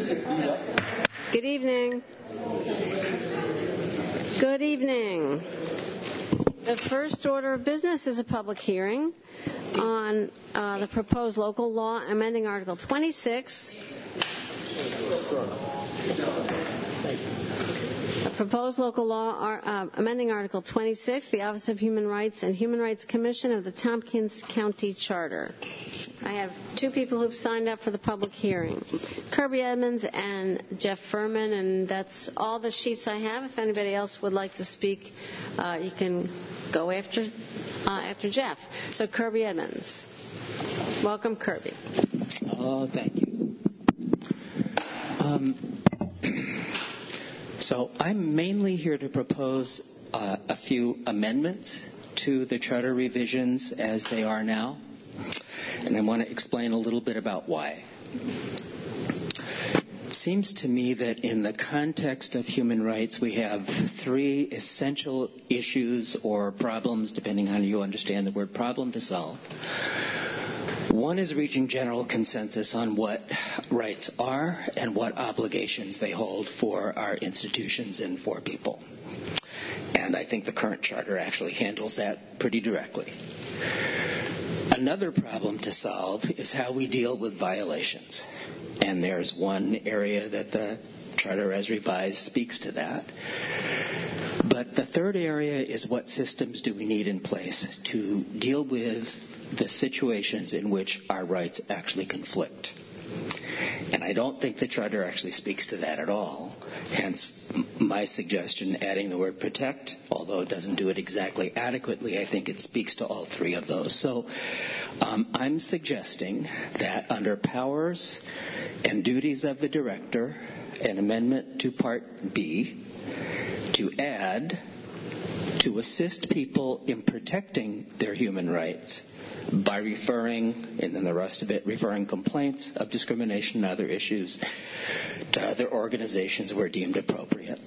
Good evening. Good evening. The first order of business is a public hearing on the proposed local law amending Article 26. A proposed local law amending Article 26, the Office of Human Rights and Human Rights Commission of the Tompkins County Charter. I have two people who've signed up for the public hearing, Kirby Edmonds and Jeff Furman, and that's all the sheets I have. If anybody else would like to speak, you can go after Jeff. So Kirby Edmonds. Welcome, Kirby. Oh, thank you. So I'm mainly here to propose a few amendments to the charter revisions as they are now. And I want to explain a little bit about why. It seems to me that in the context of human rights, we have three essential issues or problems, depending on how you understand the word problem, to solve. One is reaching general consensus on what rights are and what obligations they hold for our institutions and for people. And I think the current charter actually handles that pretty directly. Another problem to solve is how we deal with violations. And there's one area that the charter as revised speaks to that. But the third area is what systems do we need in place to deal with the situations in which our rights actually conflict. And I don't think the charter actually speaks to that at all. Hence, my suggestion, adding the word protect, although it doesn't do it exactly adequately, I think it speaks to all three of those. So I'm suggesting that under powers and duties of the director, an amendment to Part B, to add, to assist people in protecting their human rights by referring, and then the rest of it, referring complaints of discrimination and other issues to other organizations where deemed appropriate.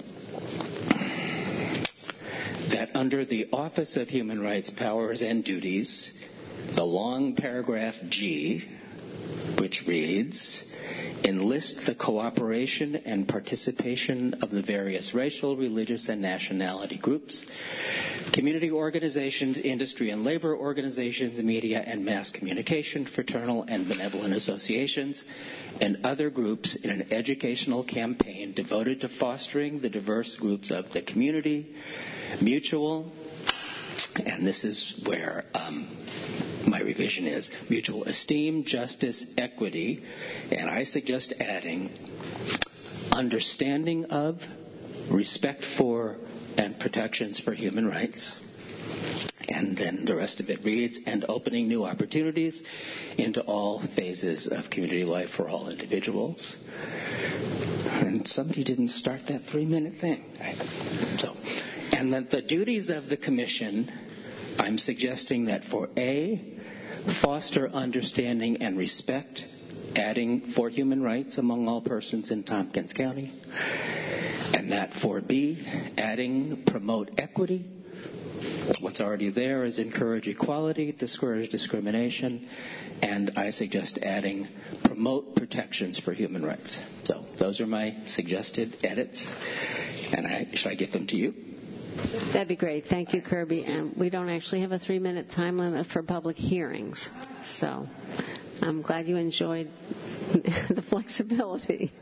That under the Office of Human Rights Powers and Duties, the long paragraph G, which reads, enlist the cooperation and participation of the various racial, religious, and nationality groups, community organizations, industry and labor organizations, media and mass communication, fraternal and benevolent associations, and other groups in an educational campaign devoted to fostering the diverse groups of the community, mutual, and this is where my revision is, mutual esteem, justice, equity, and I suggest adding understanding of, respect for, and protections for human rights. And then the rest of it reads, and opening new opportunities into all phases of community life for all individuals. And somebody didn't start that 3-minute thing. And then the duties of the commission, I'm suggesting that for A, foster understanding and respect, adding for human rights among all persons in Tompkins County. And that for B, adding promote equity. What's already there is encourage equality, discourage discrimination, and I suggest adding promote protections for human rights. So those are my suggested edits, and should I get them to you? That'd be great. Thank you, Kirby. And we don't actually have a 3-minute time limit for public hearings. So I'm glad you enjoyed the flexibility.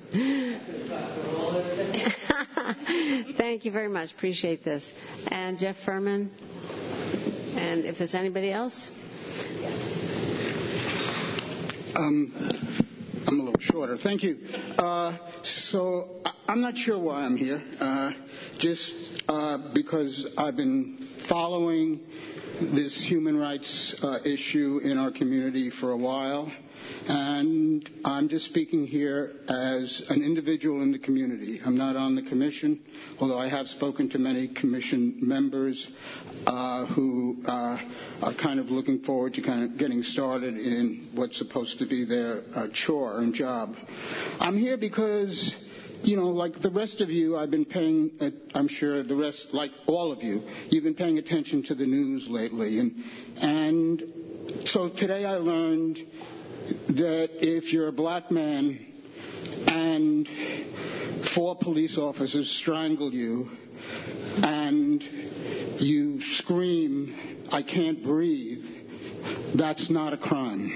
Thank you very much. Appreciate this. And Jeff Furman. And if there's anybody else? I'm a little shorter. Thank you. So I'm not sure why I'm here. Just because I've been following this human rights issue in our community for a while. And I'm just speaking here as an individual in the community. I'm not on the commission, although I have spoken to many commission members who are kind of looking forward to kind of getting started in what's supposed to be their chore and job. I'm here because, you know, like the rest of you, I've been paying, I'm sure the rest, like all of you, you've been paying attention to the news lately. And so today I learned that if you're a black man and 4 police officers strangle you and you scream, "I can't breathe," that's not a crime.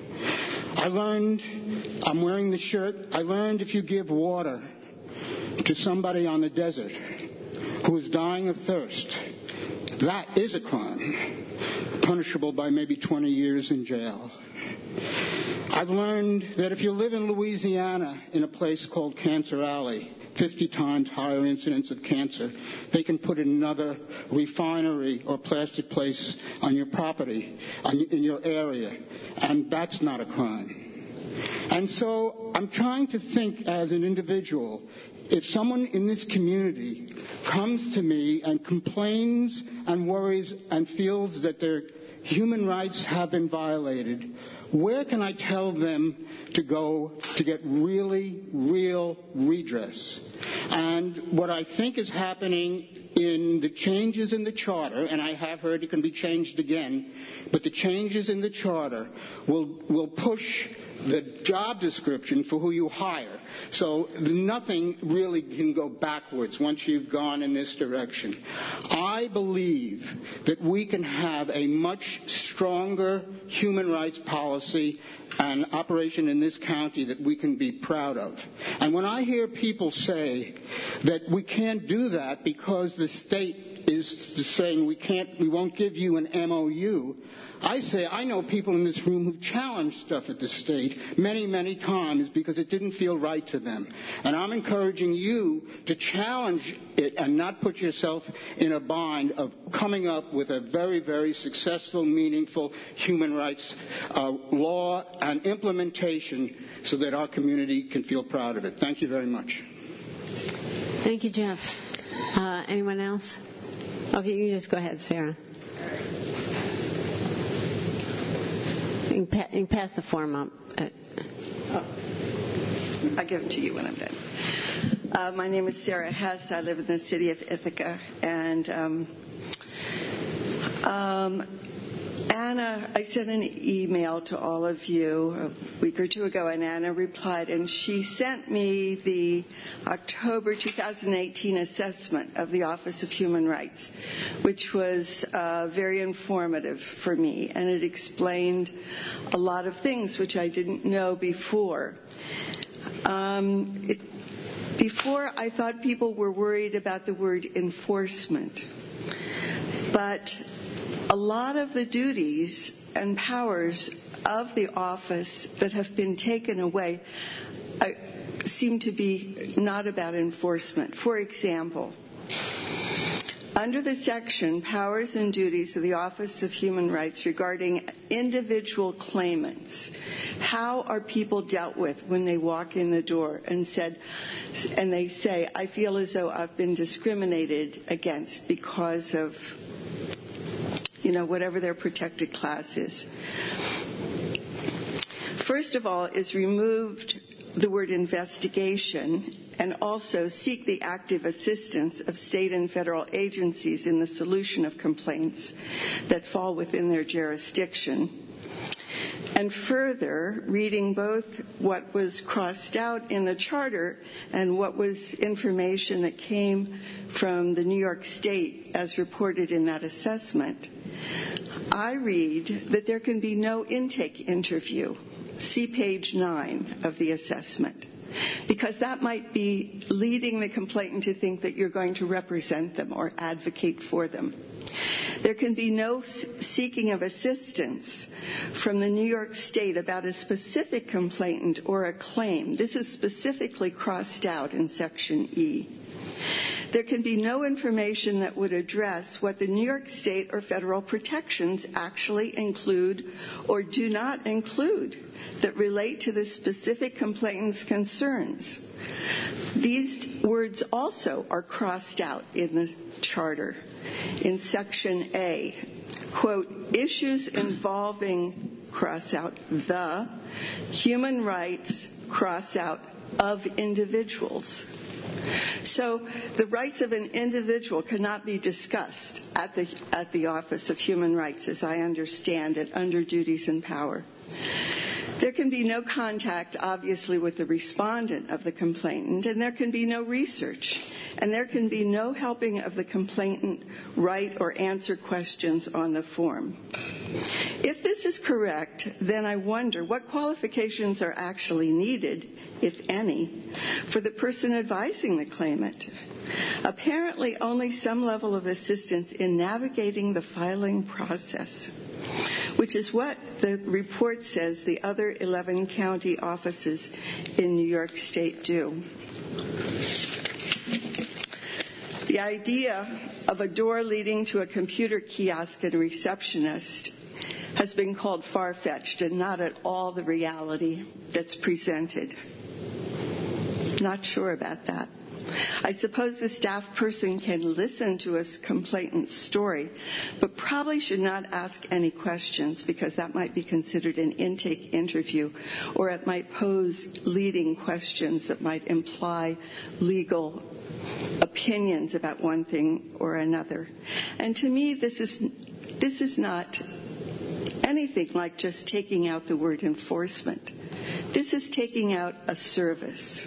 I'm wearing the shirt, I learned if you give water to somebody on the desert who is dying of thirst, that is a crime, punishable by maybe 20 years in jail. I've learned that if you live in Louisiana in a place called Cancer Alley, 50 times higher incidence of cancer, they can put another refinery or plastic place on your property, in your area, and that's not a crime. And so I'm trying to think as an individual, if someone in this community comes to me and complains and worries and feels that their human rights have been violated, where can I tell them to go to get real redress? And what I think is happening in the changes in the Charter, and I have heard it can be changed again, but the changes in the Charter will push the job description for who you hire. So nothing really can go backwards once you've gone in this direction. I believe that we can have a much stronger human rights policy and operation in this county that we can be proud of. And when I hear people say that we can't do that because the state is saying we won't give you an MOU, I say I know people in this room who've challenged stuff at the state many times because it didn't feel right to them. And I'm encouraging you to challenge it and not put yourself in a bind of coming up with a very successful, meaningful human rights law and implementation so that our community can feel proud of it. Thank you very much. Thank you, Jeff. Anyone else? Okay, you can just go ahead, Sarah. You can pass the form up. I'll give it to you when I'm done. My name is Sarah Hess. I live in the city of Ithaca. And Anna, I sent an email to all of you a week or two ago, and Anna replied, and she sent me the October 2018 assessment of the Office of Human Rights, which was very informative for me, and it explained a lot of things which I didn't know before. Before, I thought people were worried about the word enforcement, but a lot of the duties and powers of the office that have been taken away seem to be not about enforcement. For example, under the section Powers and Duties of the Office of Human Rights regarding individual claimants, how are people dealt with when they walk in the door and they say, I feel as though I've been discriminated against because of whatever their protected class is. First of all is removed the word investigation and also seek the active assistance of state and federal agencies in the solution of complaints that fall within their jurisdiction. And further, reading both what was crossed out in the charter and what was information that came from the New York State as reported in that assessment, I read that there can be no intake interview. See page 9 of the assessment. Because that might be leading the complainant to think that you're going to represent them or advocate for them. There can be no seeking of assistance from the New York State about a specific complainant or a claim. This is specifically crossed out in Section E. There can be no information that would address what the New York State or federal protections actually include or do not include that relate to the specific complainant's concerns. These words also are crossed out in the charter. In Section A, quote, issues involving, cross out, the human rights, cross out, of individuals. So the rights of an individual cannot be discussed at the Office of Human Rights, as I understand it, under duties and power. There can be no contact, obviously, with the respondent of the complainant, and there can be no research, and there can be no helping of the complainant write or answer questions on the form. If this is correct, then I wonder what qualifications are actually needed, if any, for the person advising the claimant. Apparently, only some level of assistance in navigating the filing process, which is what the report says the other 11 county offices in New York State do. The idea of a door leading to a computer kiosk and a receptionist has been called far-fetched and not at all the reality that's presented. Not sure about that. I suppose the staff person can listen to a complainant's story, but probably should not ask any questions because that might be considered an intake interview, or it might pose leading questions that might imply legal opinions about one thing or another. And to me, this is not anything like just taking out the word enforcement. This is taking out a service.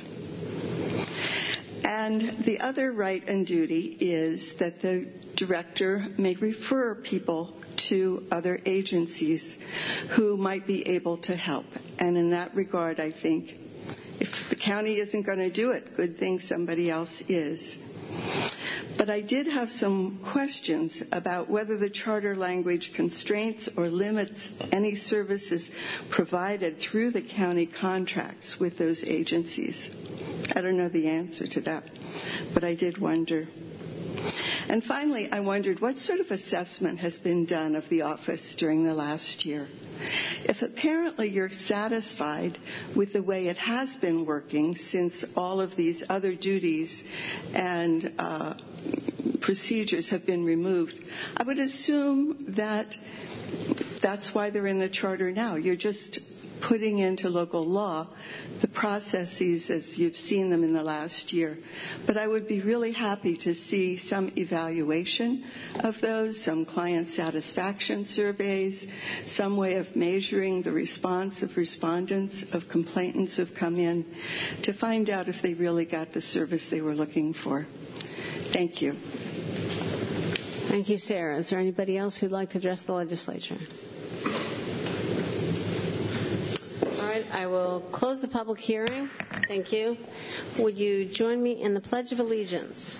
And the other right and duty is that the director may refer people to other agencies who might be able to help. And in that regard, I think if the county isn't going to do it, good thing somebody else is. But I did have some questions about whether the charter language constraints or limits any services provided through the county contracts with those agencies. I don't know the answer to that, but I did wonder. And finally, I wondered what sort of assessment has been done of the office during the last year. If apparently you're satisfied with the way it has been working since all of these other duties and procedures have been removed, I would assume that that's why they're in the charter now. You're just putting into local law the processes as you've seen them in the last year. But I would be really happy to see some evaluation of those, some client satisfaction surveys, some way of measuring the response of respondents, of complainants who've come in, to find out if they really got the service they were looking for. Thank you. Thank you, Sarah. Is there anybody else who'd like to address the legislature? I will close the public hearing. Thank you. Would you join me in the Pledge of Allegiance?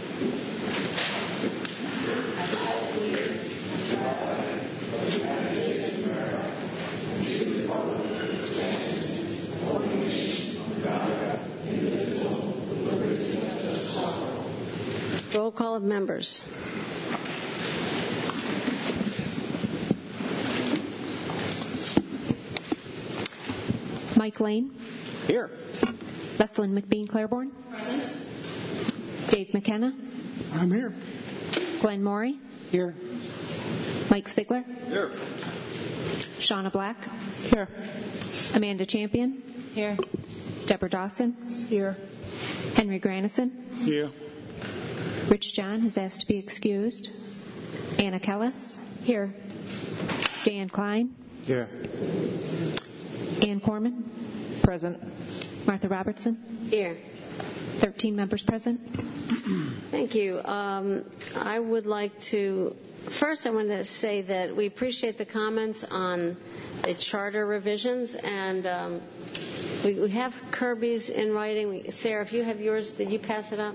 Roll call of members. Mike Lane. Here. Leslyn McBean Claiborne. Present. Dave McKenna. I'm here. Glenn Morey. Here. Mike Sigler. Here. Shauna Black. Here. Amanda Champion. Here. Deborah Dawson. Here. Henry Granison. Here. Rich John has asked to be excused. Anna Kellis. Here. Dan Klein. Here. Ann Corman. Present. Martha Robertson. Here. 13 members present. Thank you. I would like to, first I want to say that we appreciate the comments on the charter revisions, and we have Kirby's in writing. Sarah, if you have yours, did you pass it up?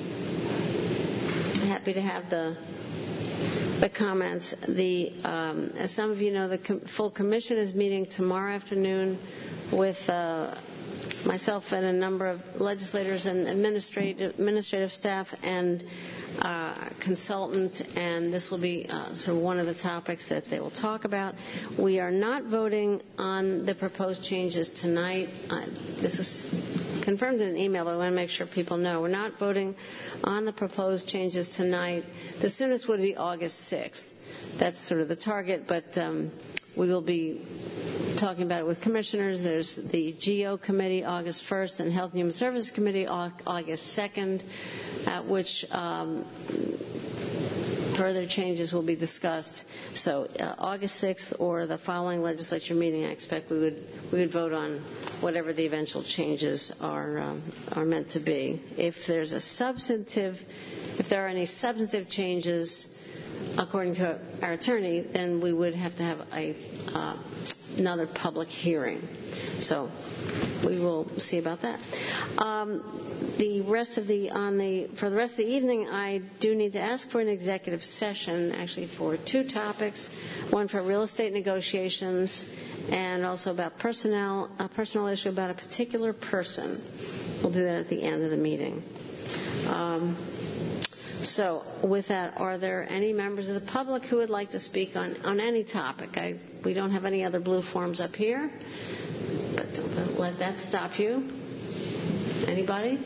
I'm happy to have the comments. As some of you know, the full commission is meeting tomorrow afternoon with myself and a number of legislators and administrative staff and consultant, and this will be sort of one of the topics that they will talk about. We are not voting on the proposed changes tonight. This was confirmed in an email, but I want to make sure people know. We're not voting on the proposed changes tonight. The soonest would be August 6th. That's sort of the target, but we will be talking about it with commissioners. There's the GO committee August 1st and Health and Human Services committee August 2nd, at which further changes will be discussed. So August 6th or the following legislature meeting, I expect we would vote on whatever the eventual changes are meant to be. If there are any substantive changes, according to our attorney, then we would have to have another public hearing. So we will see about that. For the rest of the evening, I do need to ask for an executive session, actually for two topics: one for real estate negotiations, and also about a personal issue about a particular person. We'll do that at the end of the meeting. So with that, are there any members of the public who would like to speak on any topic? We don't have any other blue forms up here, but don't let that stop you. Anybody?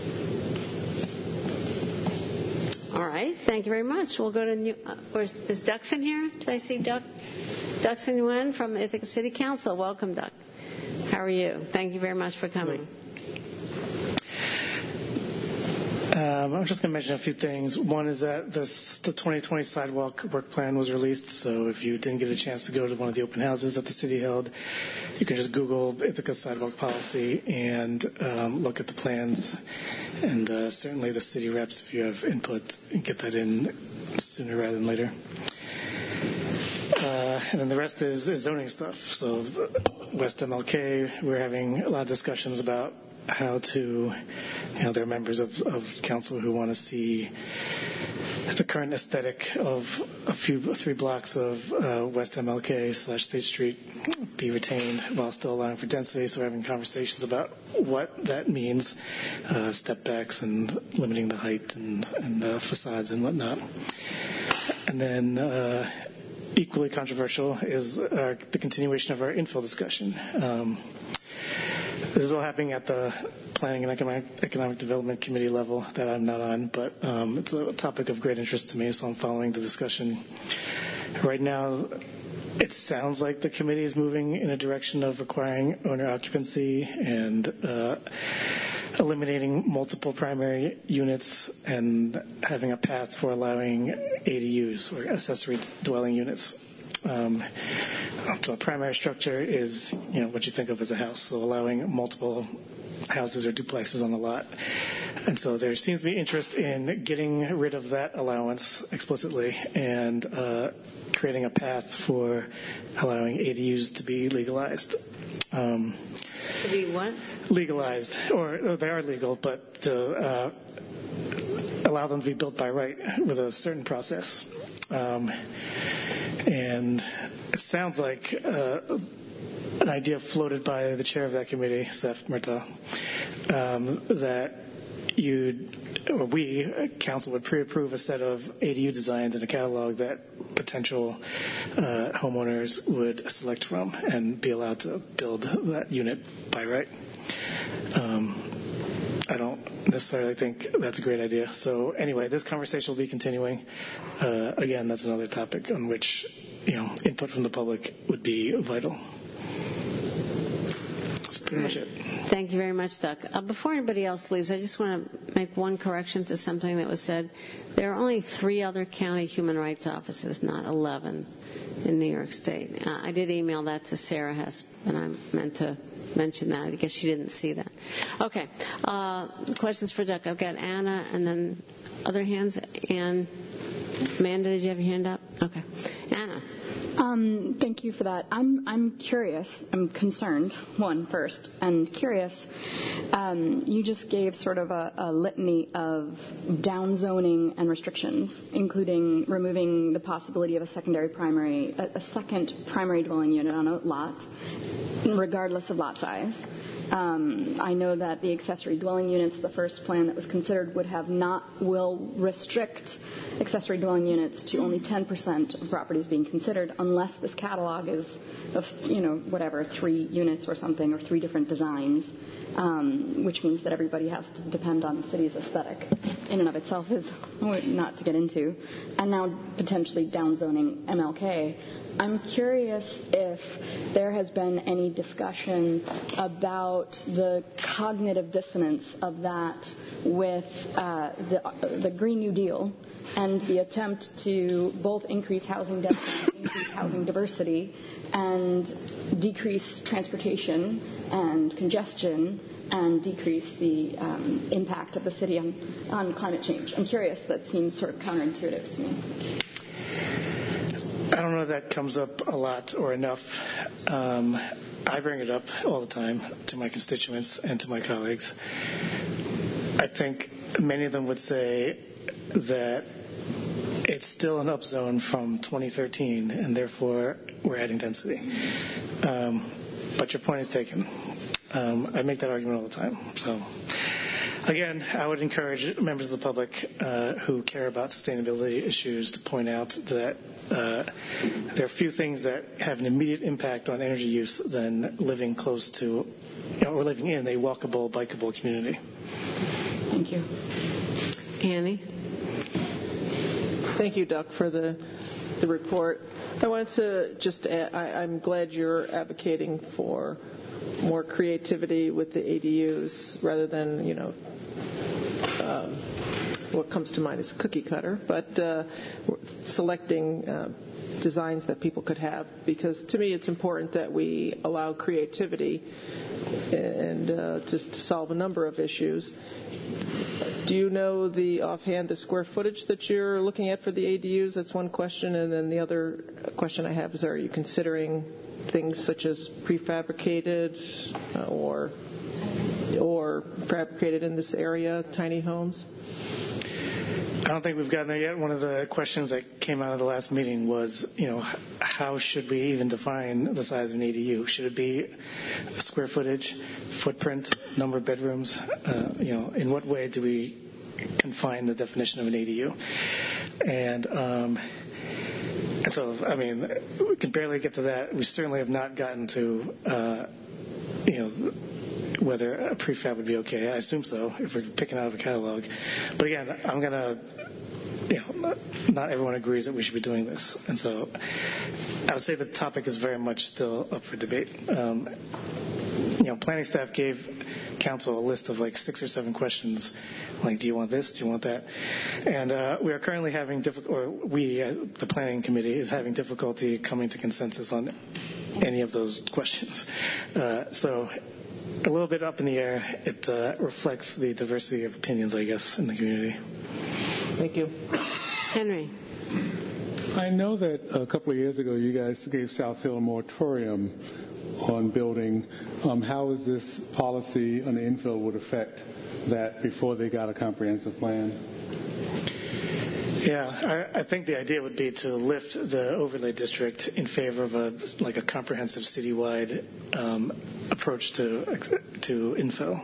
All right. Thank you very much. We'll go to is Duxon here? Did I see Duxon Nguyen from Ithaca City Council? Welcome, Duck. How are you? Thank you very much for coming. I'm just going to mention a few things. One is that the 2020 sidewalk work plan was released, so if you didn't get a chance to go to one of the open houses that the city held, you can just Google Ithaca sidewalk policy and look at the plans. And certainly the city reps, if you have input, get that in sooner rather than later. And then the rest is zoning stuff. So West MLK, we're having a lot of discussions about how to, there are members of council who want to see the current aesthetic of 3 blocks of West MLK/State Street be retained while still allowing for density. So we're having conversations about what that means, step backs and limiting the height and facades and whatnot. And then equally controversial is the continuation of our infill discussion. This is all happening at the Planning and Economic Development Committee level that I'm not on, but it's a topic of great interest to me, so I'm following the discussion. Right now, it sounds like the committee is moving in a direction of requiring owner occupancy and eliminating multiple primary units and having a path for allowing ADUs, or accessory dwelling units. So a primary structure is, what you think of as a house, so allowing multiple houses or duplexes on the lot. And so there seems to be interest in getting rid of that allowance explicitly and creating a path for allowing ADUs to be legalized. To be what? Legalized, or they are legal, but to allow them to be built by right with a certain process. And it sounds like an idea floated by the chair of that committee, Seth Murtaugh, that we, council, would pre-approve a set of ADU designs in a catalog that potential homeowners would select from and be allowed to build that unit by right. I don't necessarily think that's a great idea. So anyway, this conversation will be continuing. Again, that's another topic on which input from the public would be vital. That's pretty much it. Thank you very much, Doug. Before anybody else leaves, I just want to make one correction to something that was said. There are only 3 other county human rights offices, not 11, in New York State. I did email that to Sarah Hess, and I meant to mention that. I guess she didn't see that. Okay. Questions for Doug? I've got Anna and then other hands. And Amanda, did you have your hand up? Okay. Anna. Thank you for that. I'm curious. I'm concerned, first, and curious. You just gave sort of a litany of downzoning and restrictions, including removing the possibility of a second primary dwelling unit on a lot, regardless of lot size. I know that the accessory dwelling units, the first plan that was considered, will restrict accessory dwelling units to only 10% of properties being considered, unless this catalog is of 3 units or something, or 3 different designs, which means that everybody has to depend on the city's aesthetic. In and of itself is not to get into. And now potentially downzoning MLK. I'm curious if there has been any discussion about the cognitive dissonance of that with the Green New Deal and the attempt to both increase housing density, increase housing diversity, and decrease transportation and congestion, and decrease the impact of the city on climate change. I'm curious, that seems sort of counterintuitive to me. I don't know if that comes up a lot or enough. I bring it up all the time to my constituents and to my colleagues. I think many of them would say that it's still an upzone from 2013, and therefore we're adding density. But your point is taken. I make that argument all the time. So, again, I would encourage members of the public who care about sustainability issues to point out that there are few things that have an immediate impact on energy use than living close to or living in a walkable, bikeable community. Thank you. Annie? Thank you, Duck, for the report. I wanted to just add, I'm glad you're advocating for more creativity with the ADUs rather than, what comes to mind is cookie cutter, but selecting designs that people could have, because to me it's important that we allow creativity and to solve a number of issues. Do you know offhand the square footage that you're looking at for the ADUs? That's one question. And then the other question I have is, are you considering things such as prefabricated or fabricated in this area, tiny homes? I don't think we've gotten there yet. One of the questions that came out of the last meeting was, how should we even define the size of an ADU? Should it be square footage, footprint, number of bedrooms? In what way do we confine the definition of an ADU? And so, we can barely get to that. We certainly have not gotten to, whether a prefab would be okay. I assume so, if we're picking out of a catalog. But again, I'm going to, not everyone agrees that we should be doing this. And so I would say the topic is very much still up for debate. Planning staff gave council a list of like 6 or 7 questions, like, do you want this, do you want that? And we are currently having the planning committee is having difficulty coming to consensus on any of those questions. So a little bit up in the air. It reflects the diversity of opinions, I guess, in the community. Thank you. Henry. I know that a couple of years ago you guys gave South Hill a moratorium on building. How is this policy on the infill would affect that before they got a comprehensive plan? Yeah, I think the idea would be to lift the overlay district in favor of a comprehensive citywide approach to infill.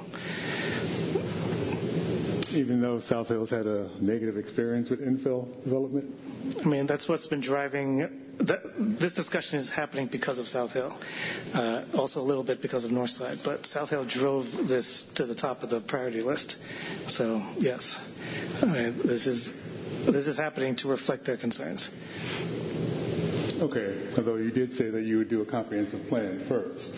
Even though South Hills had a negative experience with infill development? That's what's been driving. This discussion is happening because of South Hill, also a little bit because of Northside, but South Hill drove this to the top of the priority list. So, yes, this is happening to reflect their concerns. Okay, although you did say that you would do a comprehensive plan first.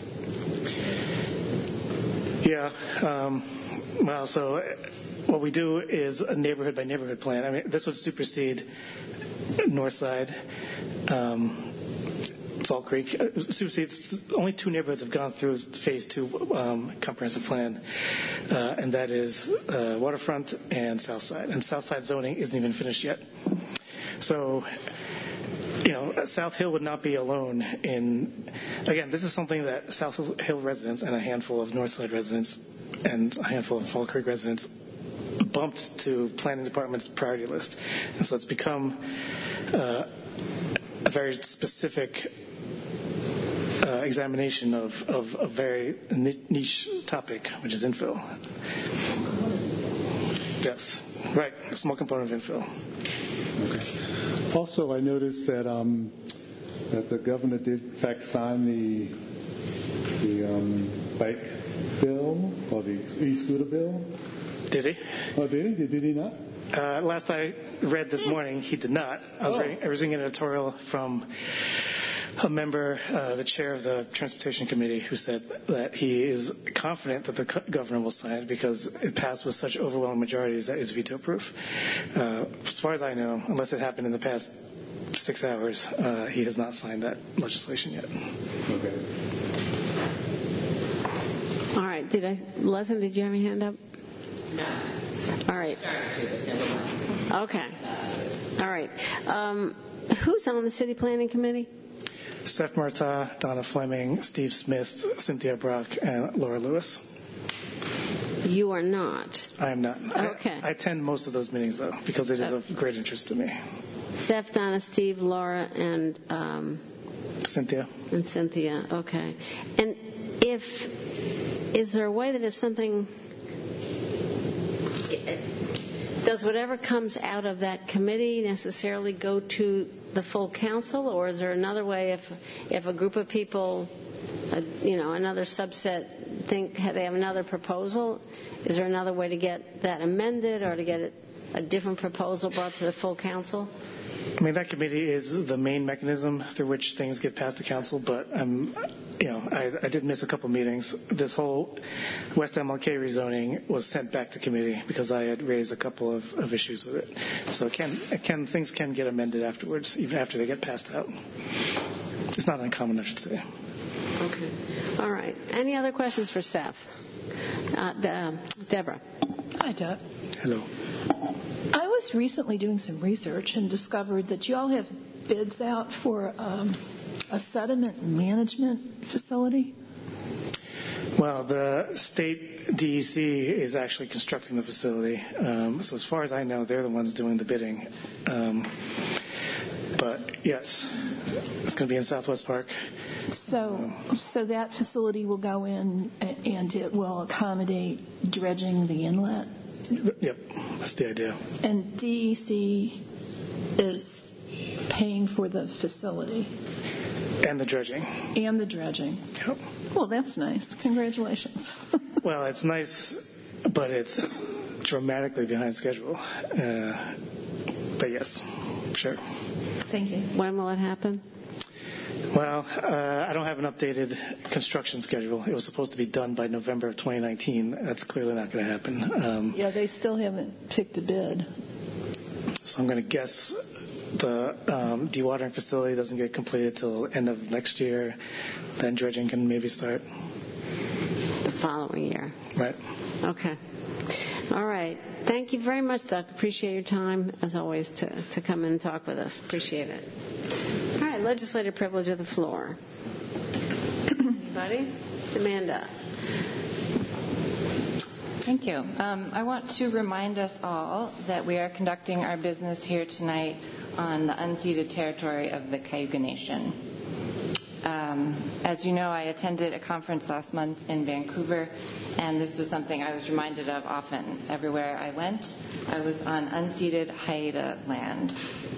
Yeah, so what we do is a neighborhood-by-neighborhood plan. This would supersede Northside, Fall Creek. Only 2 neighborhoods have gone through Phase 2 comprehensive plan, and that is Waterfront and Southside. And Southside zoning isn't even finished yet. So, South Hill would not be alone in. Again, this is something that South Hill residents and a handful of Northside residents and a handful of Fall Creek residents bumped to planning department's priority list. And so it's become a very specific examination of a very niche topic, which is infill. Yes, right, a small component of infill. Okay. Also, I noticed that that the governor did, in fact, sign the bike bill or the e-scooter bill. Did he? Oh, did he? Did he not? Last I read this morning, he did not. I was reading an editorial from a member, the chair of the Transportation Committee, who said that he is confident that the governor will sign it because it passed with such overwhelming majorities that it's veto-proof. As far as I know, unless it happened in the past 6 hours, he has not signed that legislation yet. Okay. All right. Leslie, did you have your hand up? No. All right. Okay. All right. Who's on the City Planning Committee? Steph Marta, Donna Fleming, Steve Smith, Cynthia Brock, and Laura Lewis. You are not. I am not. Okay. I attend most of those meetings, though, because it is of great interest to me. Steph, Donna, Steve, Laura, and Cynthia. And Cynthia. Okay. And is there a way that if something does whatever comes out of that committee necessarily go to the full council, or is there another way if a group of people, another subset think they have another proposal, is there another way to get that amended or to get a different proposal brought to the full council? I mean, that committee is the main mechanism through which things get passed to council, but I did miss a couple meetings. This whole West MLK rezoning was sent back to committee because I had raised a couple of issues with it. So things can get amended afterwards, even after they get passed out. It's not uncommon, I should say. Okay. All right. Any other questions for Seth? Deborah. Hi, Deb. Hello. I was recently doing some research and discovered that you all have bids out for a sediment management facility. Well, the state DEC is actually constructing the facility. So as far as I know, they're the ones doing the bidding. But yes, it's going to be in Southwest Park. So that facility will go in and it will accommodate dredging the inlet? Yep, that's the idea. And DEC is paying for the facility? And the dredging. And the dredging. Yep. Well, that's nice. Congratulations. Well, it's nice, but it's dramatically behind schedule. But yes, sure. Thank you. When will it happen? Well, I don't have an updated construction schedule. It was supposed to be done by November of 2019. That's clearly not going to happen. Yeah, they still haven't picked a bid. So I'm going to guess the dewatering facility doesn't get completed till end of next year. Then dredging can maybe start. The following year. Right. Okay. All right. Thank you very much, Doug. Appreciate your time, as always, to come in and talk with us. Appreciate it. All right. Legislative privilege of the floor. Anybody? Amanda. Thank you. I want to remind us all that we are conducting our business here tonight on the unceded territory of the Cayuga Nation. As you know, I attended a conference last month in Vancouver, and this was something I was reminded of often. Everywhere I went, I was on unceded Haida land.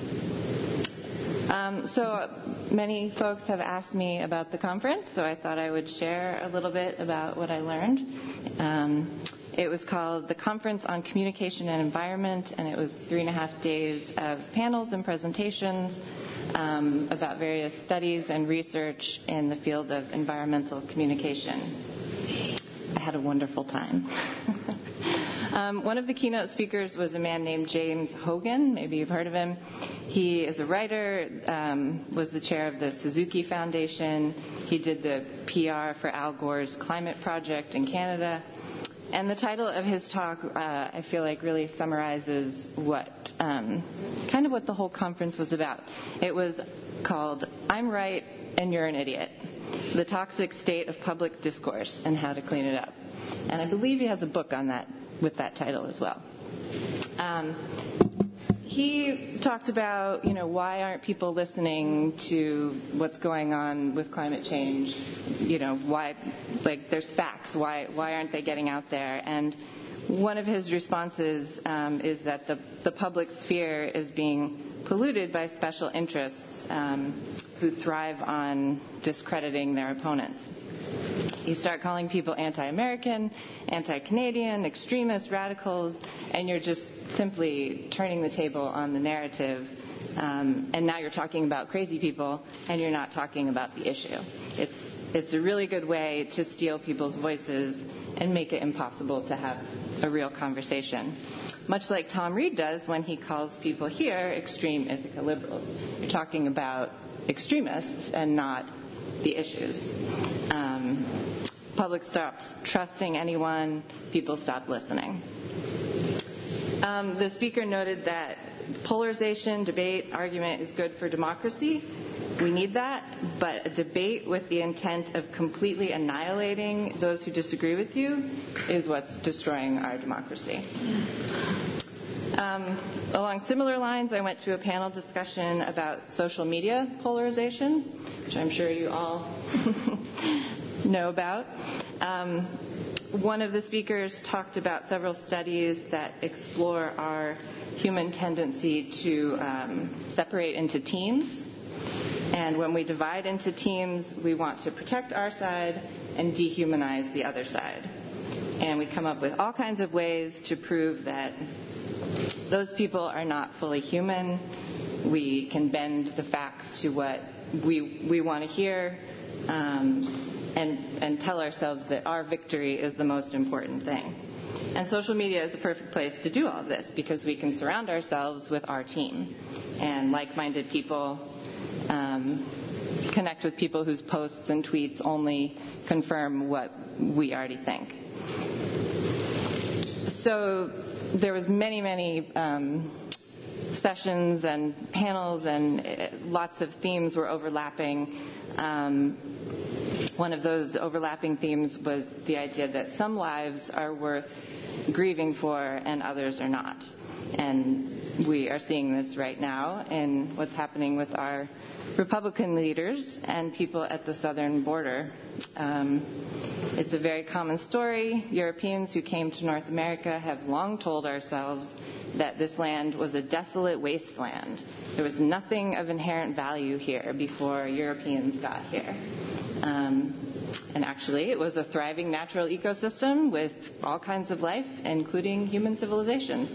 So many folks have asked me about the conference, so I thought I would share a little bit about what I learned. It was called the Conference on Communication and Environment, and it was 3.5 days of panels and presentations about various studies and research in the field of environmental communication. I had a wonderful time. One of the keynote speakers was a man named James Hogan. Maybe you've heard of him. He is a writer, was the chair of the Suzuki Foundation. He did the PR for Al Gore's climate project in Canada. And the title of his talk, I feel like, really summarizes what the whole conference was about. It was called "I'm Right and You're an Idiot: The Toxic State of Public Discourse and How to Clean It Up." And I believe he has a book on that with that title as well. He talked about, why aren't people listening to what's going on with climate change? Why, there's facts. Why aren't they getting out there? And one of his responses is that the public sphere is being polluted by special interests who thrive on discrediting their opponents. You start calling people anti-American, anti-Canadian, extremists, radicals, and you're just simply turning the table on the narrative And now you're talking about crazy people, and you're not talking about the issue. It's a really good way to steal people's voices and make it impossible to have a real conversation. Much like Tom Reed does when he calls people here extreme Ithaca liberals. You're talking about extremists and not the issues. Public stops trusting anyone. People stop listening. The speaker noted that polarization, debate, argument is good for democracy. We need that, but a debate with the intent of completely annihilating those who disagree with you is what's destroying our democracy. Along similar lines, I went to a panel discussion about social media polarization, which I'm sure you all know about. One of the speakers talked about several studies that explore our human tendency to separate into teams. And when we divide into teams, we want to protect our side and dehumanize the other side. And we come up with all kinds of ways to prove that those people are not fully human. We can bend the facts to what we want to hear, and tell ourselves that our victory is the most important thing. And social media is a perfect place to do all of this because we can surround ourselves with our team and like-minded people, connect with people whose posts and tweets only confirm what we already think. So there was many sessions and panels, and lots of themes were overlapping. One of those overlapping themes was the idea that some lives are worth grieving for and others are not. And we are seeing this right now in what's happening with our Republican leaders and people at the southern border. It's a very common story. Europeans who came to North America have long told ourselves that this land was a desolate wasteland. There was nothing of inherent value here before Europeans got here. And actually, it was a thriving natural ecosystem with all kinds of life, including human civilizations.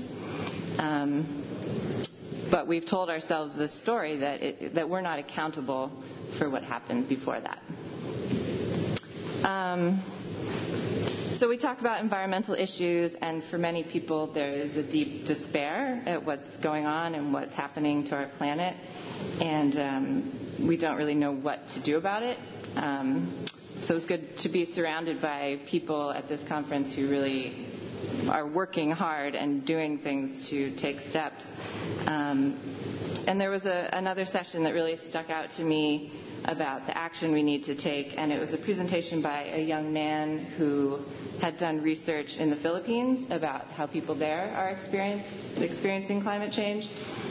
But we've told ourselves this story that we're not accountable for what happened before that. So we talk about environmental issues, and for many people there is a deep despair at what's going on and what's happening to our planet, and we don't really know what to do about it. So it's good to be surrounded by people at this conference who really are working hard and doing things to take steps. And there was another session that really stuck out to me about the action we need to take, and it was a presentation by a young man who had done research in the Philippines about how people there are experiencing climate change.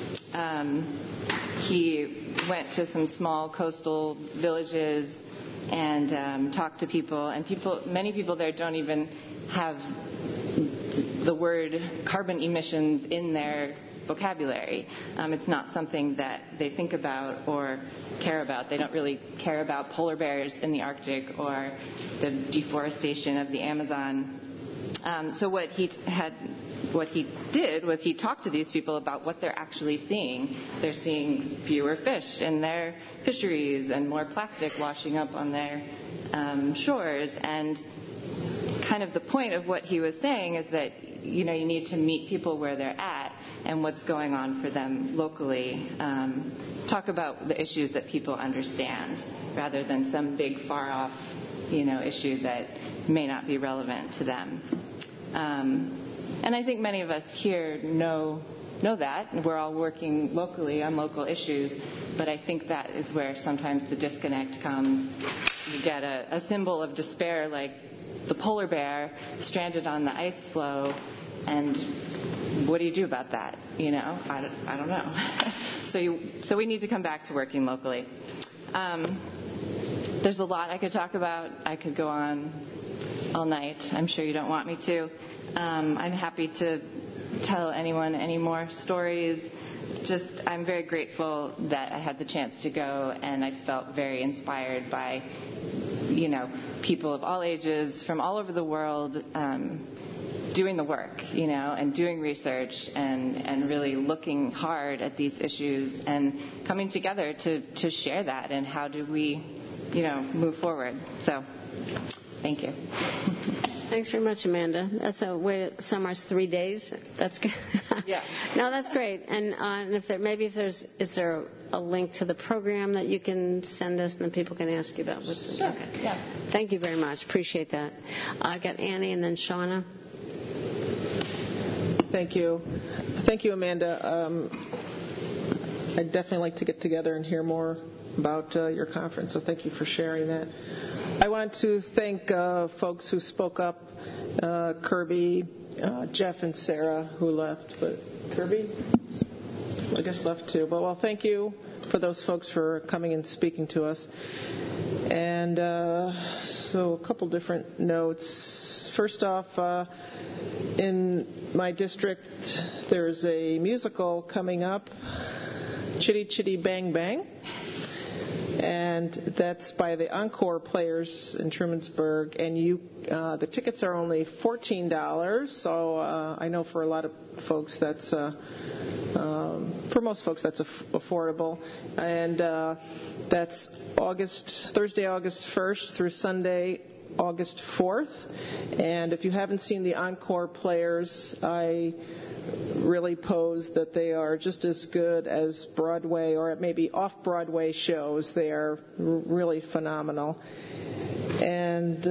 He went to some small coastal villages and talked to people, and many people there don't even have the word carbon emissions in their vocabulary. It's not something that they think about or care about. They don't really care about polar bears in the Arctic or the deforestation of the Amazon. So what he did was he talked to these people about what they're actually seeing. They're seeing fewer fish in their fisheries and more plastic washing up on their shores. And kind of the point of what he was saying is that, you need to meet people where they're at and what's going on for them locally. Talk about the issues that people understand rather than some big far-off, issue that may not be relevant to them. And I think many of us here know that. We're all working locally on local issues, but I think that is where sometimes the disconnect comes. You get a symbol of despair like the polar bear stranded on the ice floe, and what do you do about that? I don't know. So we need to come back to working locally. There's a lot I could talk about. I could go on all night. I'm sure you don't want me to. I'm happy to tell anyone any more stories. I'm very grateful that I had the chance to go, and I felt very inspired by, people of all ages from all over the world, doing the work, and doing research and really looking hard at these issues and coming together to share that and how do we, move forward. So, thank you. Thanks very much, Amanda. That's a way to summarize 3 days. That's good. Yeah. No, that's great. And if there a link to the program that you can send us and then people can ask you about? Sure. Okay. Yeah. Thank you very much. Appreciate that. I got Annie and then Shauna. Thank you. Thank you, Amanda. I'd definitely like to get together and hear more about your conference, so thank you for sharing that. I want to thank folks who spoke up, Kirby, Jeff, and Sarah, who left, but Kirby, I guess, left too. But, well, thank you for those folks for coming and speaking to us. And so a couple different notes. First off, in my district, there's a musical coming up, Chitty Chitty Bang Bang. And that's by the Encore Players in Trumansburg. And the tickets are only $14. So I know for a lot of folks that's, for most folks that's affordable. And that's Thursday, August 1st through Sunday, August 4th. And if you haven't seen the Encore Players, I really pose that they are just as good as Broadway or maybe off-Broadway shows. They are really phenomenal. And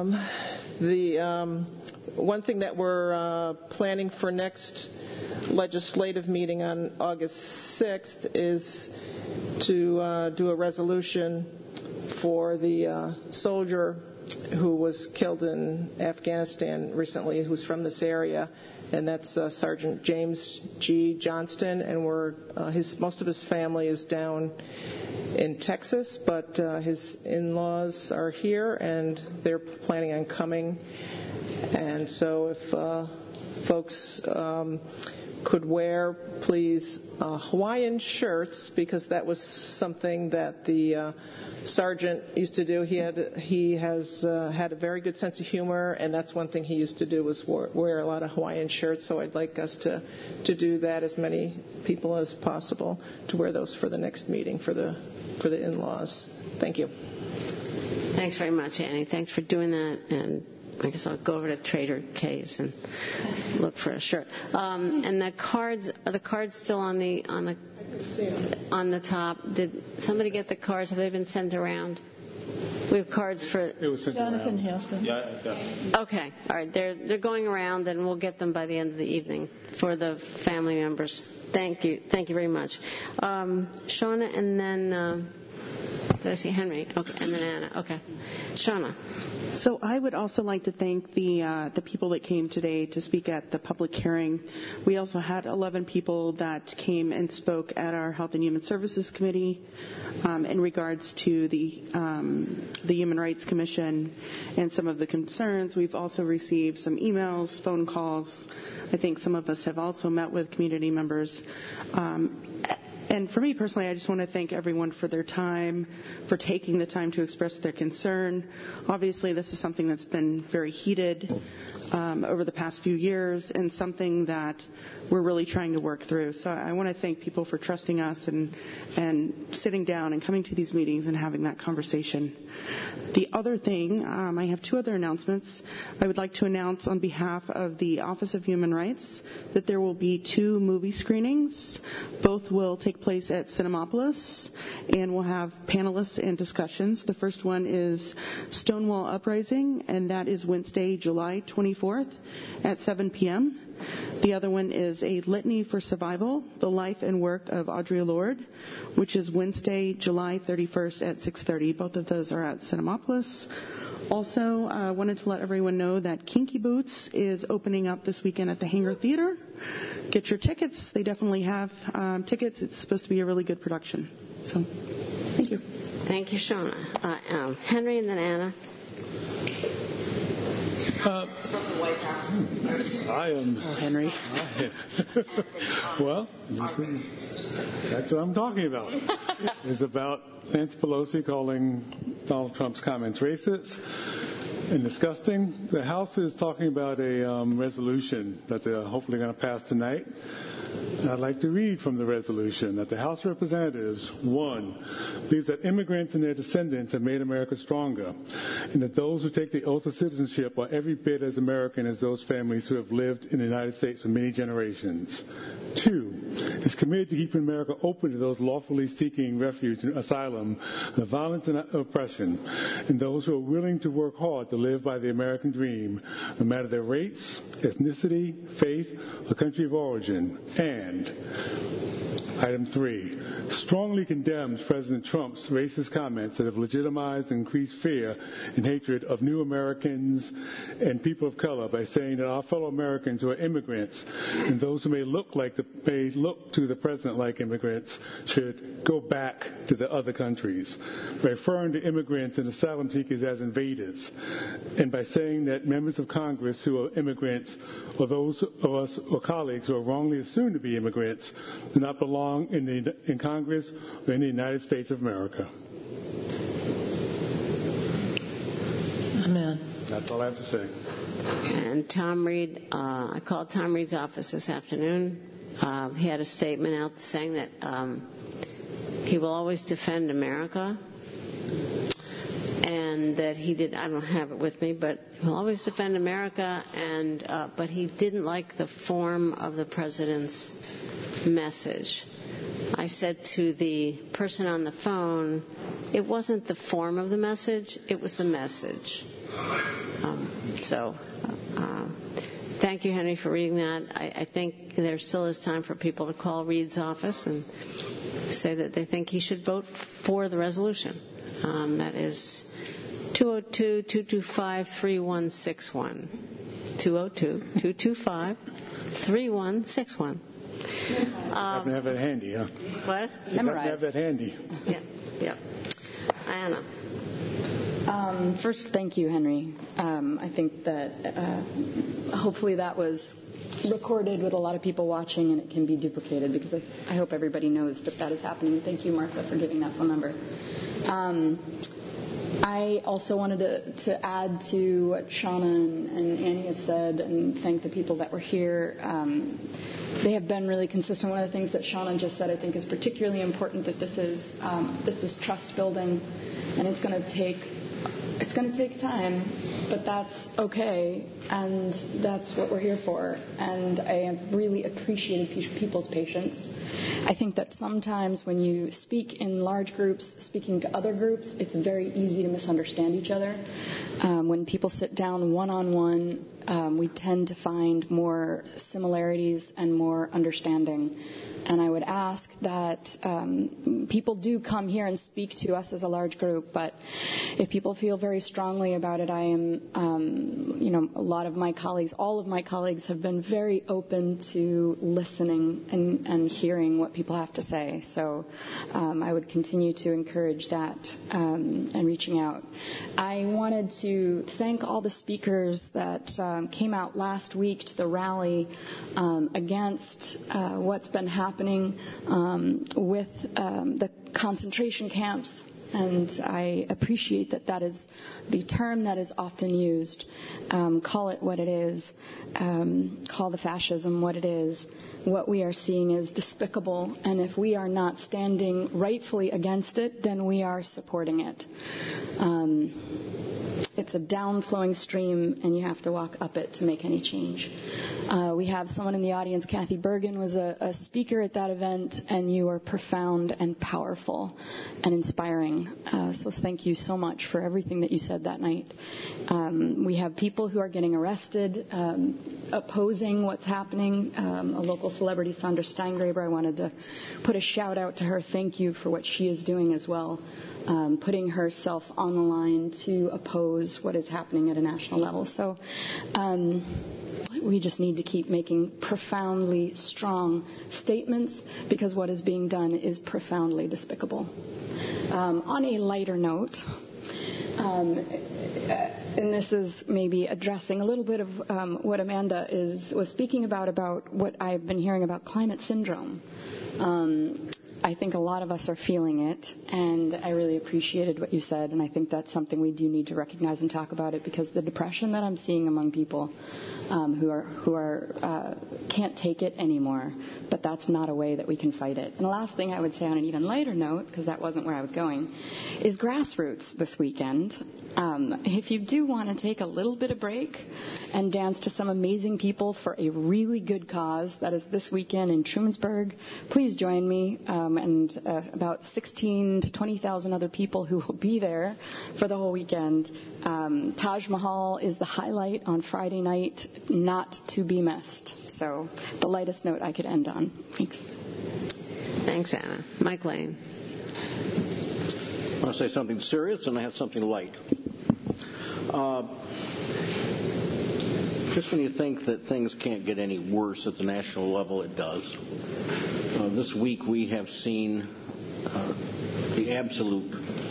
the one thing that we're planning for next legislative meeting on August 6th is to do a resolution for the soldier who was killed in Afghanistan recently, who's from this area, and that's Sergeant James G. Johnston, and most of his family is down in Texas, but his in-laws are here, and they're planning on coming. And so if folks could wear, please, Hawaiian shirts, because that was something that the sergeant used to do. He has had a very good sense of humor, and that's one thing he used to do was wear a lot of Hawaiian shirts. So I'd like us to do that, as many people as possible, to wear those for the next meeting for the in-laws. Thank you. Thanks very much, Annie. Thanks for doing that. And I guess I'll go over to Trader K's and look for a shirt. And the cards, are the cards still on the top? Did somebody get the cards? Have they been sent around? We have cards for It was sent Jonathan around. has them. Yeah. Okay, all right. They're going around, and we'll get them by the end of the evening for the family members. Thank you very much, Shauna, and then did I see Henry? Okay, and then Anna. Okay, Shauna. So I would also like to thank the people that came today to speak at the public hearing. We also had 11 people that came and spoke at our Health and Human Services Committee in regards to the Human Rights Commission and some of the concerns. We've also received some emails, phone calls. I think some of us have also met with community members. And for me personally, I just want to thank everyone for their time, for taking the time to express their concern. Obviously, this is something that's been very heated over the past few years and something that we're really trying to work through. So I want to thank people for trusting us and sitting down and coming to these meetings and having that conversation. The other thing, I have two other announcements. I would like to announce on behalf of the Office of Human Rights that there will be 2 movie screenings. Both will take place at Cinemapolis, and we'll have panelists and discussions. The first one is Stonewall Uprising, and that is Wednesday, July 24th at 7 p.m. The other one is A Litany for Survival, the Life and Work of Audre Lorde, which is Wednesday, July 31st at 6:30. Both of those are at Cinemapolis. Also, I wanted to let everyone know that Kinky Boots is opening up this weekend at the Hangar Theater. Get your tickets. They definitely have tickets. It's supposed to be a really good production. So, thank you. Thank you, Shauna. Henry and then Anna. I am. Oh, Henry. Well, that's what I'm talking about. It's about Nancy Pelosi calling Donald Trump's comments racist. and disgusting. The House is talking about a resolution that they're hopefully going to pass tonight. And I'd like to read from the resolution that the House of Representatives, 1, believes that immigrants and their descendants have made America stronger, and that those who take the oath of citizenship are every bit as American as those families who have lived in the United States for many generations. 2, is committed to keeping America open to those lawfully seeking refuge and asylum, the violence and oppression, and those who are willing to work hard to live by the American dream, no matter their race, ethnicity, faith, or country of origin. And item 3, strongly condemns President Trump's racist comments that have legitimized and increased fear and hatred of new Americans and people of color by saying that our fellow Americans who are immigrants and those who may look to the president like immigrants should go back to the other countries, by referring to immigrants and asylum seekers as invaders, and by saying that members of Congress who are immigrants or those of us or colleagues who are wrongly assumed to be immigrants do not belong in Congress or in the United States of America. Amen. That's all I have to say. And Tom Reed, I called Tom Reed's office this afternoon. He had a statement out saying that he will always defend America, and that he did. I don't have it with me, but he'll always defend America. And but he didn't like the form of the president's message. I said to the person on the phone, it wasn't the form of the message, it was the message. Thank you, Henry, for reading that. I think there still is time for people to call Reed's office and say that they think he should vote for the resolution. That is 202-225-3161. 202-225-3161. You happen to have that handy, huh? What? You happen to have that handy. Yeah. Anna. First, thank you, Henry. I think that hopefully that was recorded with a lot of people watching and it can be duplicated, because I hope everybody knows that is happening. Thank you, Martha, for giving that phone number. I also wanted to add to what Shauna and Annie have said and thank the people that were here. They have been really consistent. One of the things that Shauna just said I think is particularly important, that this is trust building, and it's going to take time, but that's okay, and that's what we're here for. And I have really appreciated people's patience. I think that sometimes when you speak in large groups, speaking to other groups, it's very easy to misunderstand each other. When people sit down one-on-one, we tend to find more similarities and more understanding. And I would ask that people do come here and speak to us as a large group, but if people feel very strongly about it, I am, a lot of my colleagues, all of my colleagues have been very open to listening and hearing what people have to say. So I would continue to encourage that and reaching out. I wanted to thank all the speakers that came out last week to the rally against what's been happening with the concentration camps, and I appreciate that is the term that is often used. Call it what it is. Call the fascism what it is. What we are seeing is despicable, and if we are not standing rightfully against it, then we are supporting it. It's a down-flowing stream, and you have to walk up it to make any change. We have someone in the audience, Kathy Bergen, was a speaker at that event, and you are profound and powerful and inspiring. So thank you so much for everything that you said that night. We have people who are getting arrested, opposing what's happening. A local celebrity, Sandra Steingraber, I wanted to put a shout out to her. Thank you for what she is doing as well. Putting herself on the line to oppose what is happening at a national level. So we just need to keep making profoundly strong statements, because what is being done is profoundly despicable. On a lighter note, and this is maybe addressing a little bit of what Amanda was speaking about what I've been hearing about climate syndrome. I think a lot of us are feeling it, and I really appreciated what you said, and I think that's something we do need to recognize and talk about it, because the depression that I'm seeing among people who can't take it anymore, but that's not a way that we can fight it. And the last thing I would say on an even lighter note, because that wasn't where I was going, is grassroots this weekend. If you do want to take a little bit of break and dance to some amazing people for a really good cause, that is this weekend in Trumansburg, please join me and about 16 to 20,000 other people who will be there for the whole weekend. Taj Mahal is the highlight on Friday night, not to be missed. So the lightest note I could end on. Thanks. Thanks, Anna. Mike Lane. I want to say something serious and I have something light. Just when you think that things can't get any worse at the national level, it does. This week we have seen the absolute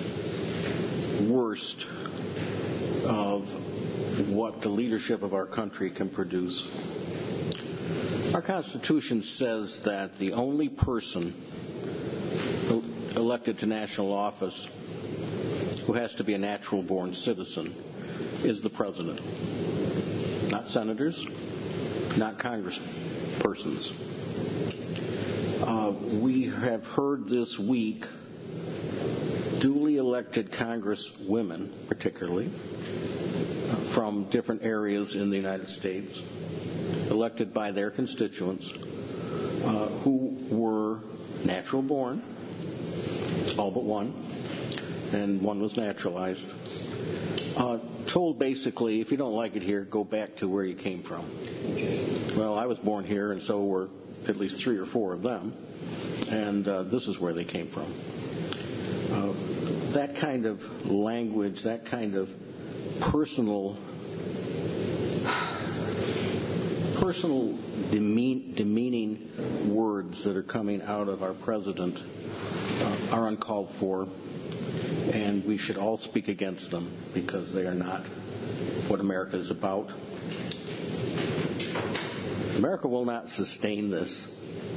worst of what the leadership of our country can produce. Our Constitution says that the only person elected to national office who has to be a natural-born citizen is the president. Not senators, not congresspersons. We have heard this week duly elected congresswomen, particularly, from different areas in the United States, elected by their constituents, who were natural-born, all but one, and one was naturalized, told basically, if you don't like it here, go back to where you came from. Well, I was born here, and so were at least 3 or 4 of them, and this is where they came from. That kind of language, that kind of personal demeaning words that are coming out of our president are uncalled for, and we should all speak against them because they are not what America is about. America will not sustain this.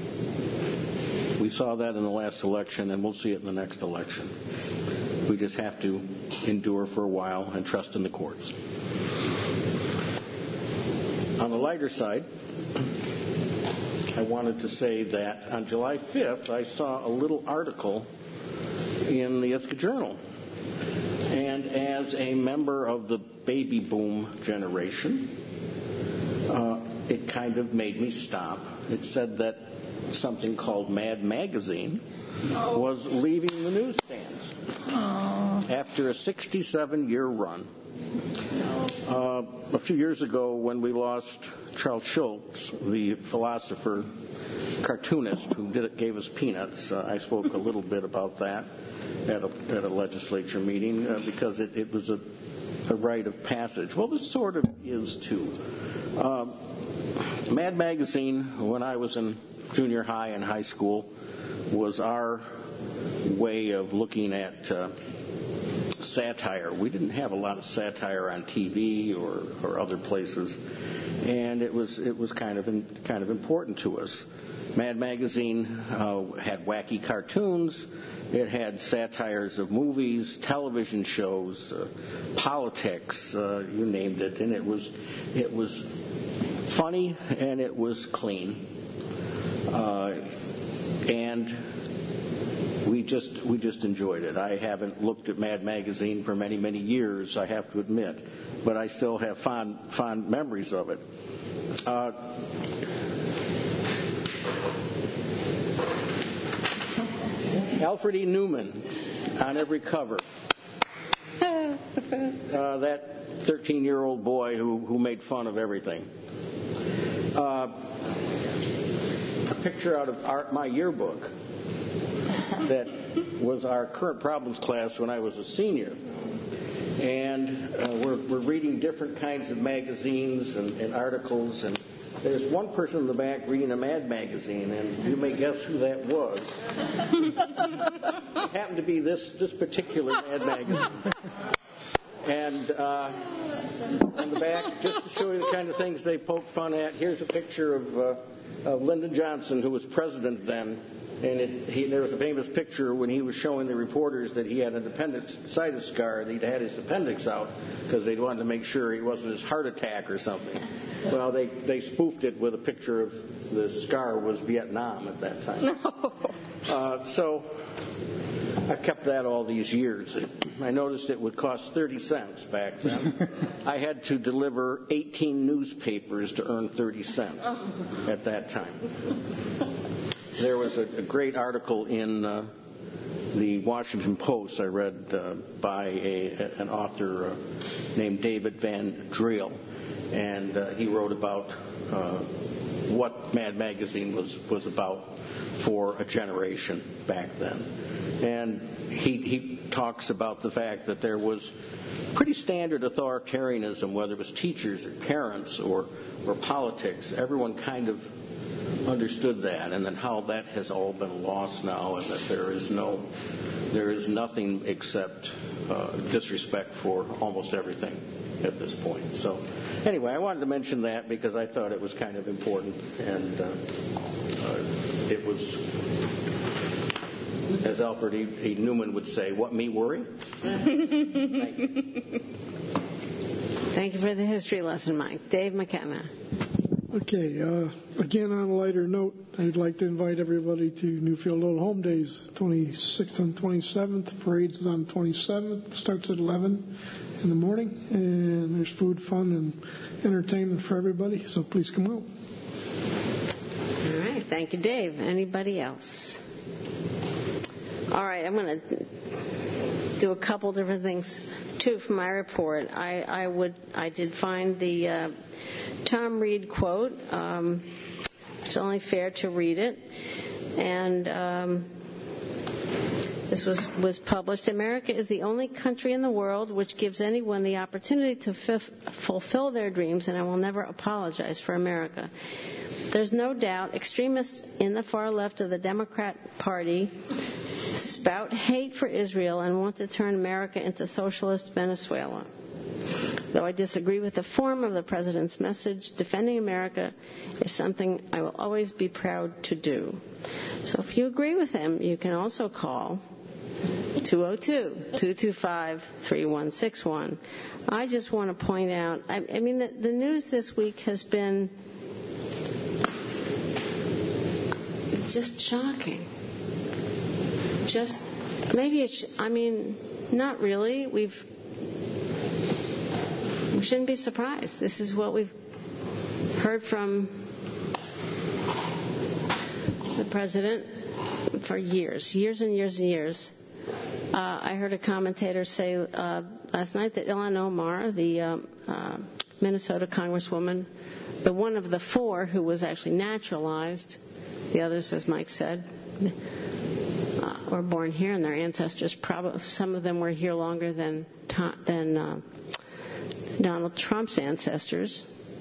We saw that in the last election, and we'll see it in the next election. We just have to endure for a while and trust in the courts. On the lighter side, I wanted to say that on July 5th, I saw a little article in the Ithaca Journal. And as a member of the baby boom generation, it kind of made me stop. It said that something called Mad Magazine was leaving the newsstands after a 67-year run. A few years ago, when we lost Charles Schulz, the philosopher, cartoonist who gave us Peanuts, I spoke a little bit about that at a legislature meeting because it was a rite of passage. Well, this sort of is too. Mad Magazine, when I was in junior high and high school, was our way of looking at satire. We didn't have a lot of satire on TV or other places, and it was kind of important to us. Mad Magazine had wacky cartoons. It had satires of movies, television shows, politics, you named it, and it was funny and it was clean, and we just enjoyed it. I haven't looked at Mad Magazine for many, many years, I have to admit, but I still have fond memories of it. Alfred E. Newman on every cover. That 13-year-old boy who made fun of everything. A picture out of my yearbook that was our current problems class when I was a senior. And we're reading different kinds of magazines and articles, and there's one person in the back reading a Mad Magazine, and you may guess who that was. It happened to be this particular Mad Magazine. And on the back, just to show you the kind of things they poked fun at, here's a picture of Lyndon Johnson, who was president then, And there was a famous picture when he was showing the reporters that he had an appendicitis scar, that he'd had his appendix out because they wanted to make sure he wasn't his heart attack or something. Well, they spoofed it with a picture of the scar was Vietnam at that time. No. So I kept that all these years. I noticed it would cost 30 cents back then. I had to deliver 18 newspapers to earn 30 cents at that time. There was a great article in the Washington Post I read by an author named David Van Driel, and he wrote about what Mad Magazine was about for a generation back then. And he talks about the fact that there was pretty standard authoritarianism, whether it was teachers or parents or politics. Everyone kind of understood that, and then how that has all been lost now, and that there is nothing except disrespect for almost everything at this point. So anyway, I wanted to mention that because I thought it was kind of important, and it was, as Alfred E. Newman would say, what me worry? Thank you. Thank you for the history lesson, Mike. Dave McKenna. Okay, again, on a lighter note, I'd like to invite everybody to Newfield Old Home Days, 26th and 27th. The parade is on the 27th. Starts at 11 in the morning, and there's food, fun, and entertainment for everybody, so please come out. All right, thank you, Dave. Anybody else? All right, I'm going to do a couple different things, too, from my report. I did find the Tom Reed quote. It's only fair to read it. And this was published. America is the only country in the world which gives anyone the opportunity to fulfill their dreams, and I will never apologize for America. There's no doubt extremists in the far left of the Democrat Party spout hate for Israel and want to turn America into socialist Venezuela. Though I disagree with the form of the President's message, defending America is something I will always be proud to do. So if you agree with him, you can also call 202-225-3161. I just want to point out, I mean, the news this week has been just shocking. Just, maybe it's, not really. We shouldn't be surprised. This is what we've heard from the President for years and years. I heard a commentator say last night that Ilhan Omar, the Minnesota Congresswoman, the one of the four who was actually naturalized, the others, as Mike said, were born here, and their ancestors, probably some of them were here longer than Donald Trump's ancestors.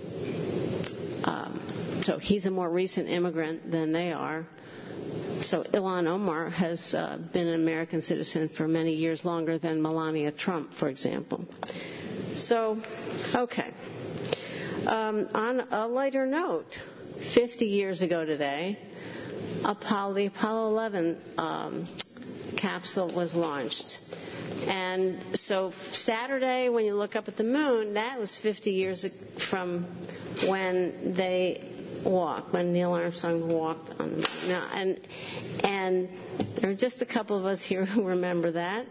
So he's a more recent immigrant than they are. So Ilhan Omar has been an American citizen for many years, longer than Melania Trump, for example. So, okay. On a lighter note, 50 years ago today, the Apollo 11 capsule was launched. And so Saturday, when you look up at the moon, that was 50 years from when they walked, when Neil Armstrong walked on the moon. Now, and there are just a couple of us here who remember that.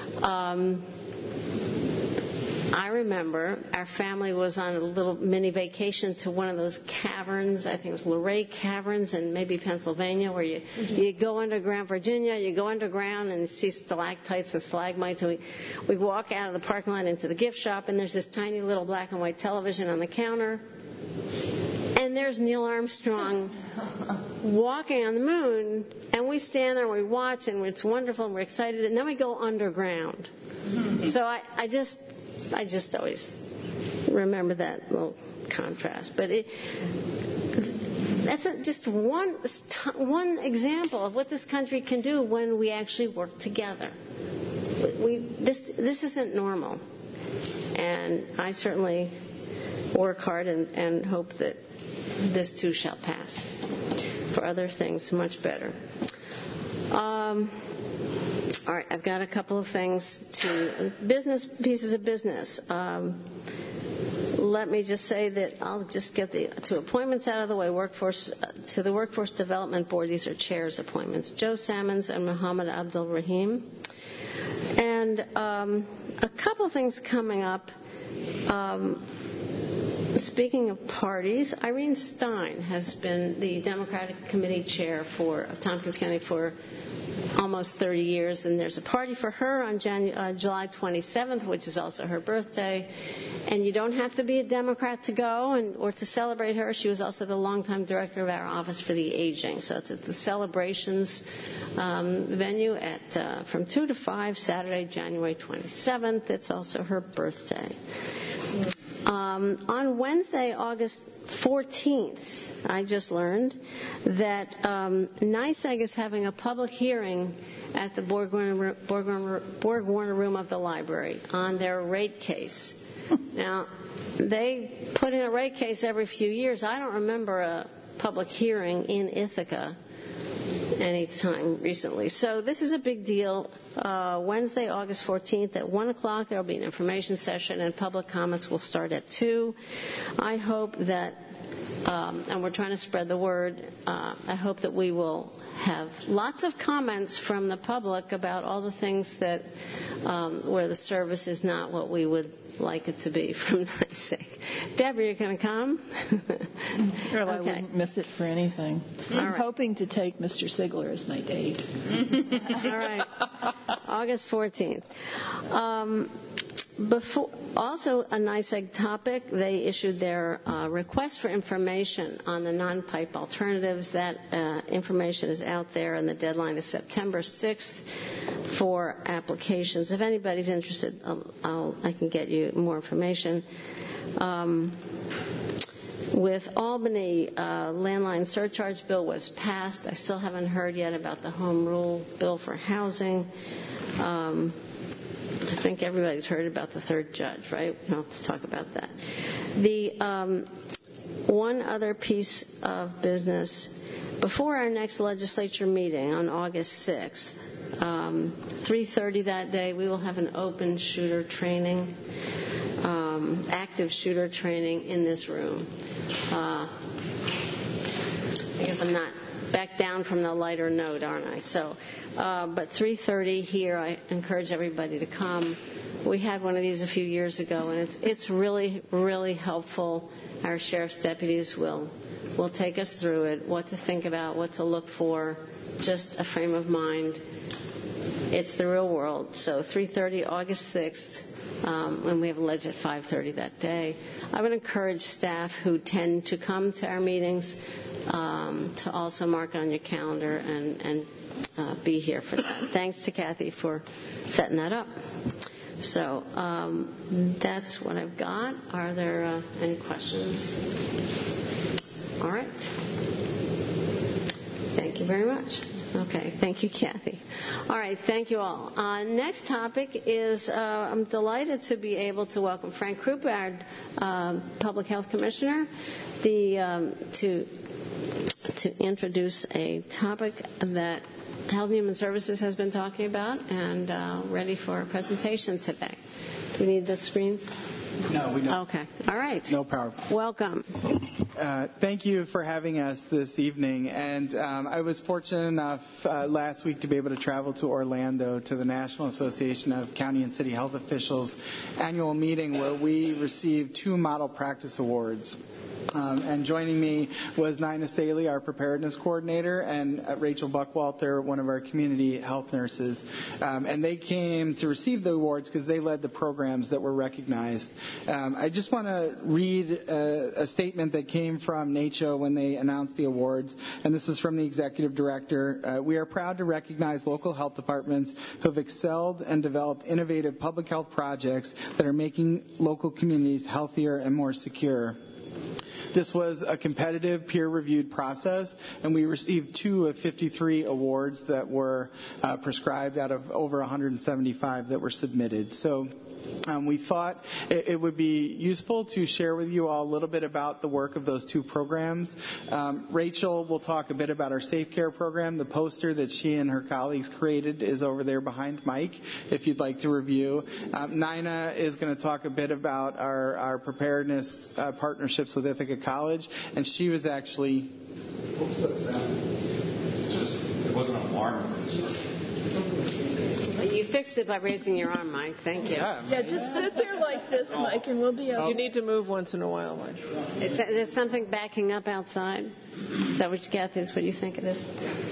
I remember our family was on a little mini vacation to one of those caverns. I think it was Luray Caverns in maybe Pennsylvania, where you go underground, Virginia, you go underground and see stalactites and stalagmites. And we walk out of the parking lot into the gift shop, and there's this tiny little black and white television on the counter. And there's Neil Armstrong walking on the moon, and we stand there and we watch, and it's wonderful, and we're excited, and then we go underground. So I just always remember that little contrast. But that's just one example of what this country can do when we actually work together. This isn't normal. And I certainly work hard and hope that this too shall pass. For other things, much better. All right, I've got a couple of things pieces of business. Let me just say that I'll just get the two appointments out of the way. To the Workforce Development Board, these are chairs appointments, Joe Sammons and Muhammad Abdul Rahim. And a couple things coming up. Speaking of parties, Irene Stein has been the Democratic Committee Chair of Tompkins County for almost 30 years, and there's a party for her on July 27th, which is also her birthday. And you don't have to be a Democrat to go or to celebrate her. She was also the longtime director of our Office for the Aging. So it's at the Celebrations venue from 2 to 5, Saturday, January 27th. It's also her birthday. On Wednesday, August 14th, I just learned that NYSEG is having a public hearing at the Borg Warner Room of the library on their rate case. Now, they put in a rate case every few years. I don't remember a public hearing in Ithaca any time recently. So this is a big deal. Wednesday, August 14th at 1 o'clock, there will be an information session, and public comments will start at 2. I hope that, and we're trying to spread the word, I hope that we will have lots of comments from the public about all the things that where the service is not what we would like it to be from NYSEG. Deborah, you're going to come? Well, I wouldn't miss it for anything. I'm hoping to take Mr. Sigler as my date. All right. August 14th. Also a NYSEG topic, they issued their request for information on the non-pipe alternatives. That information is out there, and the deadline is September 6th for applications. If anybody's interested, I can get you more information. With Albany, landline surcharge bill was passed. I still haven't heard yet about the home rule bill for housing. I think everybody's heard about the third judge, right? We don't have to talk about that. The one other piece of business, before our next legislature meeting on August 6th, 3:30 that day, we will have an open shooter training, active shooter training in this room. I guess I'm not back down from the lighter note, aren't I? So, but 3:30 here, I encourage everybody to come. We had one of these a few years ago, and it's really, really helpful. Our sheriff's deputies will take us through it, what to think about, what to look for, just a frame of mind. It's the real world. So 3:30, August 6th, and we have a ledge at 5:30 that day. I would encourage staff who tend to come to our meetings to also mark it on your calendar and be here for that. Thanks to Kathy for setting that up. So that's what I've got. Are there any questions? All right. Thank you very much. Okay, thank you, Kathy. All right, thank you all. Next topic is I'm delighted to be able to welcome Frank Krupa, our Public Health Commissioner, to introduce a topic that Health and Human Services has been talking about and ready for a presentation today. Do we need the screens? No, we don't. Okay. All right. No power. Welcome. Thank you for having us this evening. And I was fortunate enough last week to be able to travel to Orlando to the National Association of County and City Health Officials annual meeting where we received 2 Model Practice Awards. And joining me was Nina Saley, our preparedness coordinator, and Rachel Buckwalter, one of our community health nurses. And they came to receive the awards because they led the programs that were recognized. I just want to read a statement that came from NACCHO when they announced the awards, and this is from the executive director. We are proud to recognize local health departments who have excelled and developed innovative public health projects that are making local communities healthier and more secure. This was a competitive, peer-reviewed process, and we received 2 of 53 awards that were prescribed out of over 175 that were submitted. So We thought it would be useful to share with you all a little bit about the work of those two programs. Rachel will talk a bit about our Safe Care program. The poster that she and her colleagues created is over there behind Mike, if you'd like to review. Nina is going to talk a bit about our preparedness partnerships with Ithaca College, and she was actually... Oops, that's that. It wasn't an alarm. You fixed it by raising your arm, Mike. Thank you. Yeah, just sit there like this, Mike, and we'll be okay. You need to move once in a while, Mike. Is there something backing up outside? Is that what Kathy is? What do you think it is?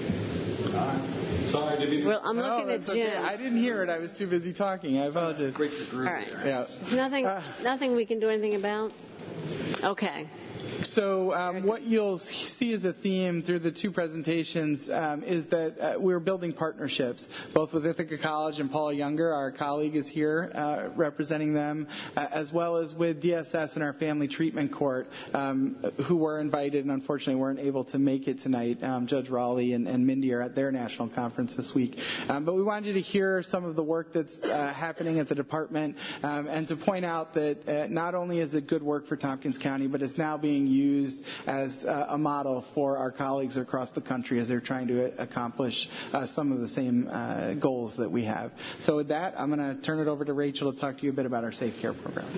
Sorry, did you? Well, I'm looking at Jim. Okay. I didn't hear it. I was too busy talking. I apologize. All right. Yeah. Nothing we can do anything about? Okay. So what you'll see as a theme through the two presentations is that we're building partnerships, both with Ithaca College and Paula Younger, our colleague is here representing them, as well as with DSS and our Family Treatment Court, who were invited and unfortunately weren't able to make it tonight. Judge Raleigh and Mindy are at their national conference this week. But we wanted you to hear some of the work that's happening at the department and to point out that not only is it good work for Tompkins County, but it's now being used as a model for our colleagues across the country as they're trying to accomplish some of the same goals that we have. So with that, I'm going to turn it over to Rachel to talk to you a bit about our Safe Care program.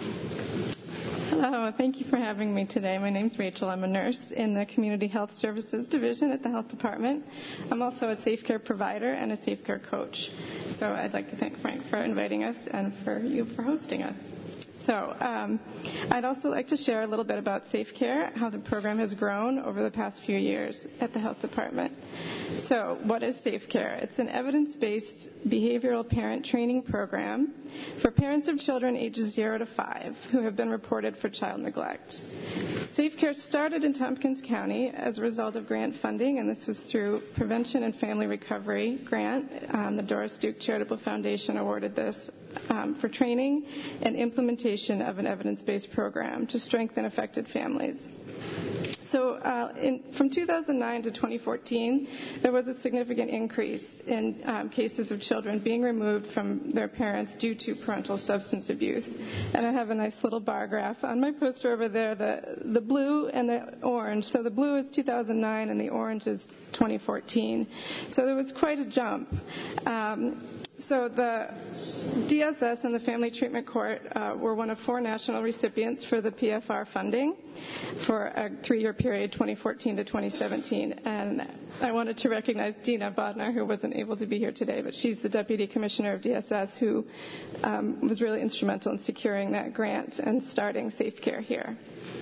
Hello, thank you for having me today. My name's Rachel. I'm a nurse in the Community Health Services Division at the Health Department. I'm also a Safe Care provider and a Safe Care coach. So I'd like to thank Frank for inviting us and for you for hosting us. So I'd also like to share a little bit about Safe Care, how the program has grown over the past few years at the Health Department. So what is Safe Care? It's an evidence-based behavioral parent training program for parents of children ages 0 to 5 who have been reported for child neglect. Safe Care started in Tompkins County as a result of grant funding, and this was through Prevention and Family Recovery Grant. The Doris Duke Charitable Foundation awarded this for training and implementation of an evidence-based program to strengthen affected families. So from 2009 to 2014, there was a significant increase in cases of children being removed from their parents due to parental substance abuse. And I have a nice little bar graph on my poster over there, the blue and the orange. So the blue is 2009 and the orange is 2014. So there was quite a jump. So the DSS and the Family Treatment Court were one of 4 national recipients for the PFR funding for a 3-year period, 2014 to 2017. And I wanted to recognize Dina Bodnar, who wasn't able to be here today, but she's the Deputy Commissioner of DSS who was really instrumental in securing that grant and starting Safe Care here.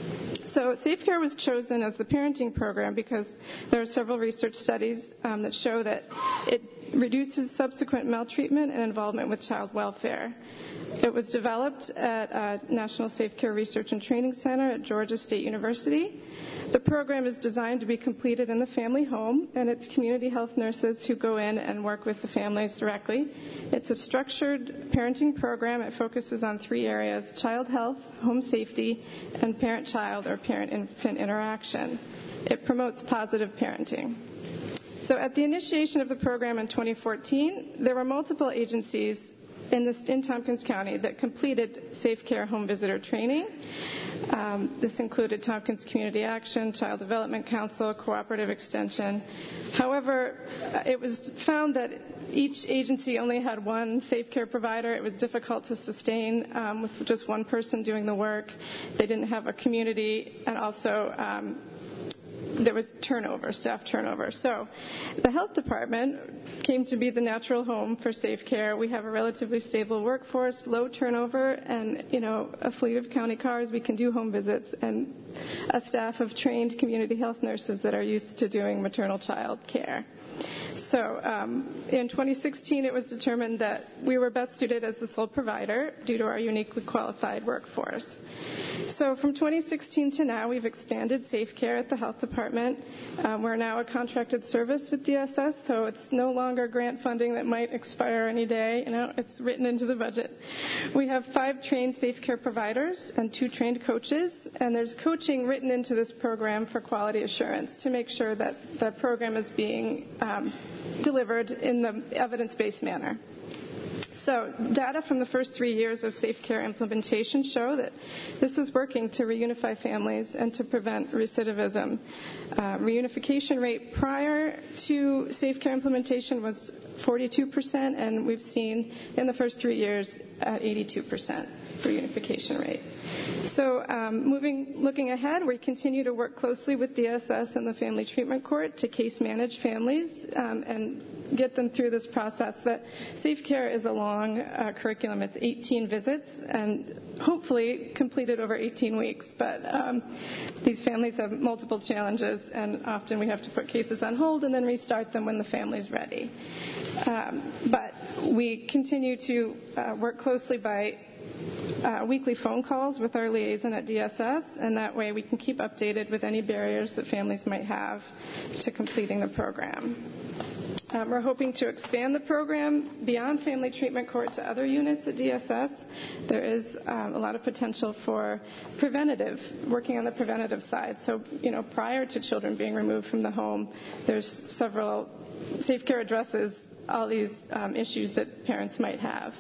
So Safe Care was chosen as the parenting program because there are several research studies that show that it reduces subsequent maltreatment and involvement with child welfare. It was developed at National Safe Care Research and Training Center at Georgia State University. The program is designed to be completed in the family home, and it's community health nurses who go in and work with the families directly. It's a structured parenting program. It focuses on 3 areas: child health, home safety, and parent-child or parent-infant interaction. It promotes positive parenting. So at the initiation of the program in 2014, there were multiple agencies in Tompkins County that completed Safe Care home visitor training. This included Tompkins Community Action, Child Development Council, Cooperative Extension. However, it was found that each agency only had one Safe Care provider. It was difficult to sustain with just one person doing the work. They didn't have a community, and also there was staff turnover. So the health department came to be the natural home for Safe Care. We have a relatively stable workforce, low turnover, and, a fleet of county cars. We can do home visits, and a staff of trained community health nurses that are used to doing maternal child care. So in 2016, it was determined that we were best suited as the sole provider due to our uniquely qualified workforce. So from 2016 to now, we've expanded Safe Care at the Health Department. We're now a contracted service with DSS, so it's no longer grant funding that might expire any day. It's written into the budget. We have 5 trained Safe Care providers and 2 trained coaches, and there's coaching written into this program for quality assurance to make sure that the program is being delivered in the evidence-based manner. So data from the first 3 years of Safe Care implementation show that this is working to reunify families and to prevent recidivism. Reunification rate prior to Safe Care implementation was 42%, and we've seen in the first 3 years 82% reunification rate. So looking ahead, we continue to work closely with DSS and the Family Treatment Court to case manage families and get them through this process. That Safe Care is a long curriculum. It's 18 visits and hopefully completed over 18 weeks. But these families have multiple challenges, and often we have to put cases on hold and then restart them when the family's ready. But we continue to work closely by weekly phone calls with our liaison at DSS, and that way we can keep updated with any barriers that families might have to completing the program. We're hoping to expand the program beyond Family Treatment Court to other units at DSS. There is a lot of potential for working on the preventative side. So, prior to children being removed from the home, there's several Safe Care addresses all these issues that parents might have.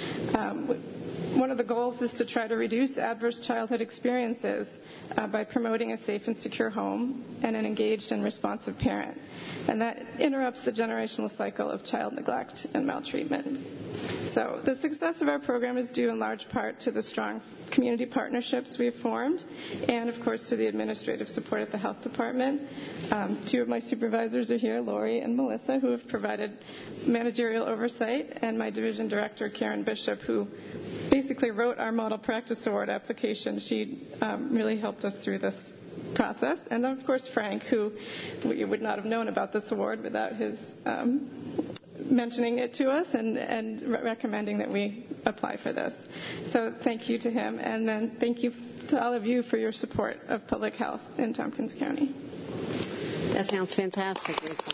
One of the goals is to try to reduce adverse childhood experiences by promoting a safe and secure home and an engaged and responsive parent. And that interrupts the generational cycle of child neglect and maltreatment. So the success of our program is due in large part to the strong community partnerships we have formed and, of course, to the administrative support at the health department. Two of my supervisors are here, Lori and Melissa, who have provided managerial oversight, and my division director, Karen Bishop, who basically wrote our Model Practice Award application. She really helped us through this process. And then, of course, Frank, who we would not have known about this award without his mentioning it to us and recommending that we apply for this. So thank you to him. And then thank you to all of you for your support of public health in Tompkins County. That sounds fantastic, Rachel.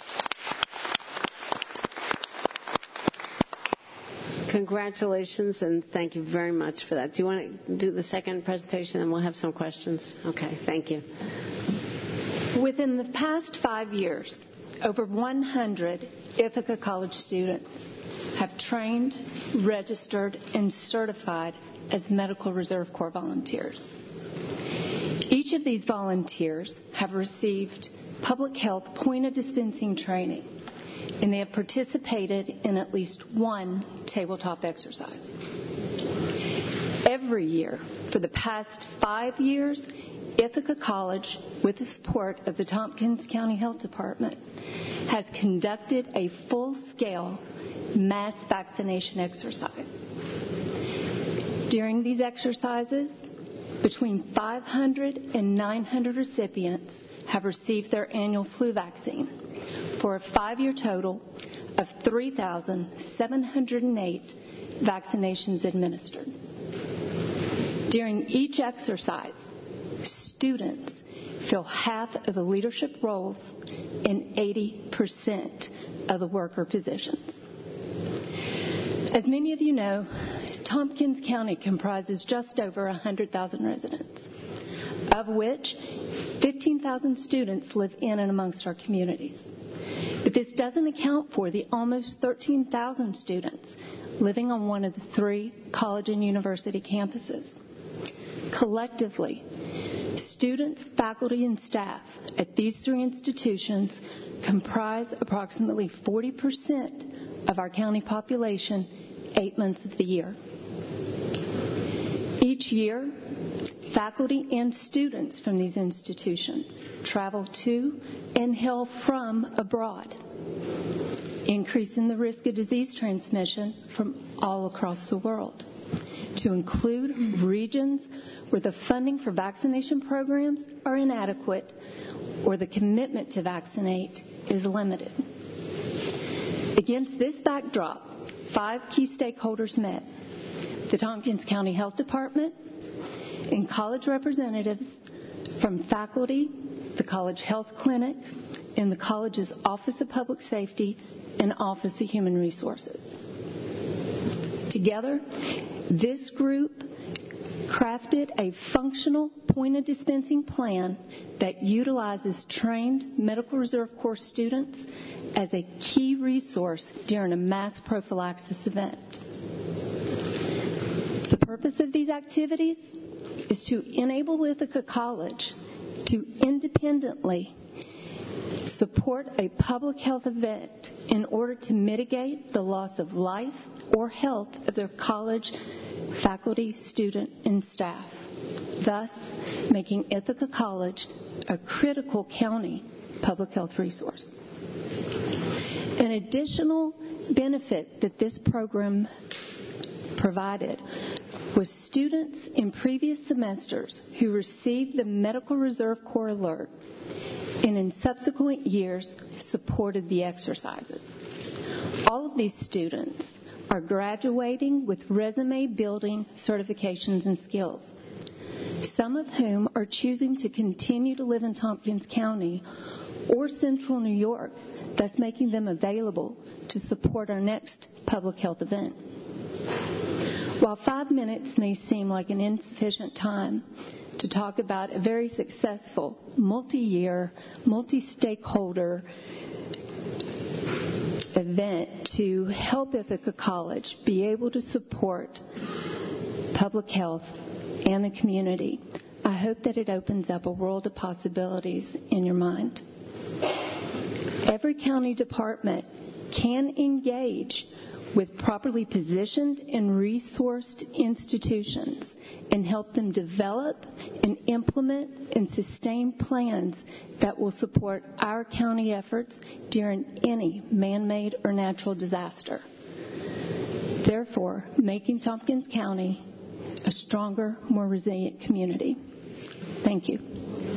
Congratulations, and thank you very much for that. Do you want to do the second presentation, and we'll have some questions? Okay, thank you. Within the past 5 years, over 100 Ithaca College students have trained, registered, and certified as Medical Reserve Corps volunteers. Each of these volunteers have received public health point of dispensing training, and they have participated in at least one tabletop exercise. Every year for the past 5 years, Ithaca College, with the support of the Tompkins County Health Department, has conducted a full-scale mass vaccination exercise. During these exercises, between 500 and 900 recipients have received their annual flu vaccine, for a 5-year total of 3,708 vaccinations administered. During each exercise, students fill half of the leadership roles in 80% of the worker positions. As many of you know, Tompkins County comprises just over 100,000 residents, of which 15,000 students live in and amongst our communities. But this doesn't account for the almost 13,000 students living on one of the 3 college and university campuses. Collectively, students, faculty, and staff at these 3 institutions comprise approximately 40% of our county population 8 months of the year. Each year, faculty and students from these institutions travel to and hail from abroad, increasing the risk of disease transmission from all across the world, to include regions where the funding for vaccination programs are inadequate or the commitment to vaccinate is limited. Against this backdrop, 5 key stakeholders met: the Tompkins County Health Department and college representatives from faculty, the college health clinic, and the college's Office of Public Safety and Office of Human Resources. Together, this group crafted a functional point of dispensing plan that utilizes trained Medical Reserve Corps students as a key resource during a mass prophylaxis event. purpose of these activities is to enable Ithaca College to independently support a public health event in order to mitigate the loss of life or health of their college faculty, student, and staff, thus making Ithaca College a critical county public health resource. An additional benefit that this program provided was students in previous semesters who received the Medical Reserve Corps alert and in subsequent years supported the exercises. All of these students are graduating with resume-building certifications and skills, some of whom are choosing to continue to live in Tompkins County or Central New York, thus making them available to support our next public health event. While 5 minutes may seem like an insufficient time to talk about a very successful, multi-year, multi-stakeholder event to help Ithaca College be able to support public health and the community, I hope that it opens up a world of possibilities in your mind. Every county department can engage with properly positioned and resourced institutions and help them develop and implement and sustain plans that will support our county efforts during any man-made or natural disaster. Therefore, making Tompkins County a stronger, more resilient community. Thank you.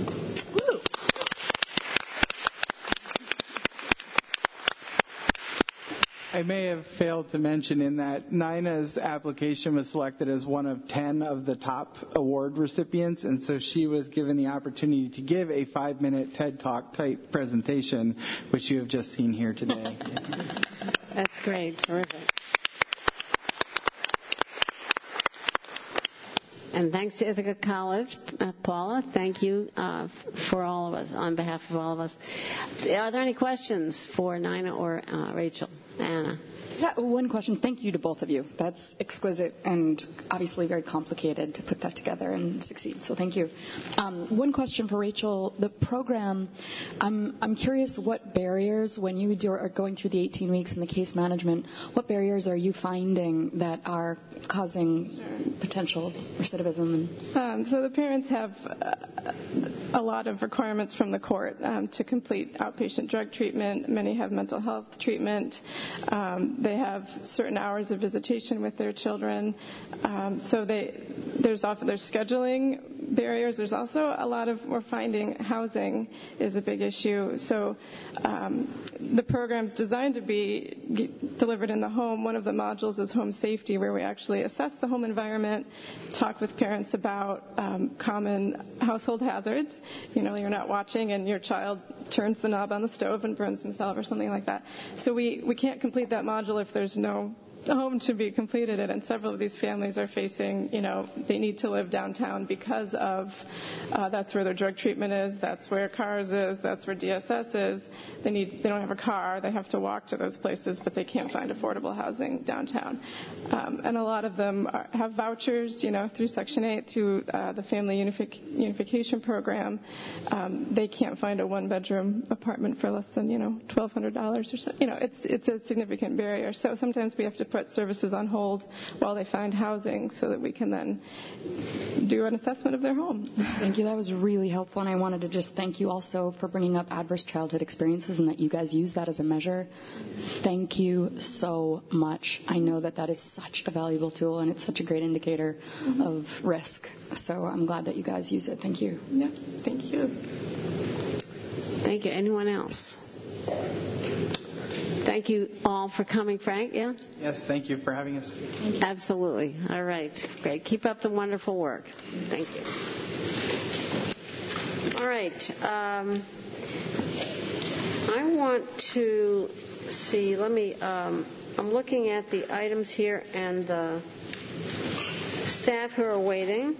I may have failed to mention in that Nina's application was selected as one of 10 of the top award recipients, and so she was given the opportunity to give a 5-minute TED Talk type presentation, which you have just seen here today. That's great. Terrific. And thanks to Ithaca College, Paula. Thank you for all of us, on behalf of all of us. Are there any questions for Nina or Rachel? Anna. Yeah, one question. Thank you to both of you. That's exquisite and obviously very complicated to put that together and succeed. So thank you. One question for Rachel. The program, I'm curious what barriers, when you are going through the 18 weeks in the case management, what barriers are you finding that are causing potential recidivism? So the parents have a lot of requirements from the court to complete outpatient drug treatment. Many have mental health treatment. They have certain hours of visitation with their children. So there's scheduling barriers. There's also a lot of, we're finding housing is a big issue. So the program's designed to be delivered in the home. One of the modules is home safety, where we actually assess the home environment, talk with parents about common household hazards. You know, you're not watching and your child turns the knob on the stove and burns himself or something like that. So we can't complete that module if there's no home to be completed in, and several of these families are facing, they need to live downtown because of that's where their drug treatment is, that's where CARS is, that's where DSS is. They don't have a car, they have to walk to those places, but they can't find affordable housing downtown. And a lot of them have vouchers, through Section 8, through the Family Unification Program. They can't find a one-bedroom apartment for less than, $1,200 or so. It's a significant barrier. So sometimes we have to put services on hold while they find housing so that we can then do an assessment of their home. Thank you. That was really helpful, and I wanted to just thank you also for bringing up adverse childhood experiences and that you guys use that as a measure. Thank you so much. I know that is such a valuable tool, and it's such a great indicator of risk. So I'm glad that you guys use it. Thank you. Yeah, thank you. Thank you. Anyone else? Thank you all for coming. Frank, yeah? Yes, thank you for having us. Absolutely. All right. Great. Keep up the wonderful work. Thank you. All right. I want to see, I'm looking at the items here and the staff who are waiting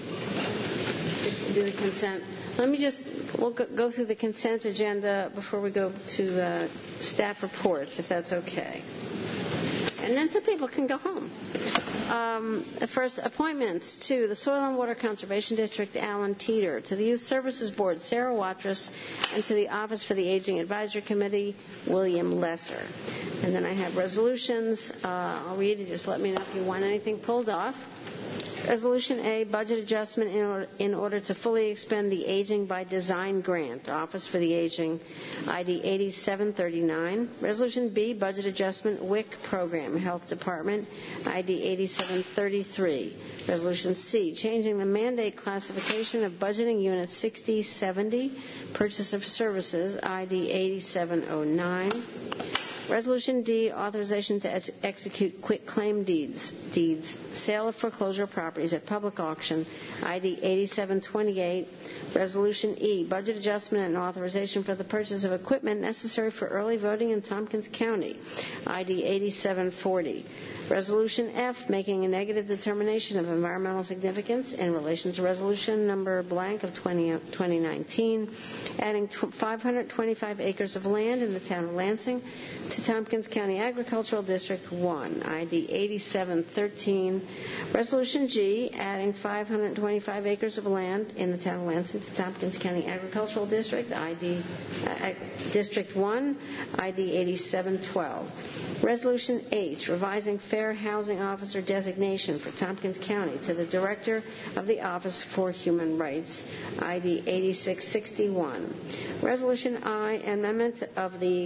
to do the consent. We'll go through the consent agenda before we go to the staff reports, if that's okay. And then some people can go home. First, appointments to the Soil and Water Conservation District, Alan Teeter, to the Youth Services Board, Sarah Watrous, and to the Office for the Aging Advisory Committee, William Lesser. And then I have resolutions. I'll read it. Just let me know if you want anything pulled off. Resolution A, budget adjustment in order to fully expend the Aging by Design grant, Office for the Aging, ID 8739. Resolution B, budget adjustment, WIC program, Health Department, ID 8733. Resolution C, changing the mandate classification of budgeting unit 6070, purchase of services, ID 8709. Resolution D, authorization to execute quit claim deeds, sale of foreclosure properties at public auction, ID 8728. Resolution E, budget adjustment and authorization for the purchase of equipment necessary for early voting in Tompkins County, ID 8740. Resolution F, making a negative determination of environmental significance in relation to resolution number blank of 2019, adding 525 acres of land in the town of Lansing to Tompkins County Agricultural District 1, ID 8713. Resolution G, adding 525 acres of land in the town of Lansing to Tompkins County Agricultural District, ID District 1, ID 8712. Resolution H, revising Fair Housing Officer designation for Tompkins County to the Director of the Office for Human Rights, ID 8661. Resolution I, amendment of the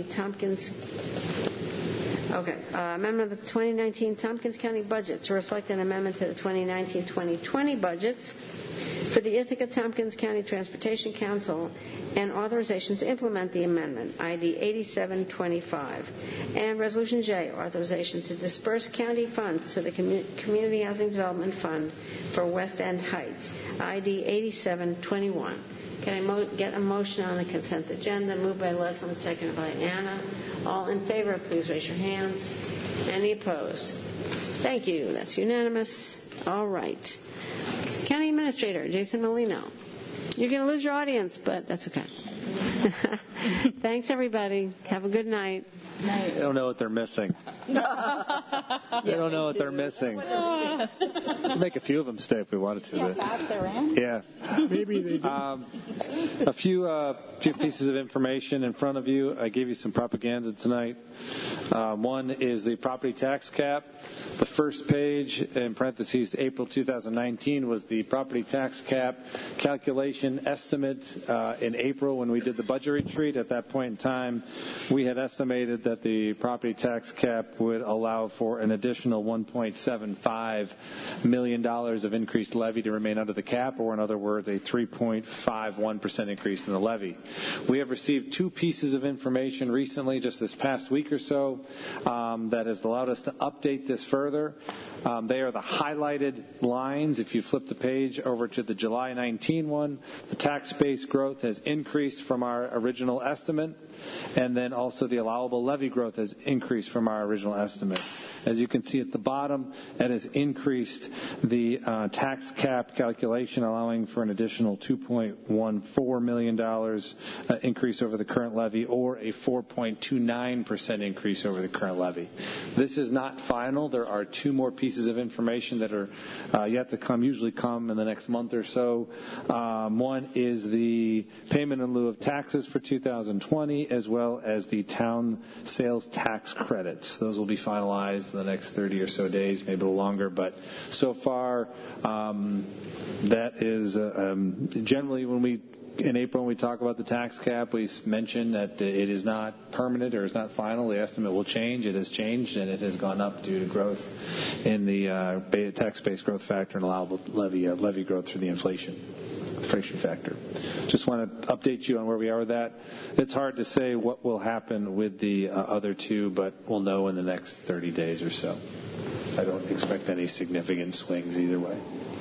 amendment of the 2019 Tompkins County budget to reflect an amendment to the 2019-2020 budgets for the Ithaca-Tompkins County Transportation Council and authorization to implement the amendment, ID 8725. And Resolution J, authorization to disperse county funds to the Community Housing Development Fund for West End Heights, ID 8721. Can I get a motion on the consent agenda? Moved by Leslie and seconded by Anna. All in favor, please raise your hands. Any opposed? Thank you. That's unanimous. All right. County Administrator Jason Molino. You're going to lose your audience, but that's okay. Thanks, everybody. Have a good night. They don't know what they're missing. They don't know what they're missing. We'll make a few of them stay if we wanted to. Yeah. Maybe they do. A few pieces of information in front of you. I gave you some propaganda tonight. One is the property tax cap. The first page, in parentheses, April 2019, was the property tax cap calculation estimate in April when we did the budget retreat. At that point in time, we had estimated that the property tax cap would allow for an additional $1.75 million of increased levy to remain under the cap, or in other words, a 3.51% increase in the levy. We have received two pieces of information recently, just this past week or so, that has allowed us to update this further. They are the highlighted lines. If you flip the page over to the July 19 one, the tax base growth has increased from our original estimate, and then also the allowable levy growth has increased from our original estimate. As you can see at the bottom, it has increased the tax cap calculation, allowing for an additional $2.14 million increase over the current levy, or a 4.29% increase over the current levy. This is not final. There are two more pieces of information that are yet to come, usually come in the next month or so. One is the payment in lieu of taxes for 2020, as well as the town sales tax credits. Those will be finalized in the next 30 or so days, maybe a little longer. But so far, that is generally in April, when we talk about the tax cap, we mention that it is not permanent or is not final. The estimate will change. It has changed, and it has gone up due to growth in the tax-based growth factor and allowable levy growth through the inflation factor. Just want to update you on where we are with that. It's hard to say what will happen with the other two, but we'll know in the next 30 days or so. I don't expect any significant swings either way.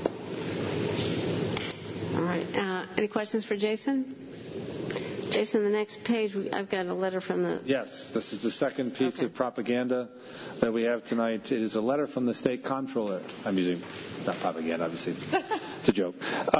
All right. Any questions for Jason? Jason, the next page, I've got a letter from the... Yes, this is the second piece of propaganda that we have tonight. It is a letter from the state comptroller. I'm using, not propaganda, obviously. It's a joke.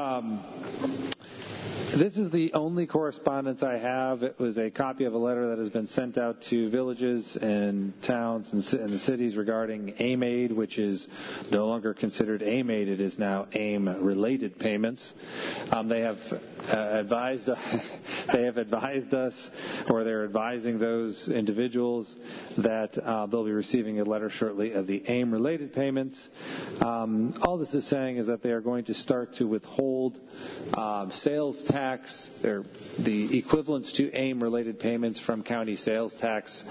This is the only correspondence I have. It was a copy of a letter that has been sent out to villages and towns and the cities regarding AIM-aid, which is no longer considered AIM-aid. It is now AIM-related payments. They have advised us, or they're advising those individuals that they'll be receiving a letter shortly of the AIM-related payments. All this is saying is that they are going to start to withhold sales tax, or the equivalents to AIM-related payments from county sales tax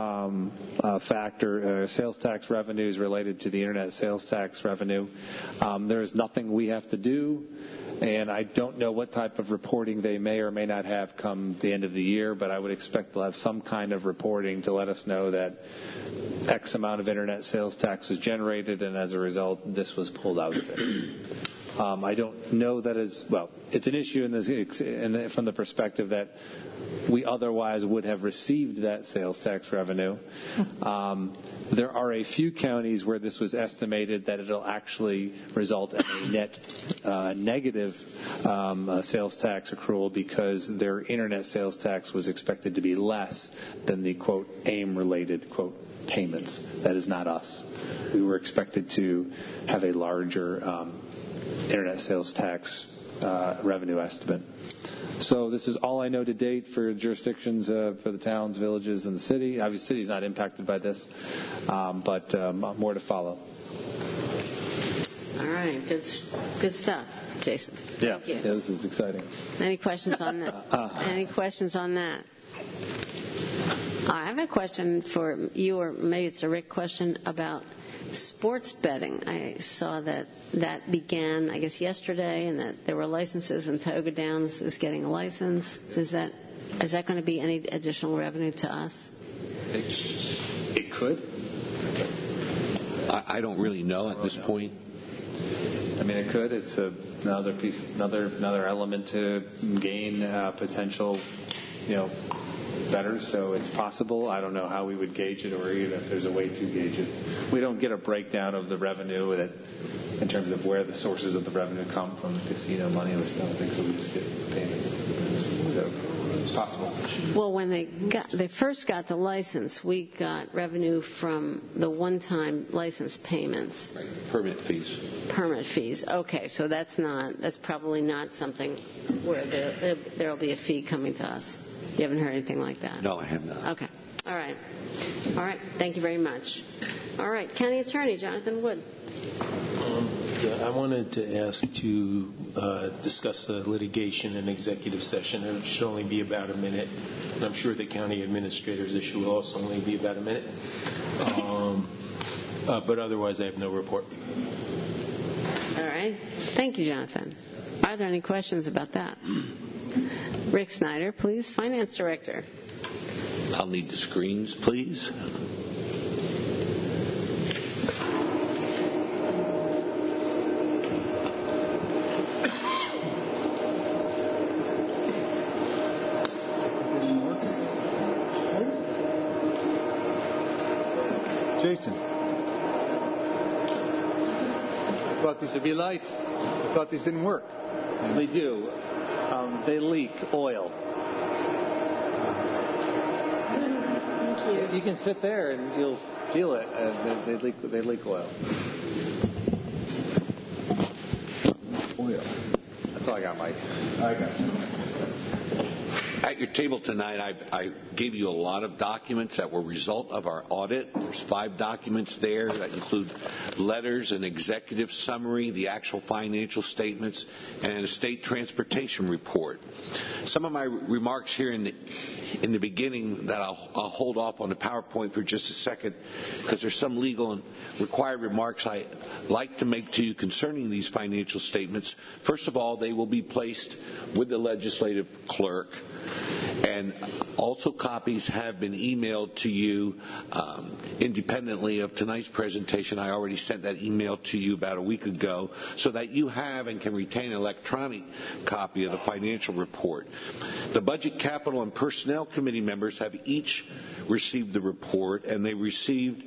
sales tax revenues related to the internet sales tax revenue. There is nothing we have to do. And I don't know what type of reporting they may or may not have come the end of the year, but I would expect they'll have some kind of reporting to let us know that X amount of internet sales tax was generated, and as a result, this was pulled out of it. I don't know that it's an issue from the perspective that we otherwise would have received that sales tax revenue. There are a few counties where this was estimated that it'll actually result in a net negative sales tax accrual because their internet sales tax was expected to be less than the, quote, AIM-related, quote, payments. That is not us. We were expected to have a larger internet sales tax revenue estimate. So this is all I know to date for jurisdictions for the towns, villages, and the city. Obviously, the city is not impacted by this, but more to follow. All right, good stuff, Jason. Yeah, this is exciting. Any questions on that? Any questions on that? I have a question for you, or maybe it's a Rick question about sports betting. I saw that began, I guess, yesterday, and that there were licenses, and Tioga Downs is getting a license. Is that going to be any additional revenue to us? It could. I don't really know at this point. I mean, it could. It's another piece, another element to gain potential, bettors, so it's possible. I don't know how we would gauge it, or even if there's a way to gauge it. We don't get a breakdown of the revenue in terms of where the sources of the revenue come from, the casino money and stuff. So we just get payments. So it's possible. Well, when they first got the license, we got revenue from the one-time license payments. Right. Permit fees. Okay, so that's probably not something where there'll be a fee coming to us. You haven't heard anything like that? No, I have not. Okay. All right. Thank you very much. All right. County Attorney Jonathan Wood. I wanted to ask to discuss the litigation in executive session. It should only be about a minute. And I'm sure the county administrator's issue will also only be about a minute. But otherwise, I have no report. All right. Thank you, Jonathan. Are there any questions about that? Rick Snyder, please, Finance Director. I'll need the screens, please. Jason. I thought these would be light. I thought these didn't work. They do. They leak oil. Thank you. You can sit there and you'll feel it. They leak oil. Oil. That's all I got, Mike. I got you. At your table tonight, I gave you a lot of documents that were a result of our audit. There's 5 documents there that include letters, an executive summary, the actual financial statements, and a state transportation report. Some of my remarks here in the beginning that I'll hold off on the PowerPoint for just a second, because there's some legal and required remarks I like to make to you concerning these financial statements. First of all, they will be placed with the legislative clerk. And also copies have been emailed to you independently of tonight's presentation. I already sent that email to you about a week ago so that you have and can retain an electronic copy of the financial report. The Budget, Capital, and Personnel Committee members have each received the report, and they received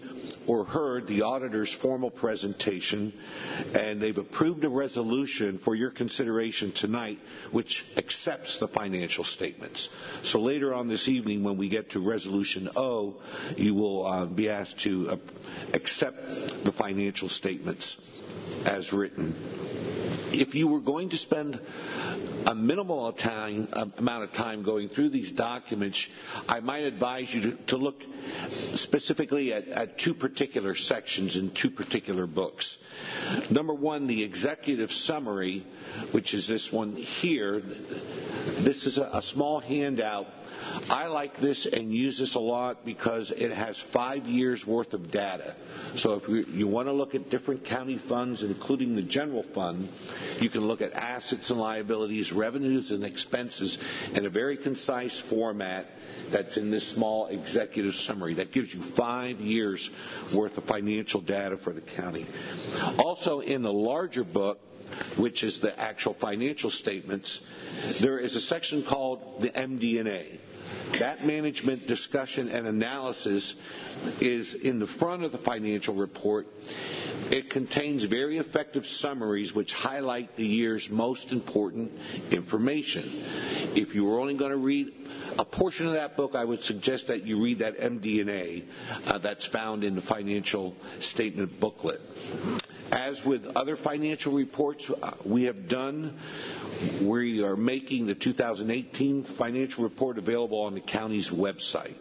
or heard the auditor's formal presentation, and they've approved a resolution for your consideration tonight which accepts the financial statements. So later on this evening, when we get to Resolution O, you will be asked to accept the financial statements as written. If you were going to spend a minimal amount of time going through these documents, I might advise you to look specifically at two particular sections in two particular books. Number one, the executive summary, which is this one here. This is a small handout. I like this and use this a lot because it has 5 years worth of data. So if you want to look at different county funds, including the general fund, you can look at assets and liabilities, revenues and expenses in a very concise format that's in this small executive summary. That gives you 5 years worth of financial data for the county. Also in the larger book, which is the actual financial statements, there is a section called the MD&A. That management discussion and analysis is in the front of the financial report. It contains very effective summaries which highlight the year's most important information. If you were only going to read a portion of that book, I would suggest that you read that MD&A that's found in the financial statement booklet. As with other financial reports we have done, we are making the 2018 financial report available on the county's website.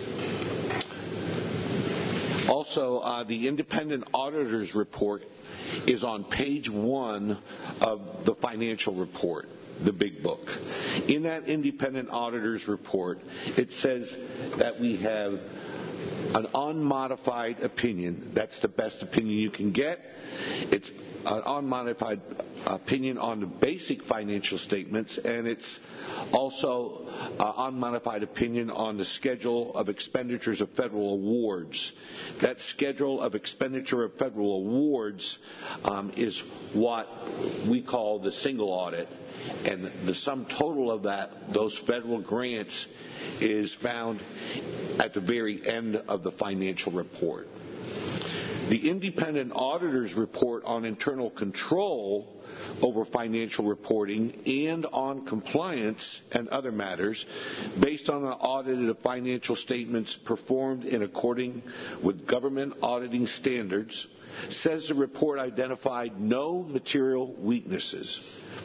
Also, the independent auditor's report is on page 1 of the financial report, the big book. In that independent auditor's report, it says that we have an unmodified opinion. That's the best opinion you can get. It's an unmodified opinion on the basic financial statements, and it's also an unmodified opinion on the schedule of expenditures of federal awards. That schedule of expenditure of federal awards is what we call the single audit, and the sum total of those federal grants is found at the very end of the financial report. The independent auditor's report on internal control over financial reporting and on compliance and other matters based on an audit of financial statements performed in accordance with government auditing standards says the report identified no material weaknesses,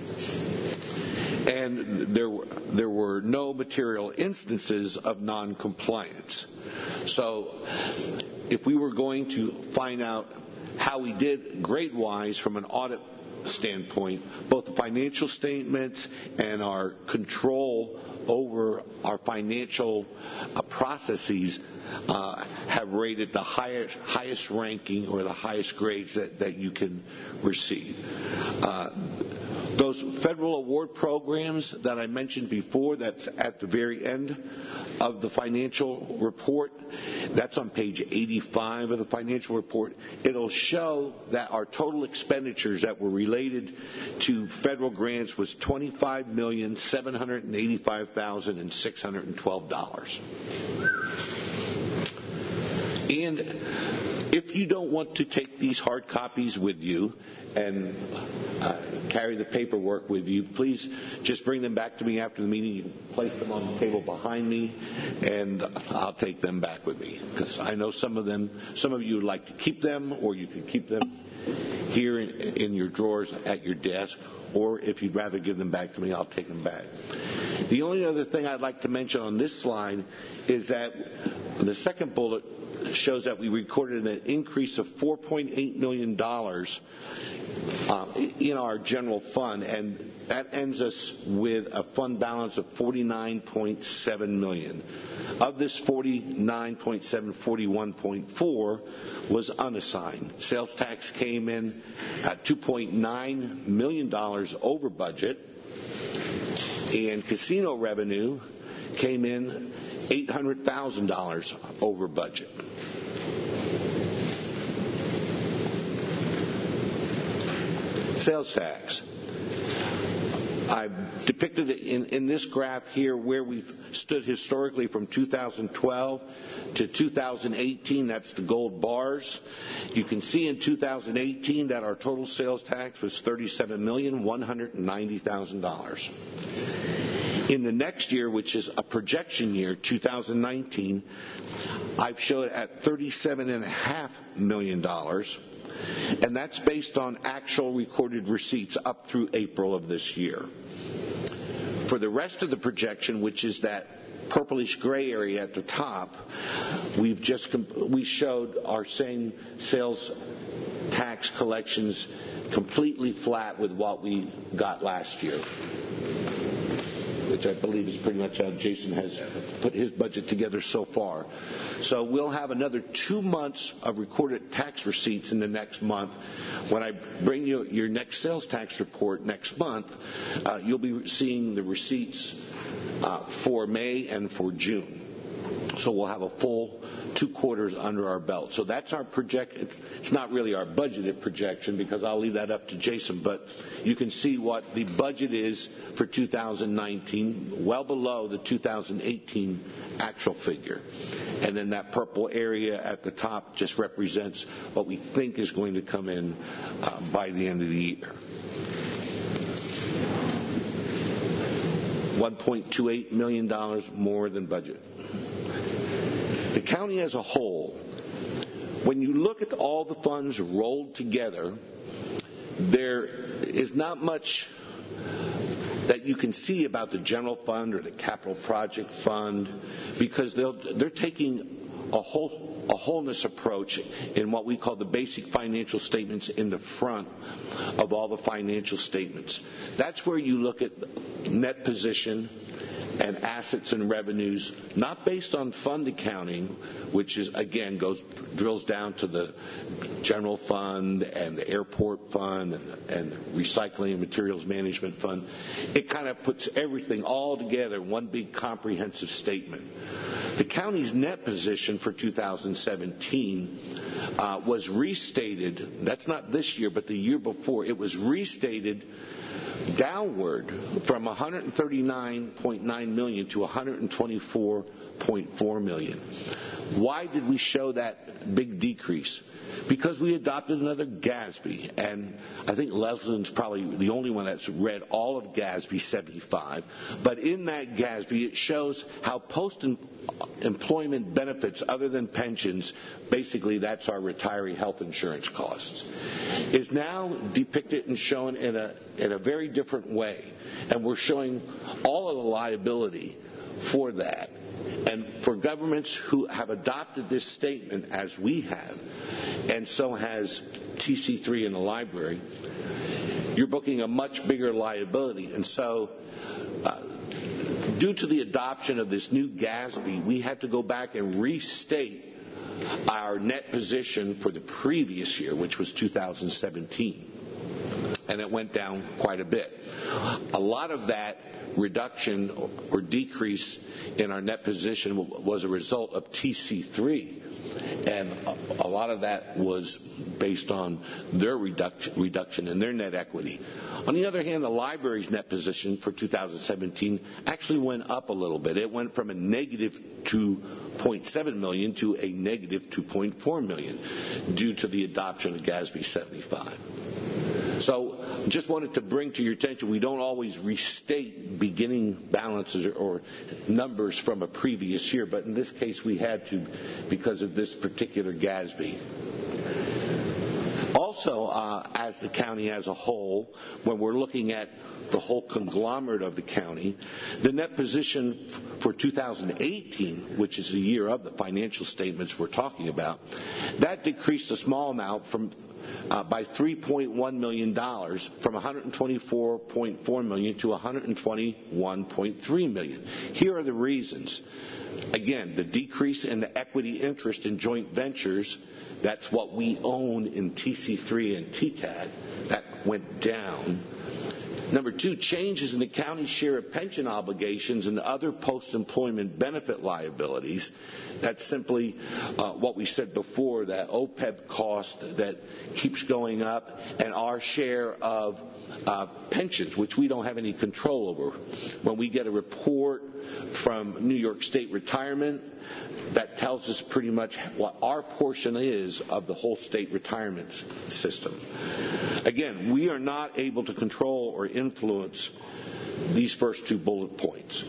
and there were no material instances of noncompliance. So if we were going to find out how we did grade-wise from an audit standpoint, both the financial statements and our control over our financial processes have rated the highest ranking or the highest grades that you can receive. Those federal award programs that I mentioned before, that's at the very end of the financial report, that's on page 85 of the financial report. It'll show that our total expenditures that were related to federal grants was $25,785,612. And if you don't want to take these hard copies with you and carry the paperwork with you, please just bring them back to me after the meeting. You can place them on the table behind me, and I'll take them back with me. Because I know some of you would like to keep them, or you can keep them here in your drawers at your desk, or if you'd rather give them back to me, I'll take them back. The only other thing I'd like to mention on this slide is that the second bullet shows that we recorded an increase of $4.8 million in our general fund, and that ends us with a fund balance of $49.7 million. Of this $49.7, $41.4 was unassigned. Sales tax came in at $2.9 million over budget, and casino revenue came in $800,000 over budget. Sales tax. I've depicted in this graph here where we've stood historically from 2012 to 2018. That's the gold bars. You can see in 2018 that our total sales tax was $37,190,000. In the next year, which is a projection year, 2019, I've showed at $37.5 million. And that's based on actual recorded receipts up through April of this year. For the rest of the projection, which is that purplish gray area at the top, we showed our same sales tax collections completely flat with what we got last year, which I believe is pretty much how Jason has put his budget together so far. So we'll have another 2 months of recorded tax receipts in the next month. When I bring you your next sales tax report next month, you'll be seeing the receipts for May and for June. So we'll have a full 2 quarters under our belt. So that's our projection. It's not really our budgeted projection because I'll leave that up to Jason, but you can see what the budget is for 2019, well below the 2018 actual figure. And then that purple area at the top just represents what we think is going to come in by the end of the year. $1.28 million more than budget. The county as a whole, when you look at all the funds rolled together, there is not much that you can see about the general fund or the capital project fund because they're taking a wholeness approach in what we call the basic financial statements in the front of all the financial statements. That's where you look at net position and assets and revenues, not based on fund accounting, which is again drills down to the general fund and the airport fund and recycling and materials management fund. It kind of puts everything all together in one big comprehensive statement. The county's net position for 2017 was restated. That's not this year, but the year before. It was restated downward from $139.9 million to $124.4 million. Why did we show that big decrease? Because we adopted another GASB, and I think Leslie's probably the only one that's read all of GASB 75. But in that GASB, it shows how post-employment benefits, other than pensions, basically that's our retiree health insurance costs, is now depicted and shown in a very different way. And we're showing all of the liability for that. And for governments who have adopted this statement as we have, and so has TC3 in the library, you're booking a much bigger liability. And so due to the adoption of this new GASB, we had to go back and restate our net position for the previous year, which was 2017. And it went down quite a bit. A lot of that reduction or decrease in our net position was a result of TC3. And a lot of that was based on their reduction in their net equity. On the other hand, the library's net position for 2017 actually went up a little bit. It went from a negative $2.7 million to a negative $2.4 million due to the adoption of GASB 75. So just wanted to bring to your attention, we don't always restate beginning balances or numbers from a previous year, but in this case we had to because of this particular GASB. Also, as the county as a whole, when we're looking at the whole conglomerate of the county, the net position for 2018, which is the year of the financial statements we're talking about, that decreased a small amount by $3.1 million from $124.4 million to $121.3 million. Here are the reasons. Again, the decrease in the equity interest in joint ventures, that's what we own in TC3 and TCAD, that went down. Number 2, changes in the county's share of pension obligations and other post-employment benefit liabilities. That's simply what we said before, that OPEB cost that keeps going up, and our share of pensions, which we don't have any control over. When we get a report from New York State Retirement, that tells us pretty much what our portion is of the whole state retirement system. Again, we are not able to control or influence these first 2 bullet points.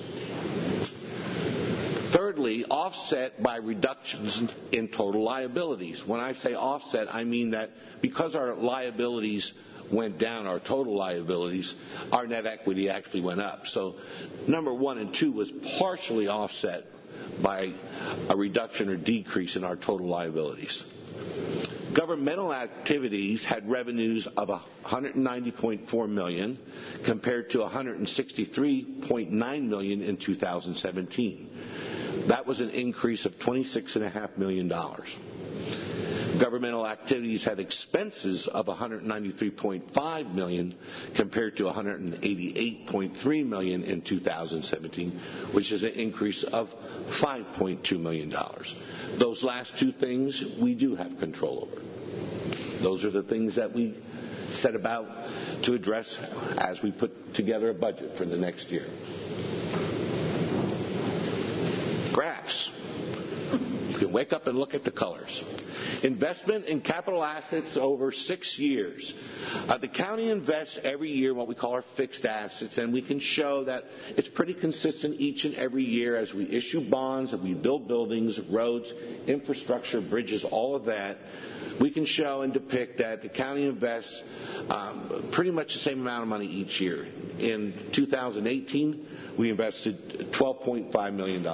Thirdly, offset by reductions in total liabilities. When I say offset, I mean that because our liabilities went down, our total liabilities, our net equity actually went up. So number 1 and 2 was partially offset by a reduction or decrease in our total liabilities. Governmental activities had revenues of $190.4 million compared to $163.9 million in 2017. That was an increase of $26.5 million. Governmental activities had expenses of $193.5 million compared to $188.3 million in 2017, which is an increase of $5.2 million. Those last 2 things we do have control over. Those are the things that we set about to address as we put together a budget for the next year. Graphs. You can wake up and look at the colors. Investment in capital assets over 6 years. The county invests every year in what we call our fixed assets, and we can show that it's pretty consistent each and every year as we issue bonds and we build buildings, roads, infrastructure, bridges, all of that. We can show and depict that the county invests pretty much the same amount of money each year. In 2018, we invested $12.5 million.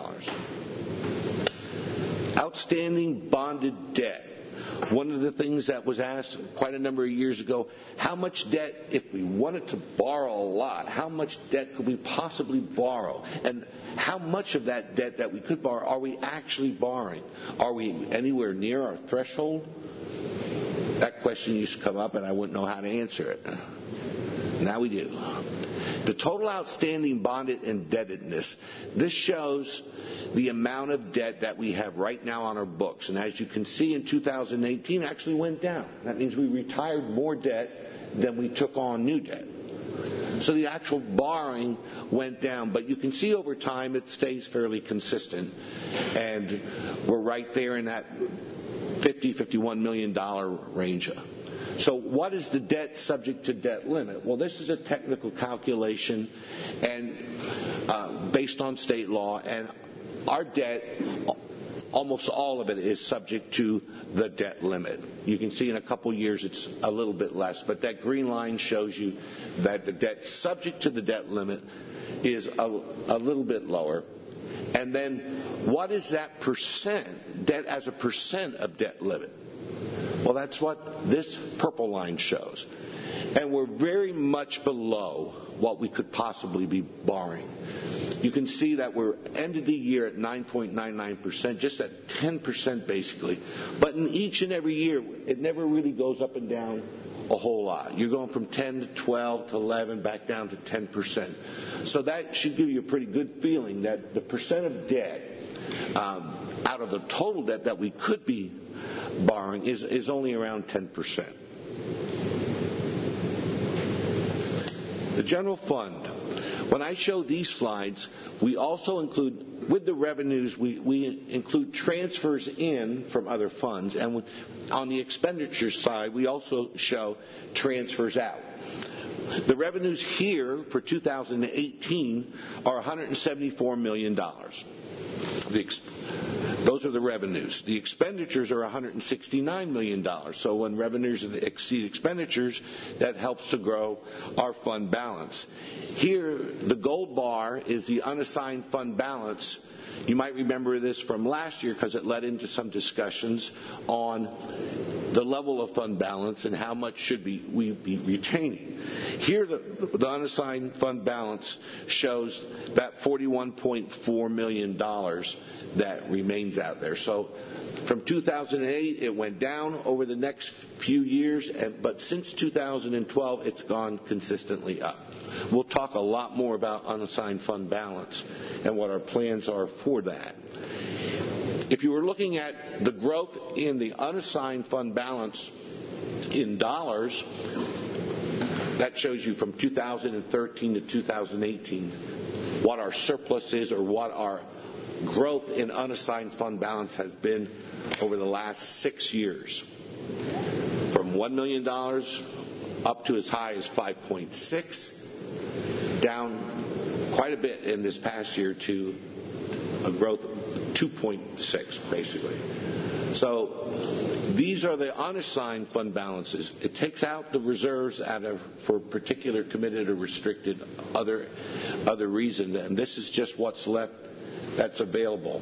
Outstanding bonded debt. One of the things that was asked quite a number of years ago, how much debt, if we wanted to borrow a lot, how much debt could we possibly borrow? And how much of that debt that we could borrow are we actually borrowing? Are we anywhere near our threshold? That question used to come up and I wouldn't know how to answer it. Now we do. The total outstanding bonded indebtedness. This shows the amount of debt that we have right now on our books. And as you can see, in 2018, actually went down. That means we retired more debt than we took on new debt. So the actual borrowing went down. But you can see over time it stays fairly consistent. And we're right there in that $51 million range. So what is the debt subject to debt limit? Well, this is a technical calculation and based on state law, and our debt, almost all of it is subject to the debt limit. You can see in a couple years it's a little bit less, but that green line shows you that the debt subject to the debt limit is a little bit lower. And then what is that percent, debt as a percent of debt limit? Well, that's what this purple line shows. And we're very much below what we could possibly be borrowing. You can see that we're ended the year at 9.99%, just at 10% basically. But in each and every year, it never really goes up and down a whole lot. You're going from 10 to 12 to 11, back down to 10%. So that should give you a pretty good feeling that the percent of debt out of the total debt that we could be borrowing is only around 10%. The general fund. When I show these slides, we also include, with the revenues, we include transfers in from other funds. And on the expenditure side, we also show transfers out. The revenues here for 2018 are $174 million. Those are the revenues. The expenditures are $169 million. So when revenues exceed expenditures, that helps to grow our fund balance. Here, the gold bar is the unassigned fund balance. You might remember this from last year because it led into some discussions on the level of fund balance and how much should we be retaining. Here, the unassigned fund balance shows that $41.4 million that remains out there. So From 2008, it went down over the next few years, but since 2012, it's gone consistently up. We'll talk a lot more about unassigned fund balance and what our plans are for that. If you were looking at the growth in the unassigned fund balance in dollars, that shows you from 2013 to 2018 what our surplus is or what our growth in unassigned fund balance has been over the last 6 years. From $1 million up to as high as 5.6, down quite a bit in this past year to a growth of 2.6, basically. So these are the unassigned fund balances. It takes out the reserves for particular committed or restricted other reason, and this is just what's left that's available.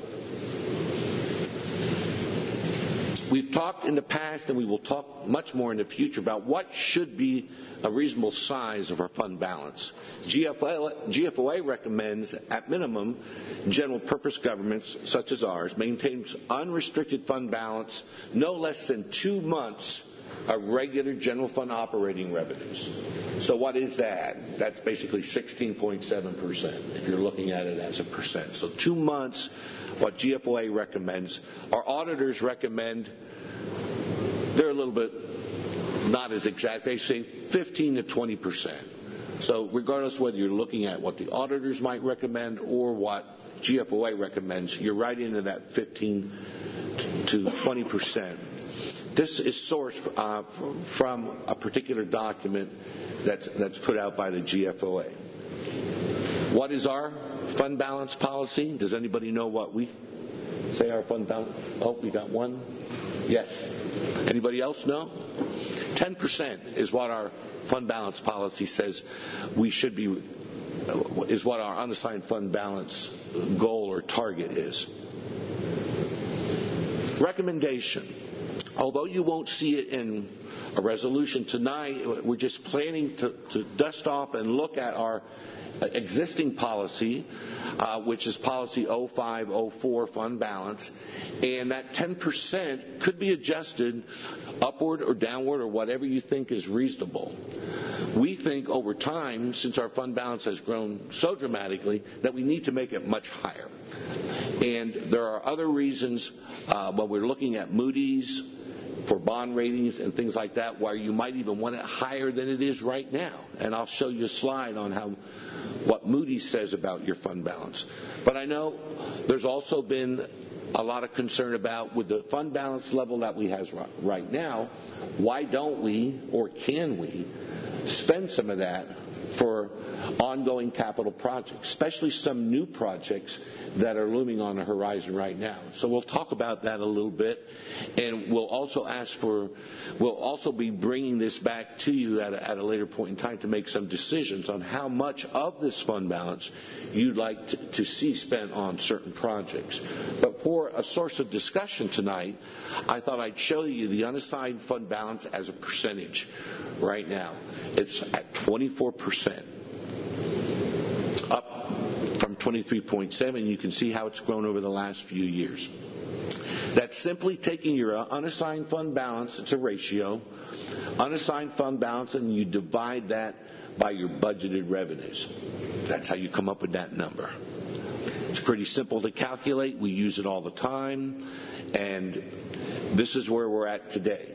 We've talked in the past, and we will talk much more in the future, about what should be a reasonable size of our fund balance. GFOA recommends, at minimum, general purpose governments, such as ours, maintains unrestricted fund balance no less than 2 months of regular general fund operating revenues. So what is that? That's basically 16.7% if you're looking at it as a percent. So 2 months, what GFOA recommends. Our auditors recommend, they're a little bit not as exact, they say 15 to 20%. So regardless whether you're looking at what the auditors might recommend or what GFOA recommends, you're right into that 15 to 20%. This is sourced from a particular document that's put out by the GFOA. What is our fund balance policy? Does anybody know what we say our fund balance? Oh, we got one. Yes. Anybody else know? 10% is what our fund balance policy says we should be, is what our unassigned fund balance goal or target is. Recommendation. Although you won't see it in a resolution tonight, we're just planning to dust off and look at our existing policy, which is policy 0504 fund balance, and that 10% could be adjusted upward or downward or whatever you think is reasonable. We think over time, since our fund balance has grown so dramatically, that we need to make it much higher. And there are other reasons when we're looking at Moody's for bond ratings and things like that, where you might even want it higher than it is right now. And I'll show you a slide on what Moody's says about your fund balance. But I know there's also been a lot of concern about, with the fund balance level that we have right now, why don't we or can we spend some of that for ongoing capital projects, especially some new projects that are looming on the horizon right now. So we'll talk about that a little bit, and we'll also be bringing this back to you at a later point in time to make some decisions on how much of this fund balance you'd like to see spent on certain projects. But for a source of discussion tonight, I thought I'd show you the unassigned fund balance as a percentage right now. It's at 24%. Up from 23.7, you can see how it's grown over the last few years. That's simply taking your unassigned fund balance, it's a ratio, unassigned fund balance, and you divide that by your budgeted revenues. That's how you come up with that number. It's pretty simple to calculate. We use it all the time, and this is where we're at today.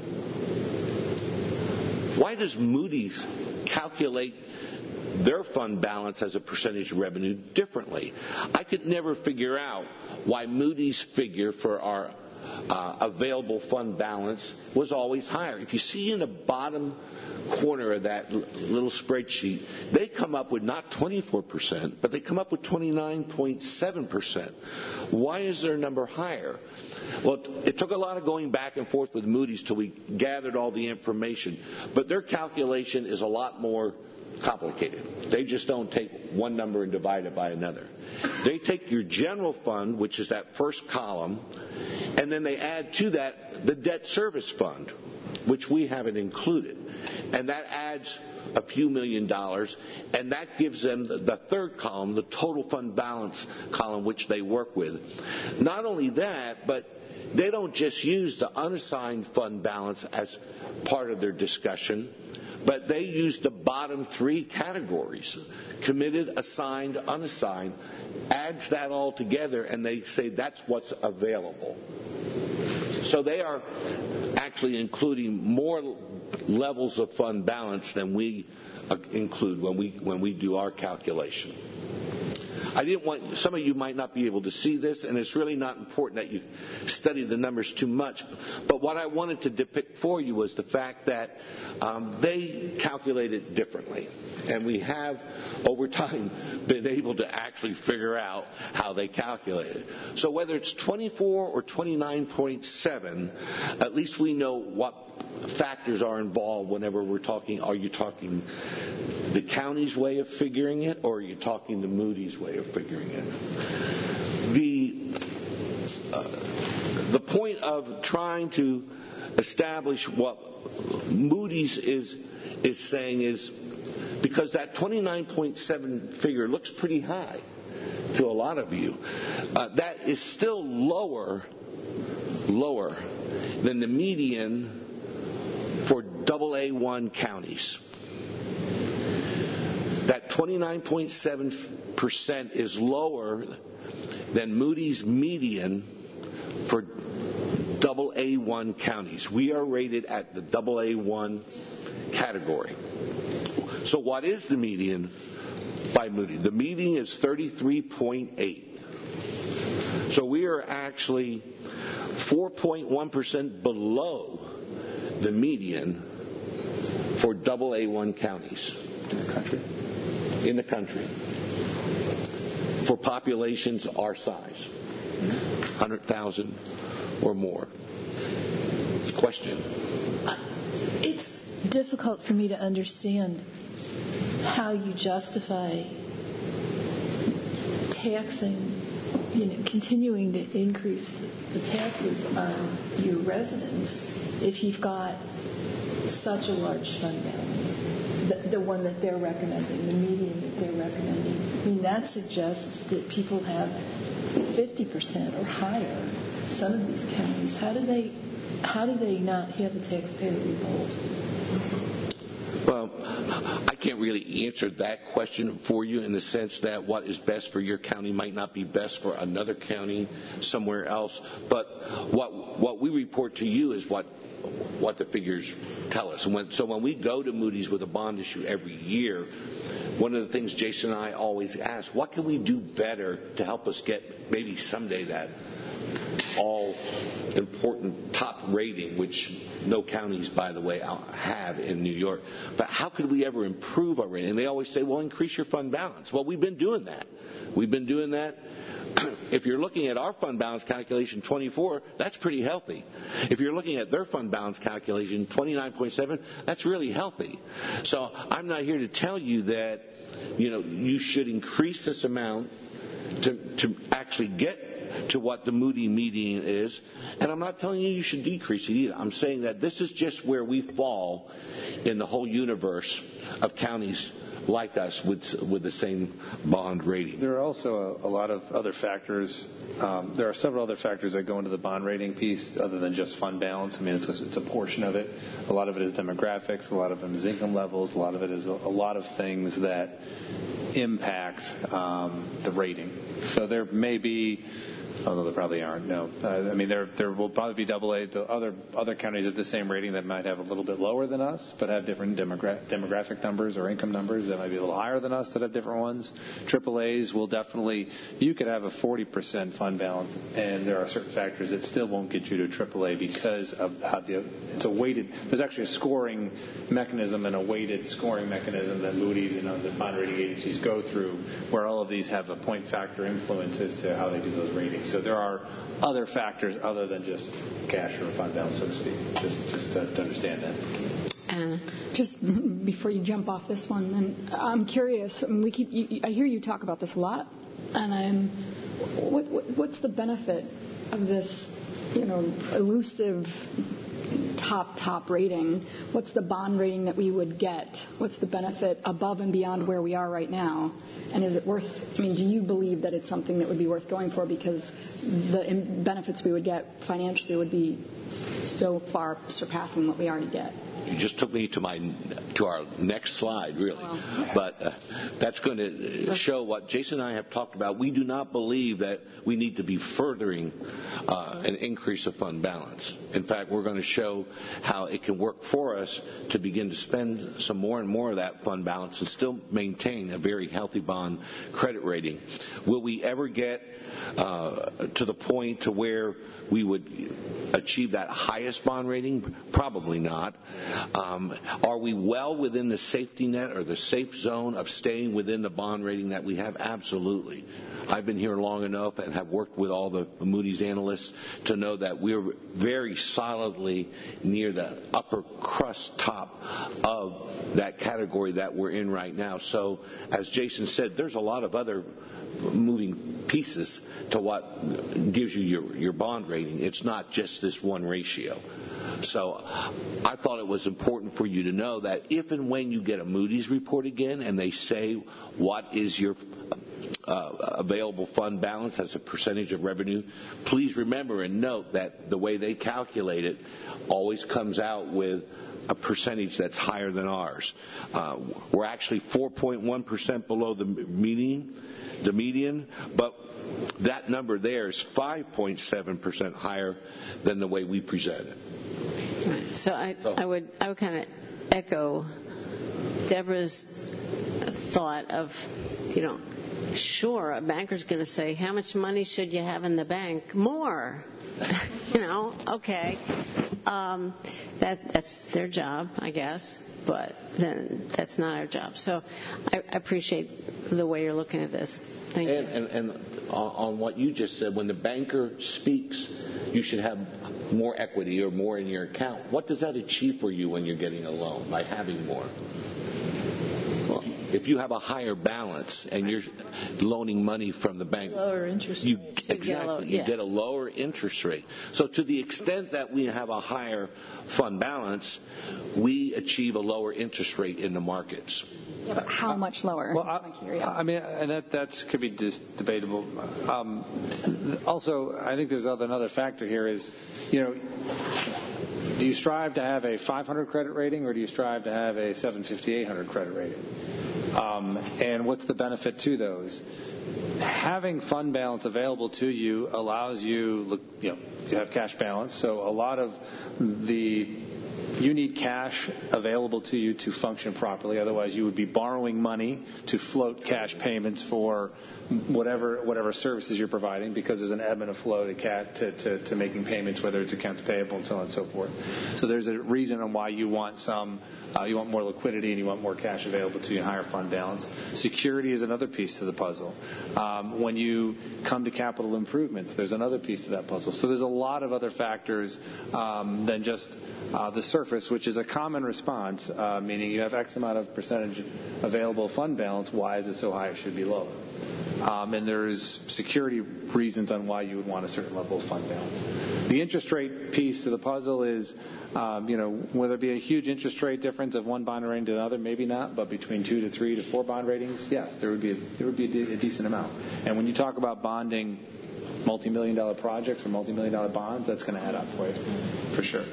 Why does Moody's calculate their fund balance as a percentage of revenue differently? I could never figure out why Moody's figure for our available fund balance was always higher. If you see in the bottom corner of that little spreadsheet, they come up with not 24%, but they come up with 29.7%. Why is their number higher? Well, it took a lot of going back and forth with Moody's till we gathered all the information, but their calculation is a lot more complicated. They just don't take one number and divide it by another. They take your general fund, which is that first column, and then they add to that the debt service fund, which we haven't included. And that adds a few $1 million, and that gives them the third column, the total fund balance column, which they work with. Not only that, but they don't just use the unassigned fund balance as part of their discussion, but they use the bottom three categories: committed, assigned, unassigned, adds that all together, and they say that's what's available. So they are actually including more levels of fund balance than we include when we do our calculation. I didn't want, some of you might not be able to see this, and it's really not important that you study the numbers too much, but what I wanted to depict for you was the fact that they calculate it differently. And we have, over time, been able to actually figure out how they calculate it. So whether it's 24 or 29.7, at least we know what factors are involved whenever we're talking. Are you talking the county's way of figuring it, or are you talking the Moody's way of figuring it? The point of trying to establish what Moody's is saying is, because that 29.7 figure looks pretty high to a lot of you, that is still lower than the median for AA1 counties. That 29.7% is lower than Moody's median for AA1 counties. We are rated at the AA1 category. So what is the median by Moody's? The median is 33.8. So we are actually 4.1% below the median for AA1 counties. In the country. For populations our size. 100,000 or more. Question? It's difficult for me to understand how you justify taxing, continuing to increase the taxes on your residents if you've got such a large fund balance. The one that they're recommending, the median that they're recommending. I mean, that suggests that people have 50% or higher. Some of these counties, how do they not have a taxpayer revolt? Well, I can't really answer that question for you in the sense that what is best for your county might not be best for another county somewhere else. But what we report to you is what the figures tell us. And so when we go to Moody's with a bond issue every year, one of the things Jason and I always ask, what can we do better to help us get maybe someday that all-important top rating, which no counties, by the way, have in New York. But how could we ever improve our rating? And they always say, well, increase your fund balance. Well, we've been doing that. If you're looking at our fund balance calculation, 24, that's pretty healthy. If you're looking at their fund balance calculation, 29.7, that's really healthy. So I'm not here to tell you that, you should increase this amount to actually get to what the Moody median is, and I'm not telling you should decrease it either. I'm saying that this is just where we fall in the whole universe of counties like us with the same bond rating. There are also a lot of other factors. There are several other factors that go into the bond rating piece other than just fund balance. I mean, it's a portion of it. A lot of it is demographics. A lot of it is income levels. A lot of it is a lot of things that impact the rating. So there may be, although there probably aren't. No, I mean there will probably be AA. The other counties of the same rating that might have a little bit lower than us, but have different demographic numbers or income numbers that might be a little higher than us that have different ones. AAA's will definitely. You could have a 40% fund balance, and there are certain factors that still won't get you to AAA because of how it's a weighted. There's actually a scoring mechanism and a weighted scoring mechanism that Moody's and the bond rating agencies go through, where all of these have a point factor influence as to how they do those ratings. So there are other factors other than just cash or fund balance, so to speak, just to understand that. Just before you jump off this one, then I'm curious. I hear you talk about this a lot, and what's the benefit of this, elusive top rating, what's the bond rating that we would get? What's the benefit above and beyond where we are right now? And is it worth, do you believe that it's something that would be worth going for because the benefits we would get financially would be so far surpassing what we already get? You just took me to our next slide, really. But that's going to show what Jason and I have talked about. We do not believe that we need to be furthering an increase of fund balance. In fact, we're going to show how it can work for us to begin to spend some more and more of that fund balance and still maintain a very healthy bond credit rating. Will we ever get to the point to where we would achieve that highest bond rating? Probably not. Are we well within the safety net or the safe zone of staying within the bond rating that we have? Absolutely. I've been here long enough and have worked with all the Moody's analysts to know that we're very solidly near the upper crust top of that category that we're in right now. So, as Jason said, there's a lot of other moving pieces to what gives you your bond rating. It's not just this one ratio. So I thought it was important for you to know that if and when you get a Moody's report again and they say what is your available fund balance as a percentage of revenue, please remember and note that the way they calculate it always comes out with a percentage that's higher than ours. We're actually 4.1% below the median, but that number there is 5.7% higher than the way we present it. Right. So I would kind of echo Deborah's thought of, sure, a banker's going to say, how much money should you have in the bank? More. Okay. That's their job, I guess, but then that's not our job. So I appreciate the way you're looking at this. Thank you. And on what you just said, when the banker speaks, you should have more equity or more in your account. What does that achieve for you when you're getting a loan by having more? If you have a higher balance and you're loaning money from the bank, lower interest you rate. you get a lower interest rate. So to the extent that we have a higher fund balance, we achieve a lower interest rate in the markets. Yeah, but how much lower? Well, and that could be debatable. Also, I think there's another factor here is, do you strive to have a 500 credit rating or do you strive to have a 750, 800 credit rating? And what's the benefit to those? Having fund balance available to you allows you have cash balance, so a lot of you need cash available to you to function properly. Otherwise, you would be borrowing money to float cash payments for whatever services you're providing, because there's an ebb and a flow to making payments, whether it's accounts payable and so on and so forth. So there's a reason on why you want you want more liquidity and you want more cash available to you, higher fund balance. Security is another piece to the puzzle. When you come to capital improvements, there's another piece to that puzzle. So there's a lot of other factors than just the surface, which is a common response, meaning you have X amount of percentage available fund balance. Why is it so high? It should be lower. And there's security reasons on why you would want a certain level of fund balance. The interest rate piece of the puzzle is, will there be a huge interest rate difference of one bond rating to another? Maybe not, but between 2 to 3 to 4 bond ratings, yes, there would be a decent amount. And when you talk about bonding multi-million-dollar projects or multi-million-dollar bonds, that's going to add up for you, for sure.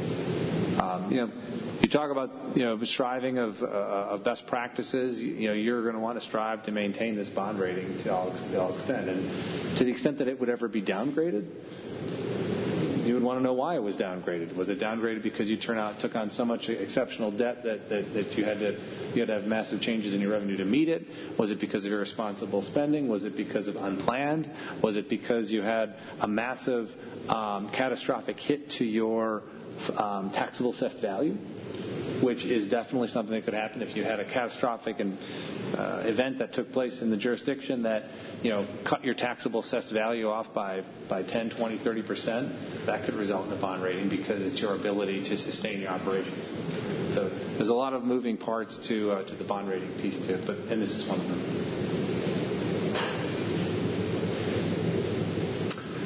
You talk about striving of best practices. You're going to want to strive to maintain this bond rating to all extent, and to the extent that it would ever be downgraded, you would want to know why it was downgraded. Was it downgraded because you took on so much exceptional debt that you had to have massive changes in your revenue to meet it? Was it because of irresponsible spending? Was it because of unplanned? Was it because you had a massive catastrophic hit to your taxable assessed value, which is definitely something that could happen if you had a catastrophic event that took place in the jurisdiction that cut your taxable assessed value off by 10, 20, 30%. That could result in a bond rating because it's your ability to sustain your operations. So there's a lot of moving parts to the bond rating piece to it, and this is one of them. Okay,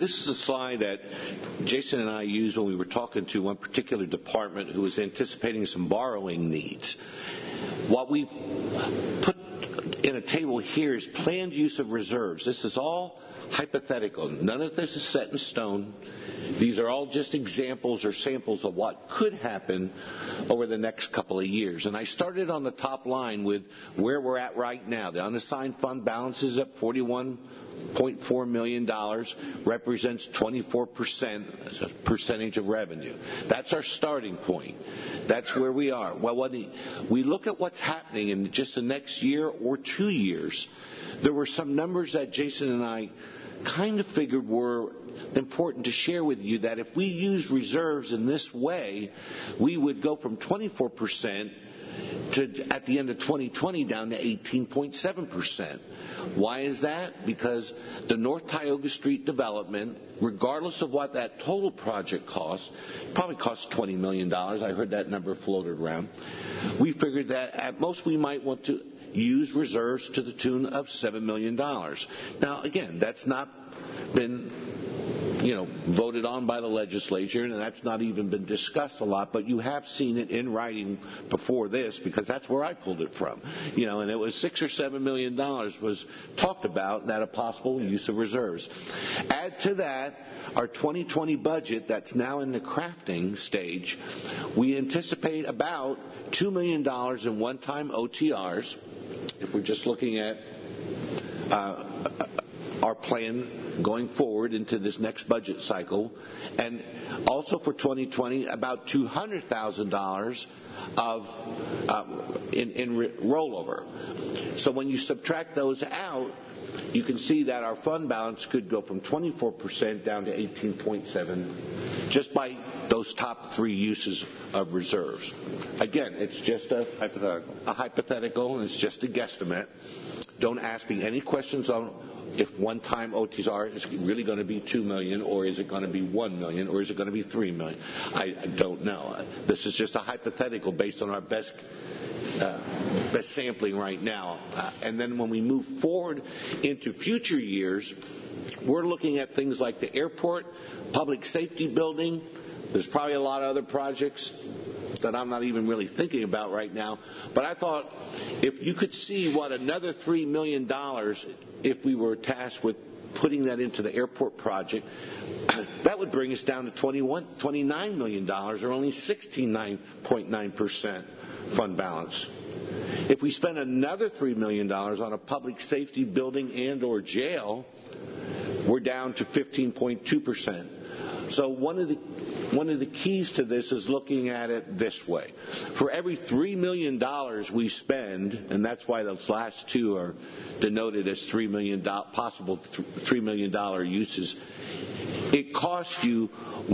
this is a slide that Jason and I used when we were talking to one particular department who was anticipating some borrowing needs. What we've put in a table here is planned use of reserves. This is all hypothetical. None of this is set in stone. These are all just examples or samples of what could happen over the next couple of years. And I started on the top line with where we're at right now. The unassigned fund balance is at $41.4 million, represents 24% as a percentage of revenue. That's our starting point. That's where we are. Well, when we look at what's happening in just the next year or 2 years, there were some numbers that Jason and I kind of figured were important to share with you, that if we use reserves in this way, we would go from 24% to, at the end of 2020, down to 18.7%. Why is that? Because the North Tioga Street development, regardless of what that total project costs, probably costs $20 million. I heard that number floated around. We figured that at most we might want to use reserves to the tune of $7 million. Now, again, that's not been voted on by the legislature, and that's not even been discussed a lot, but you have seen it in writing before this, because that's where I pulled it from. And it was $6 or $7 million was talked about, that a possible use of reserves. Add to that our 2020 budget that's now in the crafting stage. We anticipate about $2 million in one-time OTRs, if we're just looking at our plan going forward into this next budget cycle. And also for 2020, about $200,000 in rollover. So when you subtract those out, you can see that our fund balance could go from 24% down to 18.7% just by those top three uses of reserves. Again, it's just a hypothetical, and it's just a guesstimate. Don't ask me any questions on if one-time OTR is really going to be $2 million, or is it going to be $1 million, or is it going to be $3 million. I don't know. This is just a hypothetical based on our best sampling right now. And then when we move forward into future years, we're looking at things like the airport, public safety building. There's probably a lot of other projects that I'm not even really thinking about right now. But I thought if you could see what another $3 million, if we were tasked with putting that into the airport project, that would bring us down to $29 million, or only 69.9% fund balance. If we spend another $3 million on a public safety building and or jail, we're down to 15.2%. So one of the keys to this is looking at it this way. For every $3 million we spend, and that's why those last two are denoted as possible $3 million uses, it costs you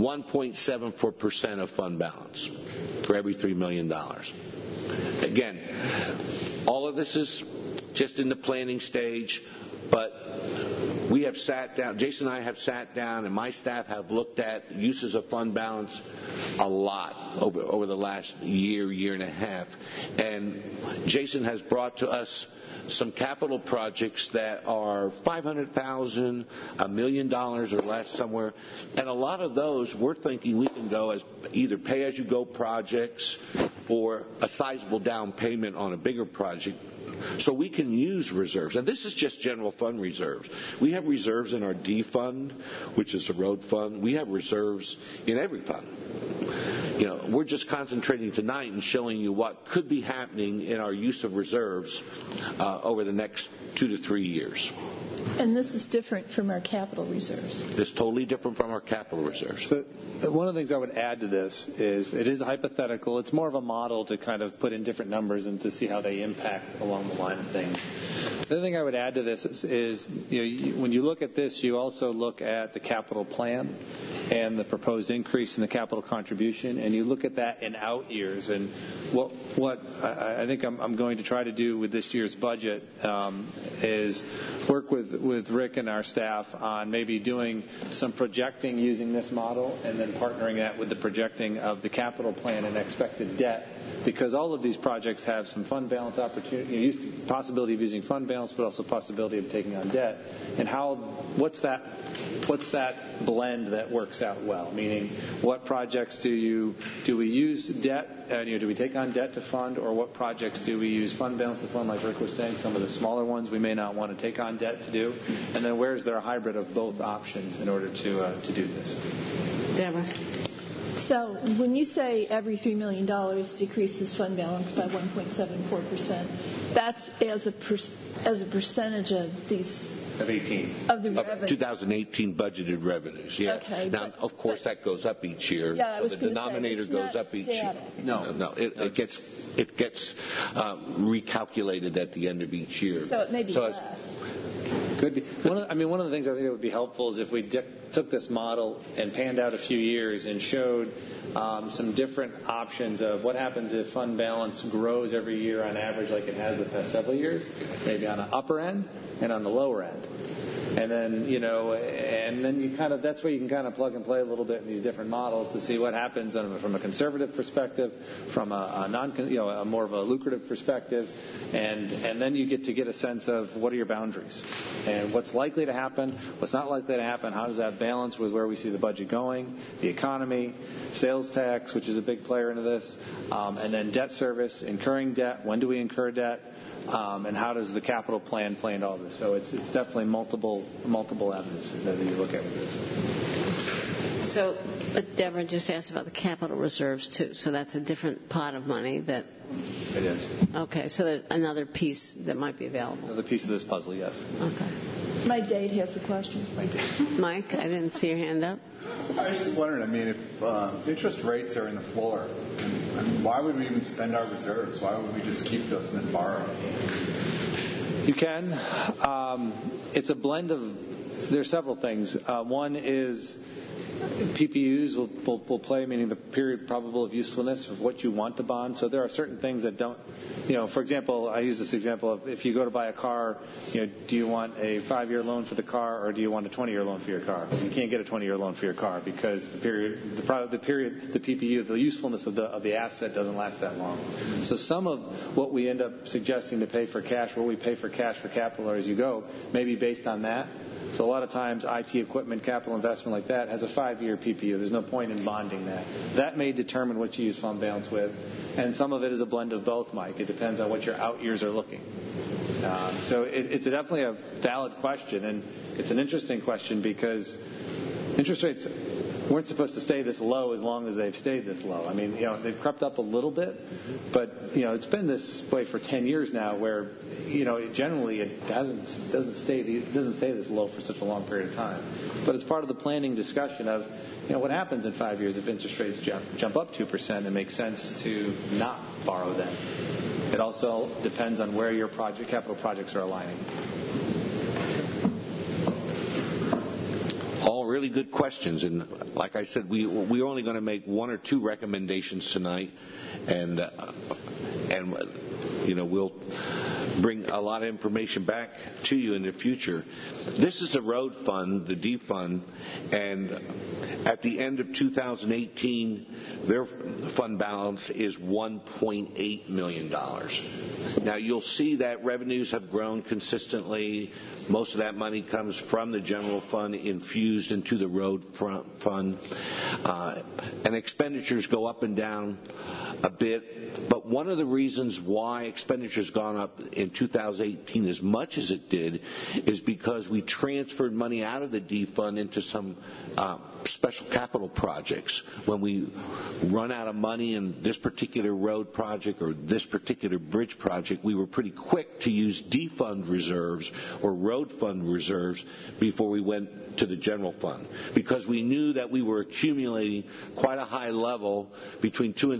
1.74% of fund balance for every $3 million. Again, all of this is just in the planning stage, but we have sat down, Jason and I have sat down, and my staff have looked at uses of fund balance a lot over the last year and a half. And Jason has brought to us some capital projects that are $500,000, $1 million or less somewhere. And a lot of those we're thinking we can go as either pay-as-you-go projects or a sizable down payment on a bigger project. So we can use reserves. And this is just general fund reserves. We have reserves in our D fund, which is the road fund. We have reserves in every fund. We're just concentrating tonight and showing you what could be happening in our use of reserves over the next 2 to 3 years. And this is different from our capital reserves. It's totally different from our capital reserves. So one of the things I would add to this is it is hypothetical. It's more of a model to kind of put in different numbers and to see how they impact along the line of things. The other thing I would add to this is when you look at this, you also look at the capital plan. and the proposed increase in the capital contribution, and you look at that in out years. And what I think I'm going to try to do with this year's budget is work with Rick and our staff on maybe doing some projecting using this model, and then partnering that with the projecting of the capital plan and expected debt, because all of these projects have some fund balance opportunity, possibility of using fund balance, but also possibility of taking on debt. And what's that blend that works out well? Meaning, what projects do we use debt? Do we take on debt to fund, or what projects do we use fund balance to fund? Like Rick was saying, some of the smaller ones we may not want to take on debt to do. And then where's there a hybrid of both options in order to do this? Deborah. So when you say every $3 million decreases fund balance by 1.74%, that's as a percentage of these. Of 18. Of the revenue. 2018 budgeted revenues, yeah. Okay, now, of course, that goes up each year. Yeah, so the denominator goes up each year. No, it gets recalculated at the end of each year. So it may be less. Could be. One of the things I think that would be helpful is if we took this model and panned out a few years and showed some different options of what happens if fund balance grows every year on average like it has the past several years, maybe on the upper end and on the lower end. And then, that's where you can kind of plug and play a little bit in these different models to see what happens from a conservative perspective, from a more of a lucrative perspective, and then you get a sense of what are your boundaries and what's likely to happen, what's not likely to happen, how does that balance with where we see the budget going, the economy, sales tax, which is a big player into this, and then debt service, incurring debt, when do we incur debt? And how does the capital plan play into all this? So it's definitely multiple avenues that you look at with this. So, but Deborah just asked about the capital reserves too. So that's a different pot of money that. It is. Okay, so there's another piece that might be available. Another piece of this puzzle, yes. Okay. My date has a question. Mike, I didn't see your hand up. I was just wondering, if interest rates are in the floor, why would we even spend our reserves? Why would we just keep those and then borrow? You can. It's a blend of, there's several things. One is PPUs will play, meaning the period probable of usefulness of what you want to bond. So there are certain things that don't, for example, I use this example of if you go to buy a car, do you want a 5-year loan for the car or do you want a 20-year loan for your car? You can't get a 20-year loan for your car because the PPU, the usefulness of the asset doesn't last that long. So some of what we end up suggesting to pay for cash, what we pay for cash for capital or as you go, may be based on that. So a lot of times IT equipment, capital investment like that has a 5-year PPU. There's no point in bonding that. That may determine what you use fund balance with. And some of it is a blend of both, Mike. It depends on what your out years are looking. So it's definitely a valid question. And it's an interesting question because interest rates weren't supposed to stay this low as long as they've stayed this low. They've crept up a little bit, but it's been this way for 10 years now, where generally it doesn't stay this low for such a long period of time. But it's part of the planning discussion of what happens in 5 years if interest rates jump up 2%. It makes sense to not borrow then. It also depends on where your capital projects are aligning. All really good questions, and like I said, we're only going to make one or two recommendations tonight, and we'll bring a lot of information back to you in the future. This is the road fund, the D fund, and at the end of 2018, their fund balance is $1.8 million. Now, you'll see that revenues have grown consistently. Most of that money comes from the general fund infused into the road fund. And expenditures go up and down a bit. But one of the reasons why expenditures gone up in 2018 as much as it did is because we transferred money out of the D fund into some special capital projects. When we run out of money in this particular road project or this particular bridge project, we were pretty quick to use D fund reserves or road fund reserves before we went to the general fund, because we knew that we were accumulating quite a high level, between $2 and $3 million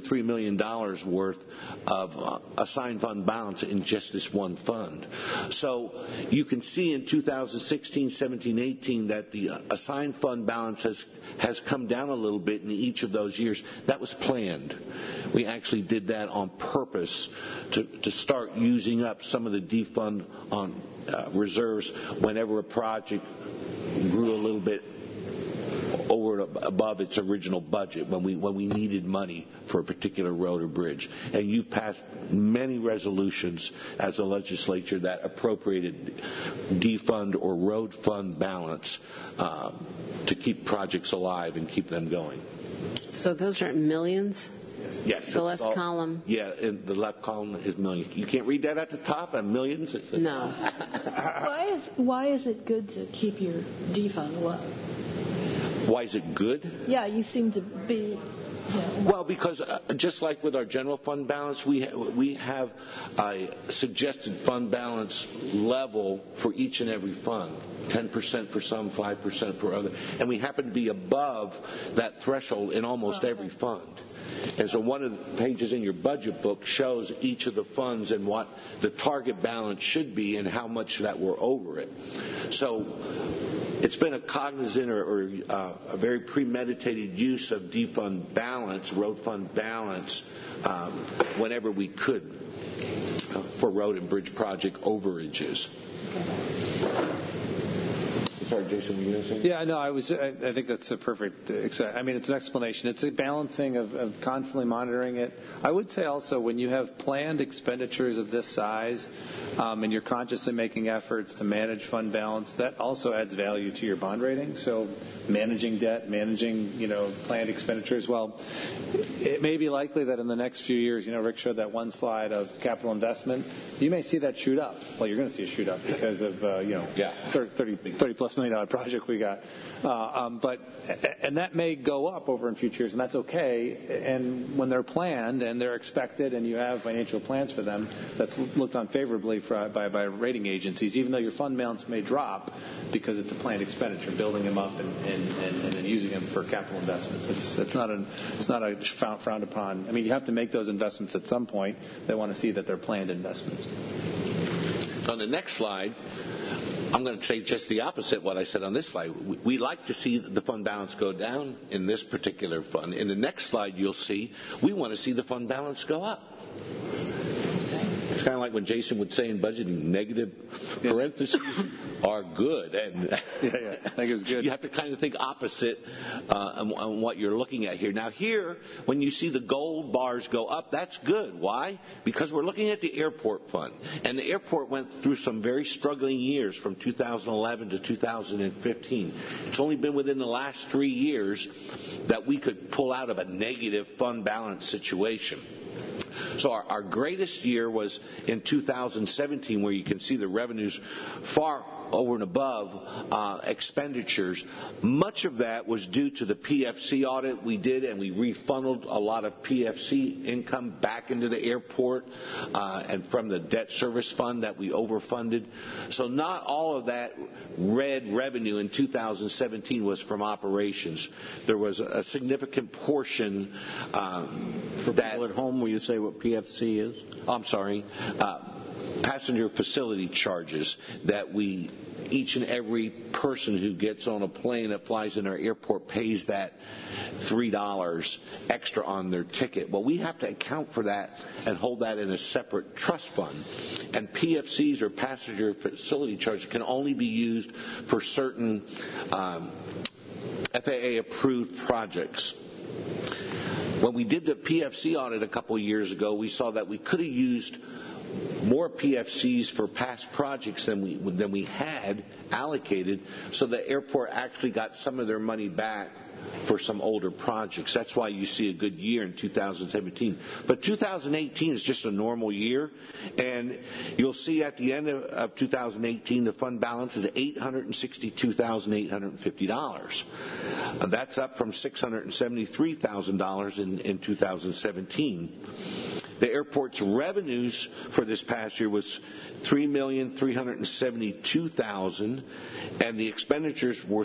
million worth of assigned fund balance in just this one fund. So you can see in 2016, 17, 18 that the assigned fund balance has come down a little bit in each of those years. That was planned. We actually did that on purpose to start using up some of the defund on reserves whenever a project grew a little bit over and above its original budget when we needed money for a particular road or bridge. And you've passed many resolutions as a legislature that appropriated defund or road fund balance to keep projects alive and keep them going. So those are millions? Yes. The left column. Yeah, and the left column is millions. You can't read that at the top, millions? No. Why is it good to keep your defund low? Why is it good? Yeah, you seem to be... Well, because just like with our general fund balance, we have a suggested fund balance level for each and every fund, 10% for some, 5% for others, and we happen to be above that threshold in almost every fund. And so one of the pages in your budget book shows each of the funds and what the target balance should be and how much that we're over it. So it's been a cognizant or a very premeditated use of defund balance, road fund balance, whenever we could for road and bridge project overages. Sorry, Jason, were you going to say? Yeah, no, I think that's a perfect. It's an explanation. It's a balancing of constantly monitoring it. I would say also when you have planned expenditures of this size, and you're consciously making efforts to manage fund balance, that also adds value to your bond rating. So managing debt, managing planned expenditures. Well, it may be likely that in the next few years, Rick showed that one slide of capital investment. You may see that shoot up. Well, you're going to see it shoot up because of $30+ million project we got. And that may go up over in future years, and that's okay. And when they're planned and they're expected and you have financial plans for them, that's looked on favorably by rating agencies, even though your fund balance may drop because it's a planned expenditure, building them up and then using them for capital investments. It's not a frowned upon. I mean, you have to make those investments at some point. They want to see that they're planned investments. On the next slide, I'm going to say just the opposite of what I said on this slide. We like to see the fund balance go down in this particular fund. In the next slide, you'll see we want to see the fund balance go up. It's kind of like when Jason would say in budgeting, negative parentheses are good. And I think it was good. You have to kind of think opposite on what you're looking at here. Now here, when you see the gold bars go up, that's good. Why? Because we're looking at the airport fund. And the airport went through some very struggling years from 2011 to 2015. It's only been within the last 3 years that we could pull out of a negative fund balance situation. So our greatest year was in 2017, where you can see the revenues far over and above expenditures. Much of that was due to the PFC audit we did, and we refunneled a lot of PFC income back into the airport and from the debt service fund that we overfunded. So not all of that red revenue in 2017 was from operations. There was a significant portion for people at home, will you say what PFC is? I'm sorry. Passenger facility charges that each and every person who gets on a plane that flies in our airport pays that $3 extra on their ticket. Well, we have to account for that and hold that in a separate trust fund. And PFCs, or passenger facility charges, can only be used for certain FAA-approved projects. When we did the PFC audit a couple of years ago, we saw that we could have used more PFCs for past projects than we had allocated, so the airport actually got some of their money back for some older projects. That's why you see a good year in 2017. But 2018 is just a normal year, and you'll see at the end of 2018 the fund balance is $862,850. That's up from $673,000 in 2017. The airport's revenues for this past year was $3,372,000, and the expenditures were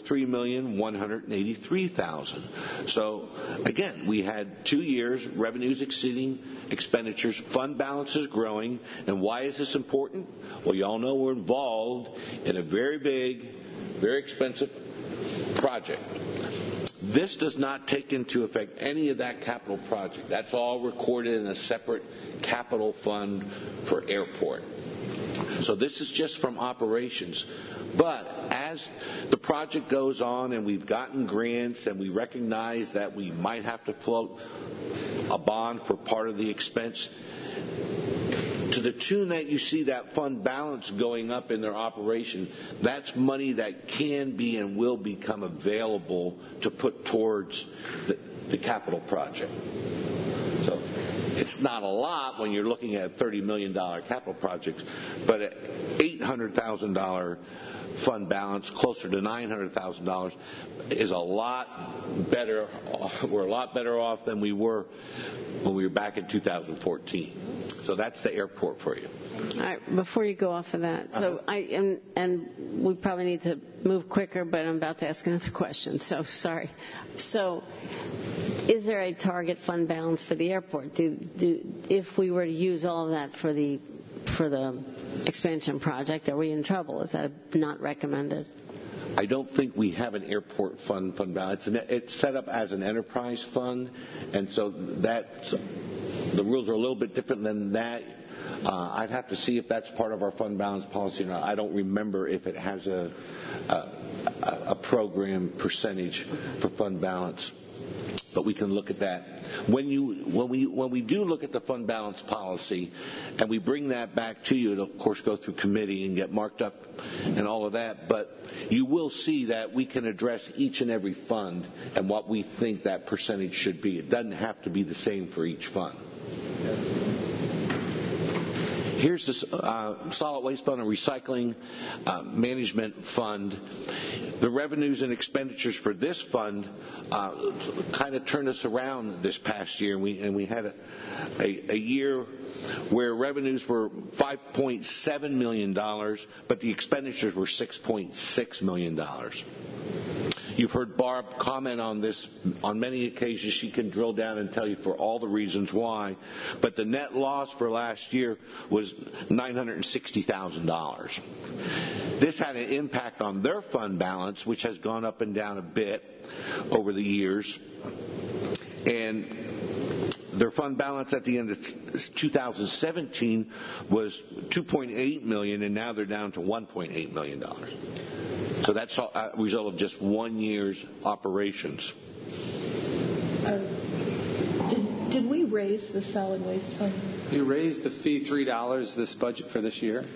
$3,183,000. So again, we had 2 years revenues exceeding expenditures, fund balances growing. And why is this important? Well, you all know we're involved in a very big, very expensive project. This does not take into effect any of that capital project. That's all recorded in a separate capital fund for airport. So this is just from operations. But as the project goes on and we've gotten grants and we recognize that we might have to float a bond for part of the expense, to the tune that you see that fund balance going up in their operation, that's money that can be and will become available to put towards the capital project. So it's not a lot when you're looking at $30 million capital projects, but an $800,000 fund balance, closer to $900,000, is a lot better. We're a lot better off than we were when we were back in 2014. So that's the airport for you. All right, before you go off of that, so and we probably need to move quicker, but I'm about to ask another question, so sorry. So is there a target fund balance for the airport? If we were to use all of that for the expansion project, are we in trouble? Is that not recommended? I don't think we have an airport fund balance. It's set up as an enterprise fund, and so the rules are a little bit different than that. I'd have to see if that's part of our fund balance policy or not. I don't remember if it has a program percentage for fund balance, but we can look at that. When we do look at the fund balance policy and we bring that back to you, it'll of course go through committee and get marked up and all of that, but you will see that we can address each and every fund and what we think that percentage should be. It doesn't have to be the same for each fund. Here's the Solid Waste Fund and Recycling Management Fund. The revenues and expenditures for this fund kind of turned us around this past year, and we had a year where revenues were $5.7 million, but the expenditures were $6.6 million. You've heard Barb comment on this on many occasions. She can drill down and tell you for all the reasons why. But the net loss for last year was $960,000. This had an impact on their fund balance, which has gone up and down a bit over the years. And their fund balance at the end of 2017 was $2.8 million, and now they're down to $1.8 million. So that's a result of just 1 year's operations. Did we raise the solid waste fund? You raised the fee $3 this budget for this year.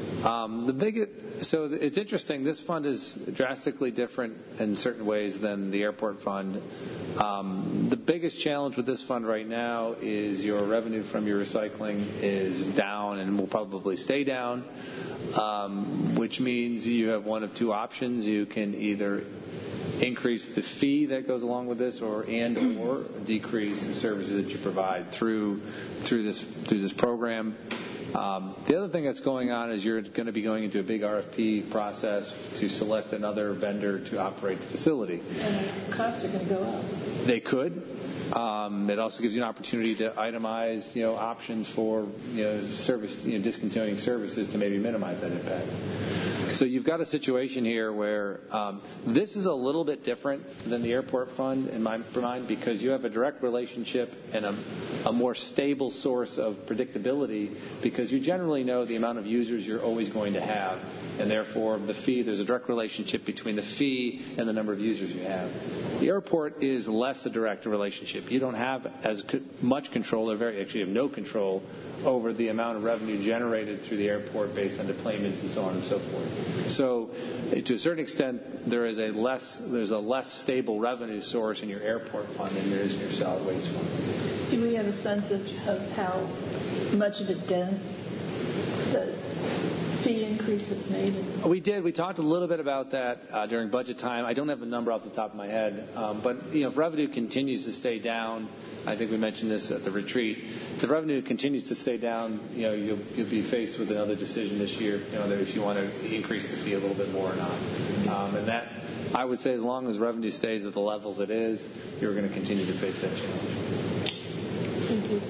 So it's interesting. This fund is drastically different in certain ways than the airport fund. The biggest challenge with this fund right now is your revenue from your recycling is down and will probably stay down, which means you have one of two options. You can either increase the fee that goes along with this, or decrease the services that you provide through this program. The other thing that's going on is you're going to be going into a big RFP process to select another vendor to operate the facility. And the costs are going to go up. They could. It also gives you an opportunity to itemize, options for, discontinuing services to maybe minimize that impact. So you've got a situation here where this is a little bit different than the airport fund in my mind, because you have a direct relationship and a more stable source of predictability, because you generally know the amount of users you're always going to have, and therefore the fee, there's a direct relationship between the fee and the number of users you have. The airport is less a direct relationship. You don't have as much control, or actually have no control over the amount of revenue generated through the airport based on deployments and so on and so forth. So to a certain extent, there's a less stable revenue source in your airport fund than there is in your solid waste fund. Do we have a sense of how much of a dent the fee increase that's needed. We did. We talked a little bit about that during budget time. I don't have the number off the top of my head, but if revenue continues to stay down, I think we mentioned this at the retreat. If the revenue continues to stay down, you'll be faced with another decision this year, if you want to increase the fee a little bit more or not. And that, I would say, as long as revenue stays at the levels it is, you're going to continue to face that challenge. Thank you.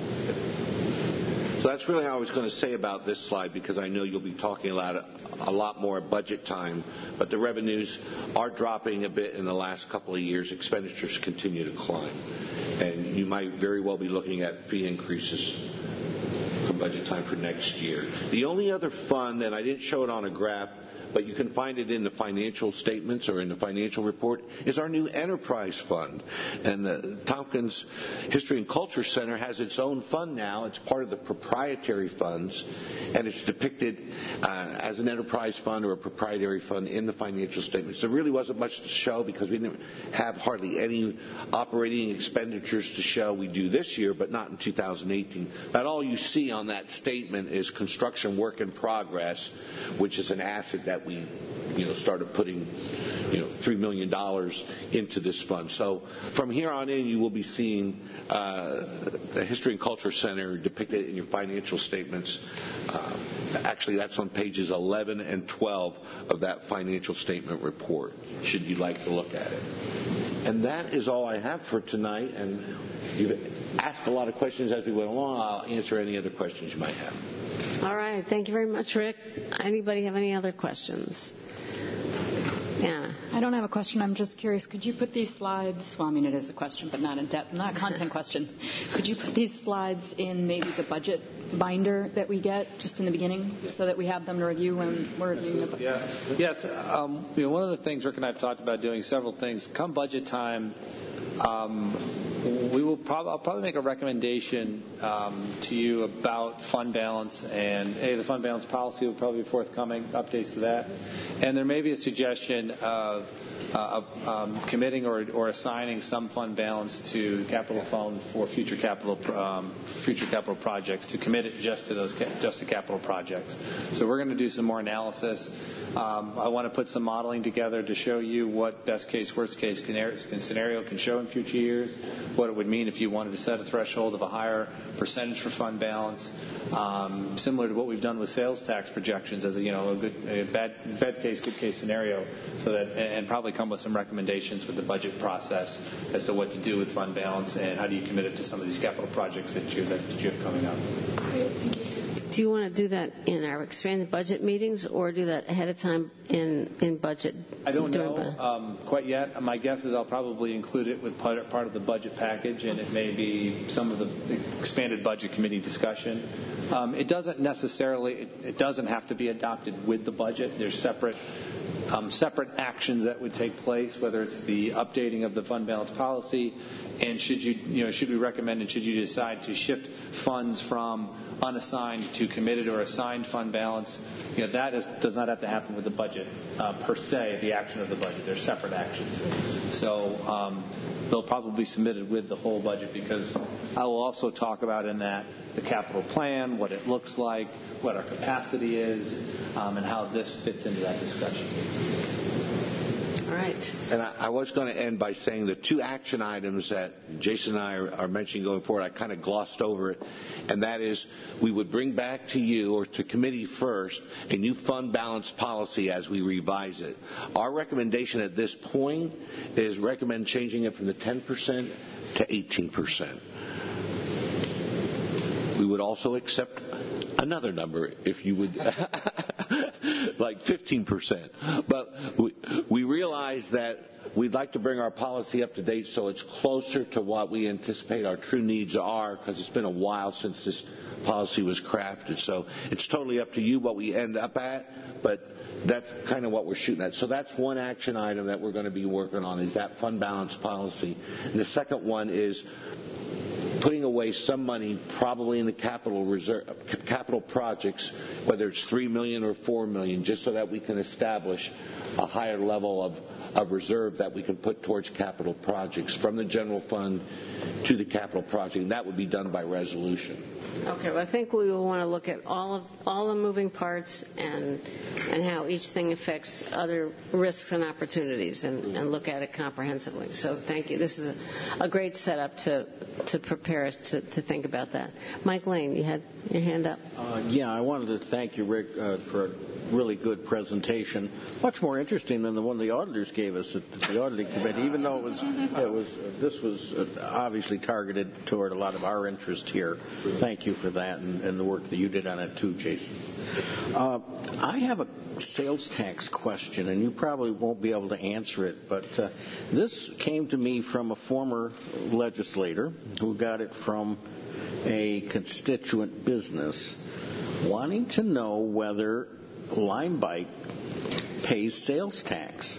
So that's really how I was going to say about this slide, because I know you'll be talking a lot more at budget time, but the revenues are dropping a bit in the last couple of years. Expenditures continue to climb. And you might very well be looking at fee increases for budget time for next year. The only other fund, and I didn't show it on a graph, but you can find it in the financial statements or in the financial report, is our new enterprise fund. And the Tompkins History and Culture Center has its own fund now. It's part of the proprietary funds, and it's depicted as an enterprise fund or a proprietary fund in the financial statements. There really wasn't much to show because we didn't have hardly any operating expenditures to show. We do this year, but not in 2018. But all you see on that statement is construction work in progress, which is an asset that we started putting $3 million into this fund. So from here on in, you will be seeing the History and Culture Center depicted in your financial statements. Actually, that's on pages 11 and 12 of that financial statement report, should you like to look at it. And that is all I have for tonight. And you've asked a lot of questions as we went along. I'll answer any other questions you might have. All right. Thank you very much, Rick. Anybody have any other questions? Anna. I don't have a question. I'm just curious. Could you put these slides, it is a question, but not in depth, not a content question. Could you put these slides in maybe the budget binder that we get just in the beginning so that we have them to review when we're reviewing the budget? Yeah. Yes. One of the things Rick and I have talked about doing several things. Come budget time, I'll probably make a recommendation to you about fund balance, and the fund balance policy will probably be forthcoming, updates to that. And there may be a suggestion of committing or assigning some fund balance to capital fund for future capital projects, to commit it just to capital projects. So we're going to do some more analysis. I want to put some modeling together to show you what best case, worst case scenario can show in future years, what it would mean if you wanted to set a threshold of a higher percentage for fund balance, similar to what we've done with sales tax projections as a bad case, good case scenario, so that, and probably come with some recommendations with the budget process as to what to do with fund balance and how do you commit it to some of these capital projects that you have coming up. Great, thank you. Do you want to do that in our expanded budget meetings or do that ahead of time in budget? I don't know quite yet. My guess is I'll probably include it with part of the budget package, and it may be some of the expanded budget committee discussion. It doesn't have to be adopted with the budget. There's separate actions that would take place, whether it's the updating of the fund balance policy, and should we recommend and should you decide to shift funds from unassigned to committed or assigned fund balance, that does not have to happen with the budget per se, the action of the budget. They're separate actions. So they'll probably be submitted with the whole budget, because I will also talk about in that the capital plan, what it looks like, what our capacity is, and how this fits into that discussion. All right. And I was going to end by saying the two action items that Jason and I are mentioning going forward, I kind of glossed over it, and that is we would bring back to you or to committee first a new fund balance policy as we revise it. Our recommendation at this point is recommend changing it from the 10% to 18%. We would also accept another number if you would like 15%. But we realize that we'd like to bring our policy up to date so it's closer to what we anticipate our true needs are, because it's been a while since this policy was crafted. So it's totally up to you what we end up at, but that's kind of what we're shooting at. So that's one action item that we're going to be working on, is that fund balance policy. And the second one is putting away some money, probably in the capital projects, whether it's $3 million or $4 million, just so that we can establish a higher level of reserve that we can put towards capital projects from the general fund to the capital project. And that would be done by resolution. Okay, well, I think we will want to look at all the moving parts and how each thing affects other risks and opportunities and look at it comprehensively. So thank you. This is a great setup to prepare us to think about that. Mike Lane, you had your hand up. I wanted to thank you, Rick, for a really good presentation. Much more interesting than the one the auditors gave us at the auditing committee, even though this was obviously targeted toward a lot of our interest here. Thank you for that and the work that you did on it too, Jason. I have a sales tax question, and you probably won't be able to answer it, but this came to me from a former legislator who got it from a constituent business wanting to know whether Limebike pays sales tax.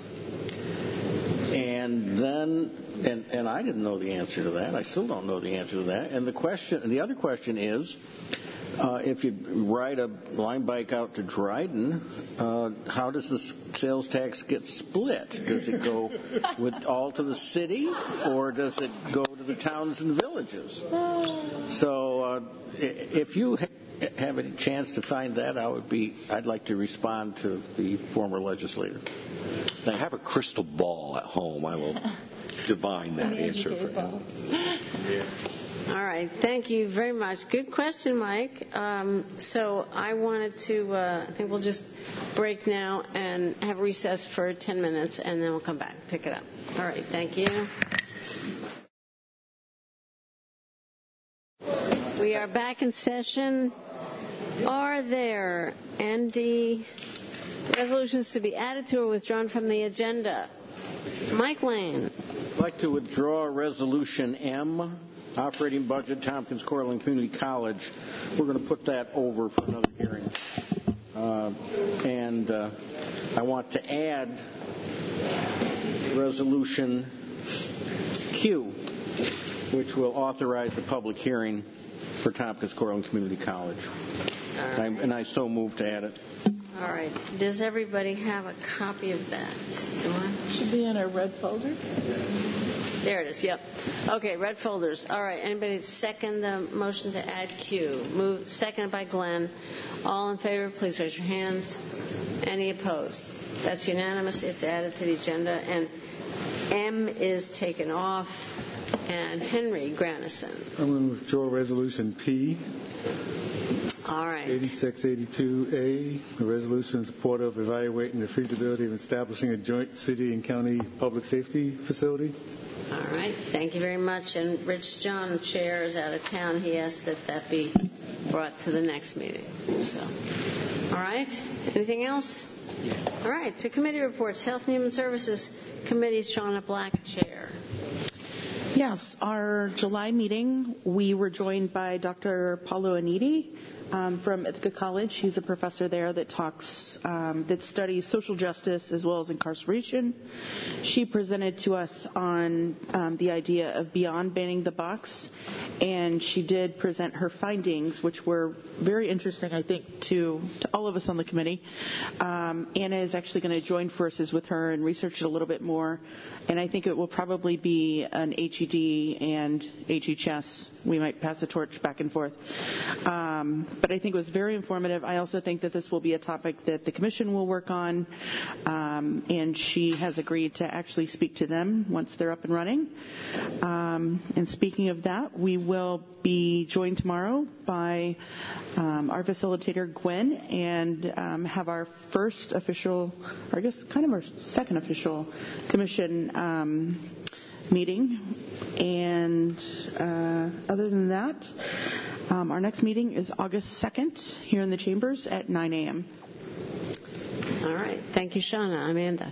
And then, and I didn't know the answer to that. I still don't know the answer to that. And the other question is, if you ride a Limebike out to Dryden, how does the sales tax get split? Does it go all to the city, or does it go to the towns and villages? So, if you have a chance to find that, I'd like to respond to the former legislator. I have a crystal ball at home. I will divine that answer for you. All right. Thank you very much. Good question, Mike. So I wanted to, I think we'll just break now and have recess for 10 minutes, and then we'll come back and pick it up. All right. Thank you. We are back in session. Are there ND resolutions to be added to or withdrawn from the agenda? Mike Lane. I'd like to withdraw Resolution M, operating budget, Tompkins Cortland Community College. We're going to put that over for another hearing. And I want to add Resolution Q, which will authorize a public hearing for Tompkins Cortland Community College. Right. And I so move to add it. All right. Does everybody have a copy of that? Dawn? Should be in a red folder. There it is. Yep. Okay, red folders. All right. Anybody second the motion to add Q? Move. Seconded by Glenn. All in favor, please raise your hands. Any opposed? That's unanimous. It's added to the agenda. And M is taken off. And Henry Granison. I'm going to withdraw Resolution P. All right. 8682A, a resolution in support of evaluating the feasibility of establishing a joint city and county public safety facility. All right. Thank you very much. And Rich John, chair, is out of town. He asked that be brought to the next meeting. So, all right. Anything else? All right. To committee reports, Health and Human Services Committee, Shauna Black, chair. Yes, our July meeting, we were joined by Dr. Paulo Aniti from Ithaca College. She's a professor there that studies social justice as well as incarceration. She presented to us on the idea of beyond banning the box, and she did present her findings, which were very interesting, I think, to all of us on the committee. Anna is actually going to join forces with her and research it a little bit more, and I think it will probably be an HED and HHS. We might pass the torch back and forth. But I think it was very informative. I also think that this will be a topic that the Commission will work on, and she has agreed to actually speak to them once they're up and running. And speaking of that, we will be joined tomorrow by our facilitator, Gwen, and have our first official, or I guess kind of our second official Commission meeting. And other than that, our next meeting is August 2nd here in the chambers at 9 a.m. All right. Thank you, Shauna. Amanda.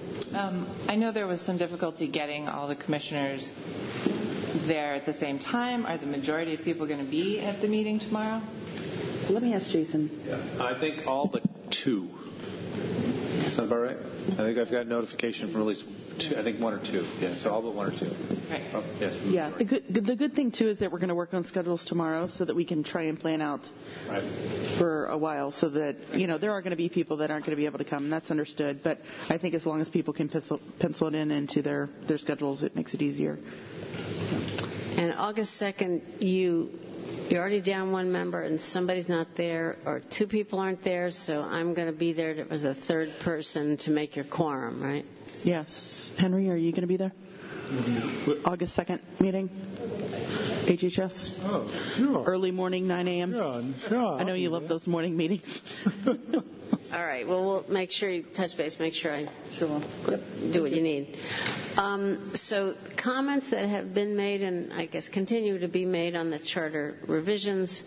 I know there was some difficulty getting all the commissioners there at the same time. Are the majority of people going to be at the meeting tomorrow? Let me ask Jason. Yeah, I think all but two. Sound about right? I think I've got notification from at least two, I think one or two. Yeah, so all but one or two. Right. Oh, yes. Yeah. The good thing too is that we're going to work on schedules tomorrow so that we can try and plan out for a while, so that there are going to be people that aren't going to be able to come. And that's understood. But I think as long as people can pencil it in into their schedules, it makes it easier. And August 2nd, you you're already down one member and somebody's not there, or two people aren't there, so I'm going to be there as a third person to make your quorum, right? Yes. Henry, are you going to be there? August 2nd meeting? HHS? Oh, sure. Early morning, 9 a.m.? Sure. I know you love those morning meetings. All right. Well, we'll make sure you touch base, make sure I do what you need. So comments that have been made and I guess continue to be made on the charter revisions,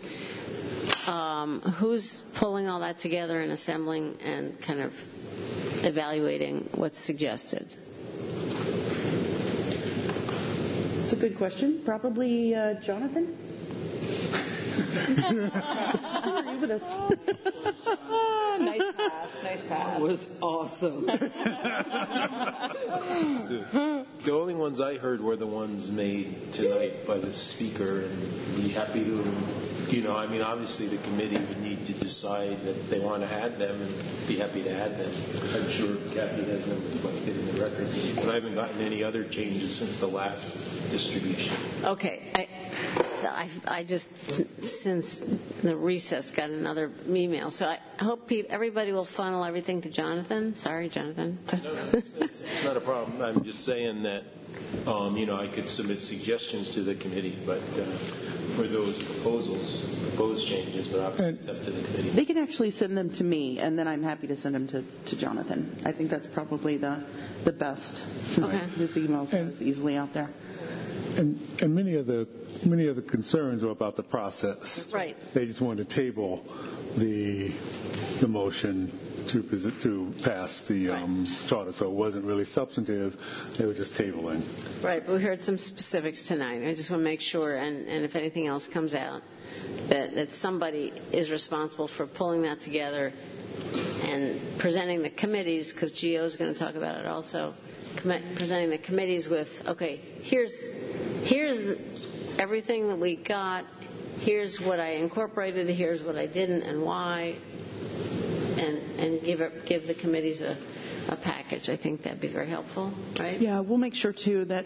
who's pulling all that together and assembling and kind of evaluating what's suggested? It's a good question. Probably Jonathan? Nice pass. That was awesome. The only ones I heard were the ones made tonight by the speaker, and be happy to, obviously the committee would need to decide that they want to add them, and be happy to add them. I'm sure Kathy has them reflected in the record, but I haven't gotten any other changes since the last distribution. Okay. I just, since the recess, got another email. So I hope everybody will funnel everything to Jonathan. Sorry, Jonathan. No, it's not a problem. I'm just saying that, I could submit suggestions to the committee, but for those proposed changes, but obviously it's up to the committee. They can actually send them to me, and then I'm happy to send them to Jonathan. I think that's probably the best, since his email is easily out there. And many of the concerns are about the process. Right. They just wanted to table the motion to pass the charter, so it wasn't really substantive. They were just tabling. Right, but we heard some specifics tonight. I just want to make sure, and if anything else comes out, that somebody is responsible for pulling that together and presenting the committees, because GO is going to talk about it also, presenting the committees with, okay, here's everything that we got, here's what I incorporated, here's what I didn't, and why, and give the committees a package. I think that'd be very helpful, right? Yeah, we'll make sure too that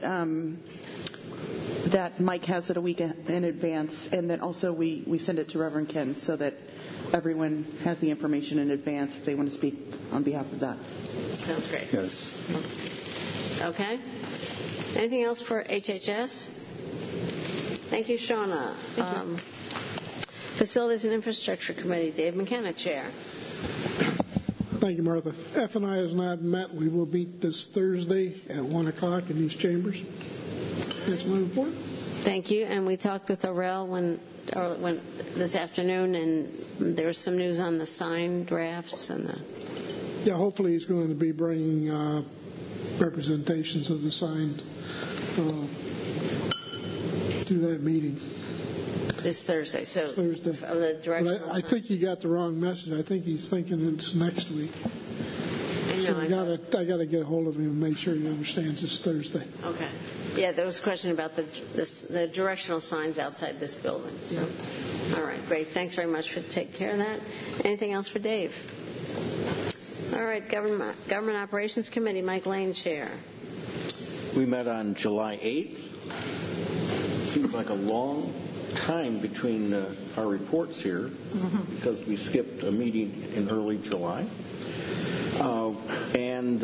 that Mike has it a week in advance, and then also we send it to Reverend Ken so that everyone has the information in advance if they want to speak on behalf of that. Sounds great. Yes. Okay. Anything else for HHS? Thank you, Shauna. Facilities and Infrastructure Committee, Dave McKenna, Chair. Thank you, Martha. F&I has not met. We will meet this Thursday at 1 o'clock in these chambers. That's my report. Thank you. And we talked with Aurel when this afternoon, and there was some news on the sign drafts and the. Yeah, hopefully he's going to be bringing representations of the sign to that meeting. This Thursday. So Thursday. Of the directional I think he got the wrong message. I think he's thinking it's next week. I got to get a hold of him and make sure he understands it's Thursday. Okay. Yeah, there was a question about the directional signs outside this building. So, all right, great. Thanks very much for taking care of that. Anything else for Dave? All right, Government Operations Committee, Mike Lane, Chair. We met on July 8th. Seems like a long time between our reports here because we skipped a meeting in early July. And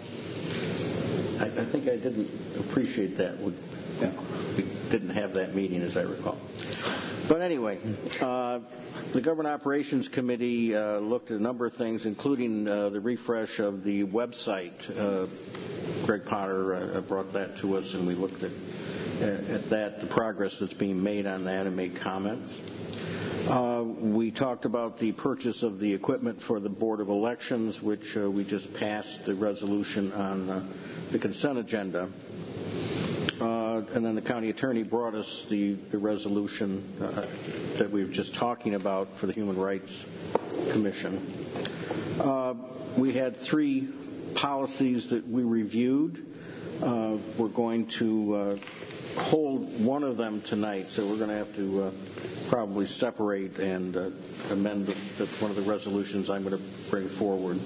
I think I didn't appreciate that. We didn't have that meeting, as I recall. But anyway, the Government Operations Committee looked at a number of things, including the refresh of the website. Greg Potter brought that to us, and we looked at that, the progress that's being made on that, and made comments. We talked about the purchase of the equipment for the Board of Elections, which we just passed the resolution on the consent agenda. And then the county attorney brought us the resolution that we were just talking about for the Human Rights Commission. We had 3 policies that we reviewed. We're going to hold one of them tonight, so we're going to have to probably separate and amend one of the resolutions I'm going to bring forward.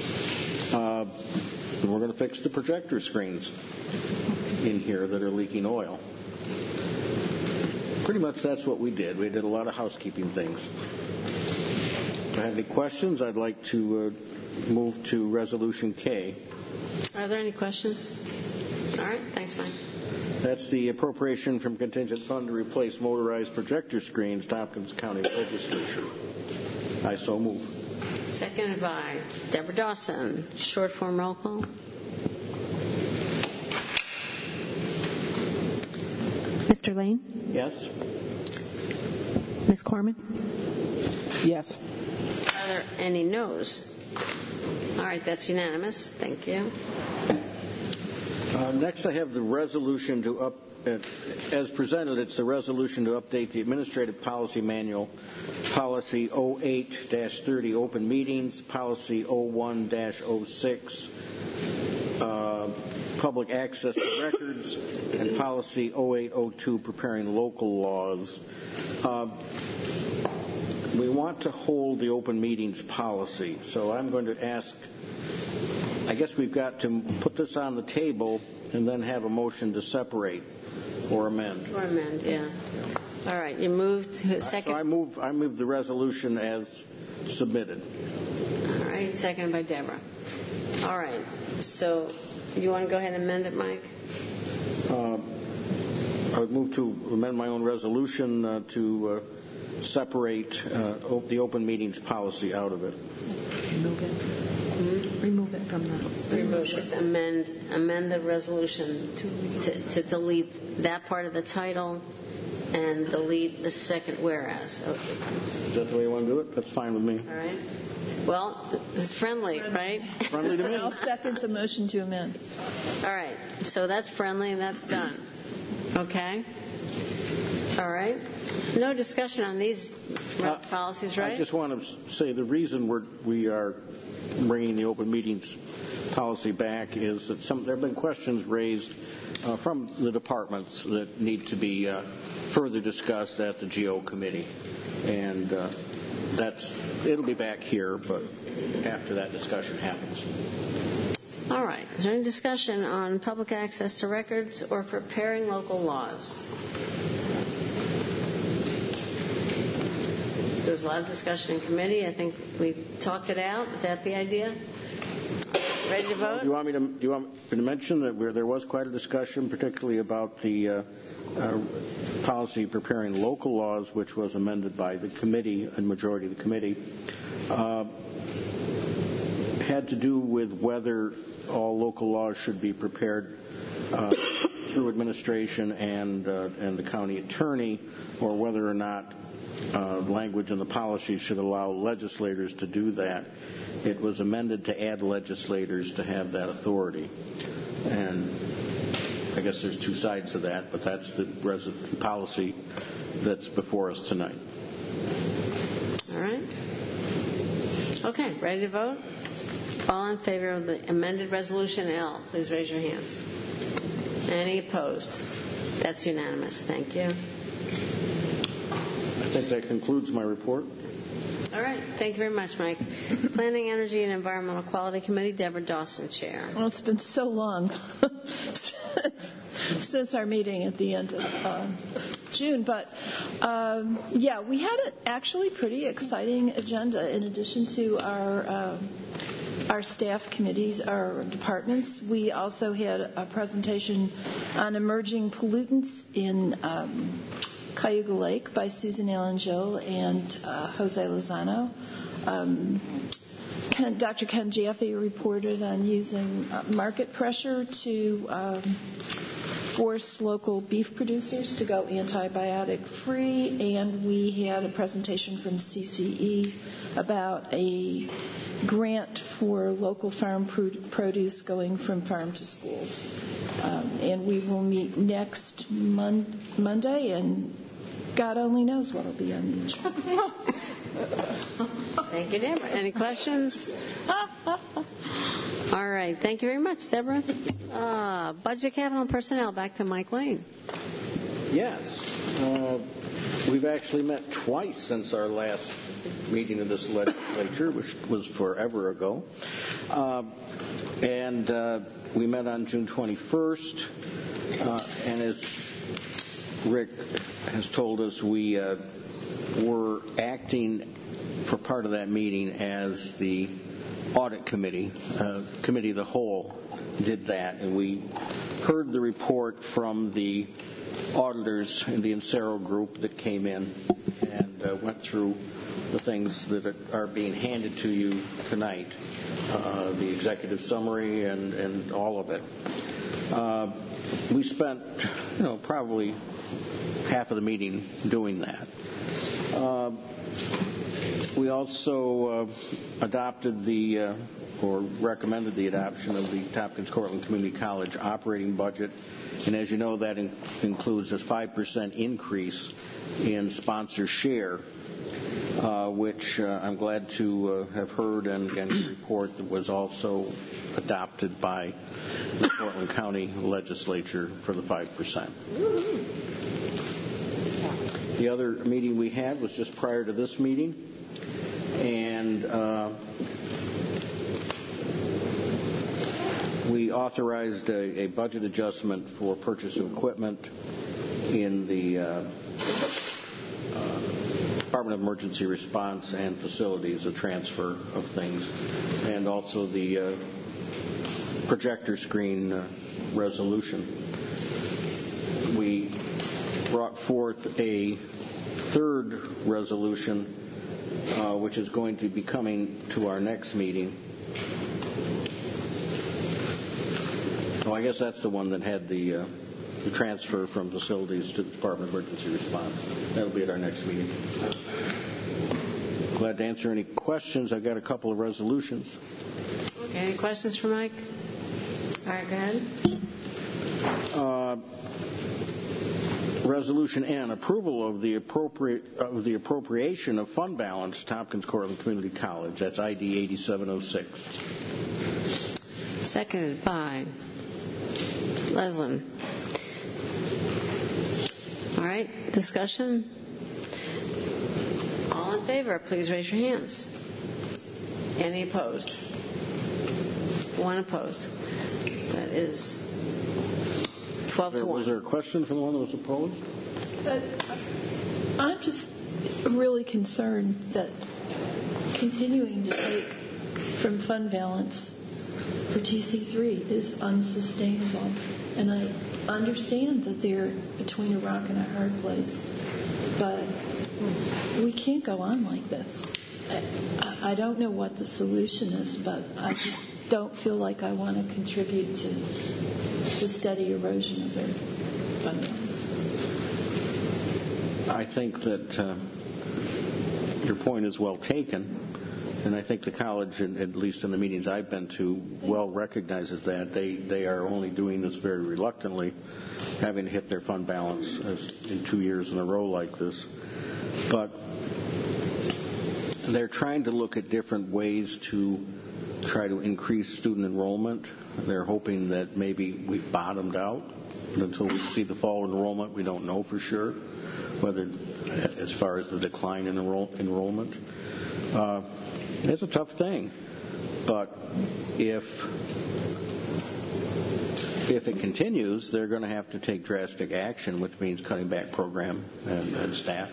And we're going to fix the projector screens in here that are leaking oil. pretty much that's what we did. We did a lot of housekeeping things. If I have any questions, I'd like to move to Resolution K. Are there any questions? All right. Thanks, Mike. That's the appropriation from contingent fund to replace motorized projector screens, Tompkins County Legislature. I so move. Seconded by Deborah Dawson. Short form roll call. Mr. Lane? Yes. Ms. Corman? Yes. Are there any no's? All right, that's unanimous. Thank you. Next, I have the resolution to as presented, it's the resolution to update the Administrative Policy Manual, Policy 08-30, Open Meetings, Policy 01-06, Public Access to Records, and Policy 08-02, Preparing Local Laws. We want to hold the open meetings policy, so I'm going to ask, I guess we've got to put this on the table and then have a motion to separate or amend. Or amend, yeah. All right, you moved to a second. I move the resolution as submitted. All right, seconded by Deborah. All right, so you want to go ahead and amend it, Mike? I would move to amend my own resolution to separate the open meetings policy out of it. Remove it. Remove it from the resolution. Just amend the resolution to delete that part of the title and delete the second whereas. Okay. Is that the way you want to do it? That's fine with me. All right. Well, it's friendly, right? Friendly to me. I'll second the motion to amend. All right. So that's friendly and that's done. Okay. All right. No discussion on these policies, right? I just want to say the reason we are bringing the open meetings policy back is that there have been questions raised from the departments that need to be further discussed at the GO committee, and it'll be back here, but after that discussion happens. All right. Is there any discussion on public access to records or preparing local laws? There was a lot of discussion in committee. I think we talked it out. Is that the idea? Ready to vote? Do you want me to mention that there was quite a discussion, particularly about the policy preparing local laws, which was amended by the committee and majority of the committee, had to do with whether all local laws should be prepared through administration and the county attorney, or whether or not language in the policy should allow legislators to do that. It was amended to add legislators to have that authority. And I guess there's two sides to that, but that's the policy that's before us tonight. All right. Okay, ready to vote? All in favor of the amended resolution L, please raise your hands. Any opposed? That's unanimous. Thank you. I think that concludes my report. All right. Thank you very much, Mike. Planning, Energy, and Environmental Quality Committee, Deborah Dawson, Chair. Well, it's been so long since our meeting at the end of June. But, we had an actually pretty exciting agenda in addition to our staff committees, our departments. We also had a presentation on emerging pollutants in Cayuga Lake by Susan Allen Joe and Jose Lozano. Dr. Ken Jaffe reported on using market pressure to force local beef producers to go antibiotic-free, and we had a presentation from CCE about a grant for local farm produce going from farm to schools. And we will meet next Monday, and God only knows what will be on the agenda. Thank you, Deborah. Any questions? All right. Thank you very much, Deborah. Budget, Capital, and Personnel. Back to Mike Lane. Yes. We've actually met twice since our last meeting of this legislature, which was forever ago. And we met on June 21st. And as Rick has told us, we were acting for part of that meeting as the audit committee, committee of the whole did that, and we heard the report from the auditors in the Insero group that came in and went through the things that are being handed to you tonight, the executive summary and all of it. We spent, probably half of the meeting doing that. We also adopted or recommended the adoption of the Tompkins-Cortland Community College operating budget. And as you know, that includes a 5% increase in sponsor share, which I'm glad to have heard and report that was also adopted by the Portland County Legislature for the 5%. The other meeting we had was just prior to this meeting, and we authorized a budget adjustment for purchase of equipment in the Department of Emergency Response and Facilities, a transfer of things, and also the projector screen resolution. We brought forth a third resolution, which is going to be coming to our next meeting. Oh, I guess that's the one that had the transfer from facilities to the Department of Emergency Response. That'll be at our next meeting. Glad to answer any questions. I've got a couple of resolutions. Okay, any questions for Mike? All right, go ahead. Resolution N, approval of the appropriation of fund balance, Tompkins-Cortland Community College. That's ID 8706. Seconded by Leslin. All right, discussion? All in favor, please raise your hands. Any opposed? One opposed. That is 12 to 1. Was there a question from the one that was opposed? I'm just really concerned that continuing to take from fund balance for TC3 is unsustainable. And I understand that they're between a rock and a hard place, but we can't go on like this. I don't know what the solution is, but I just don't feel like I want to contribute to the steady erosion of their fund balance. I think that your point is well taken. And I think the college, at least in the meetings I've been to, well recognizes that. They are only doing this very reluctantly, having to hit their fund balance in 2 years in a row like this. But they're trying to look at different ways to try to increase student enrollment. They're hoping that maybe we've bottomed out. But until we see the fall enrollment, we don't know for sure, whether as far as the decline in enrollment. It's a tough thing, but if it continues, they're going to have to take drastic action, which means cutting back program and staff.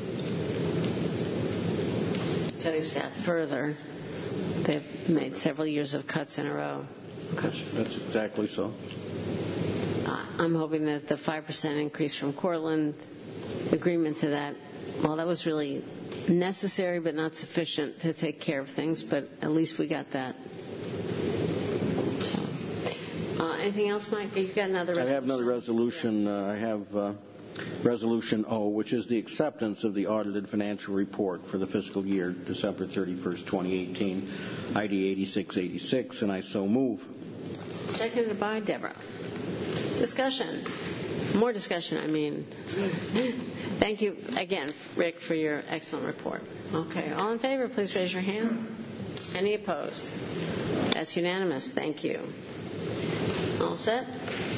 Cutting staff further. They've made several years of cuts in a row. Okay. That's exactly so. I'm hoping that the 5% increase from Cortland, agreement to that, well, that was really necessary but not sufficient to take care of things, but at least we got that. So, anything else, Mike? You've got another resolution? I have another resolution. I have Resolution O, which is the acceptance of the audited financial report for the fiscal year December 31st, 2018, ID 8686, and I so move. Seconded by Deborah. Discussion. More discussion, I mean. Thank you again, Rick, for your excellent report. Okay, all in favor, please raise your hand. Any opposed? That's unanimous. Thank you. All set?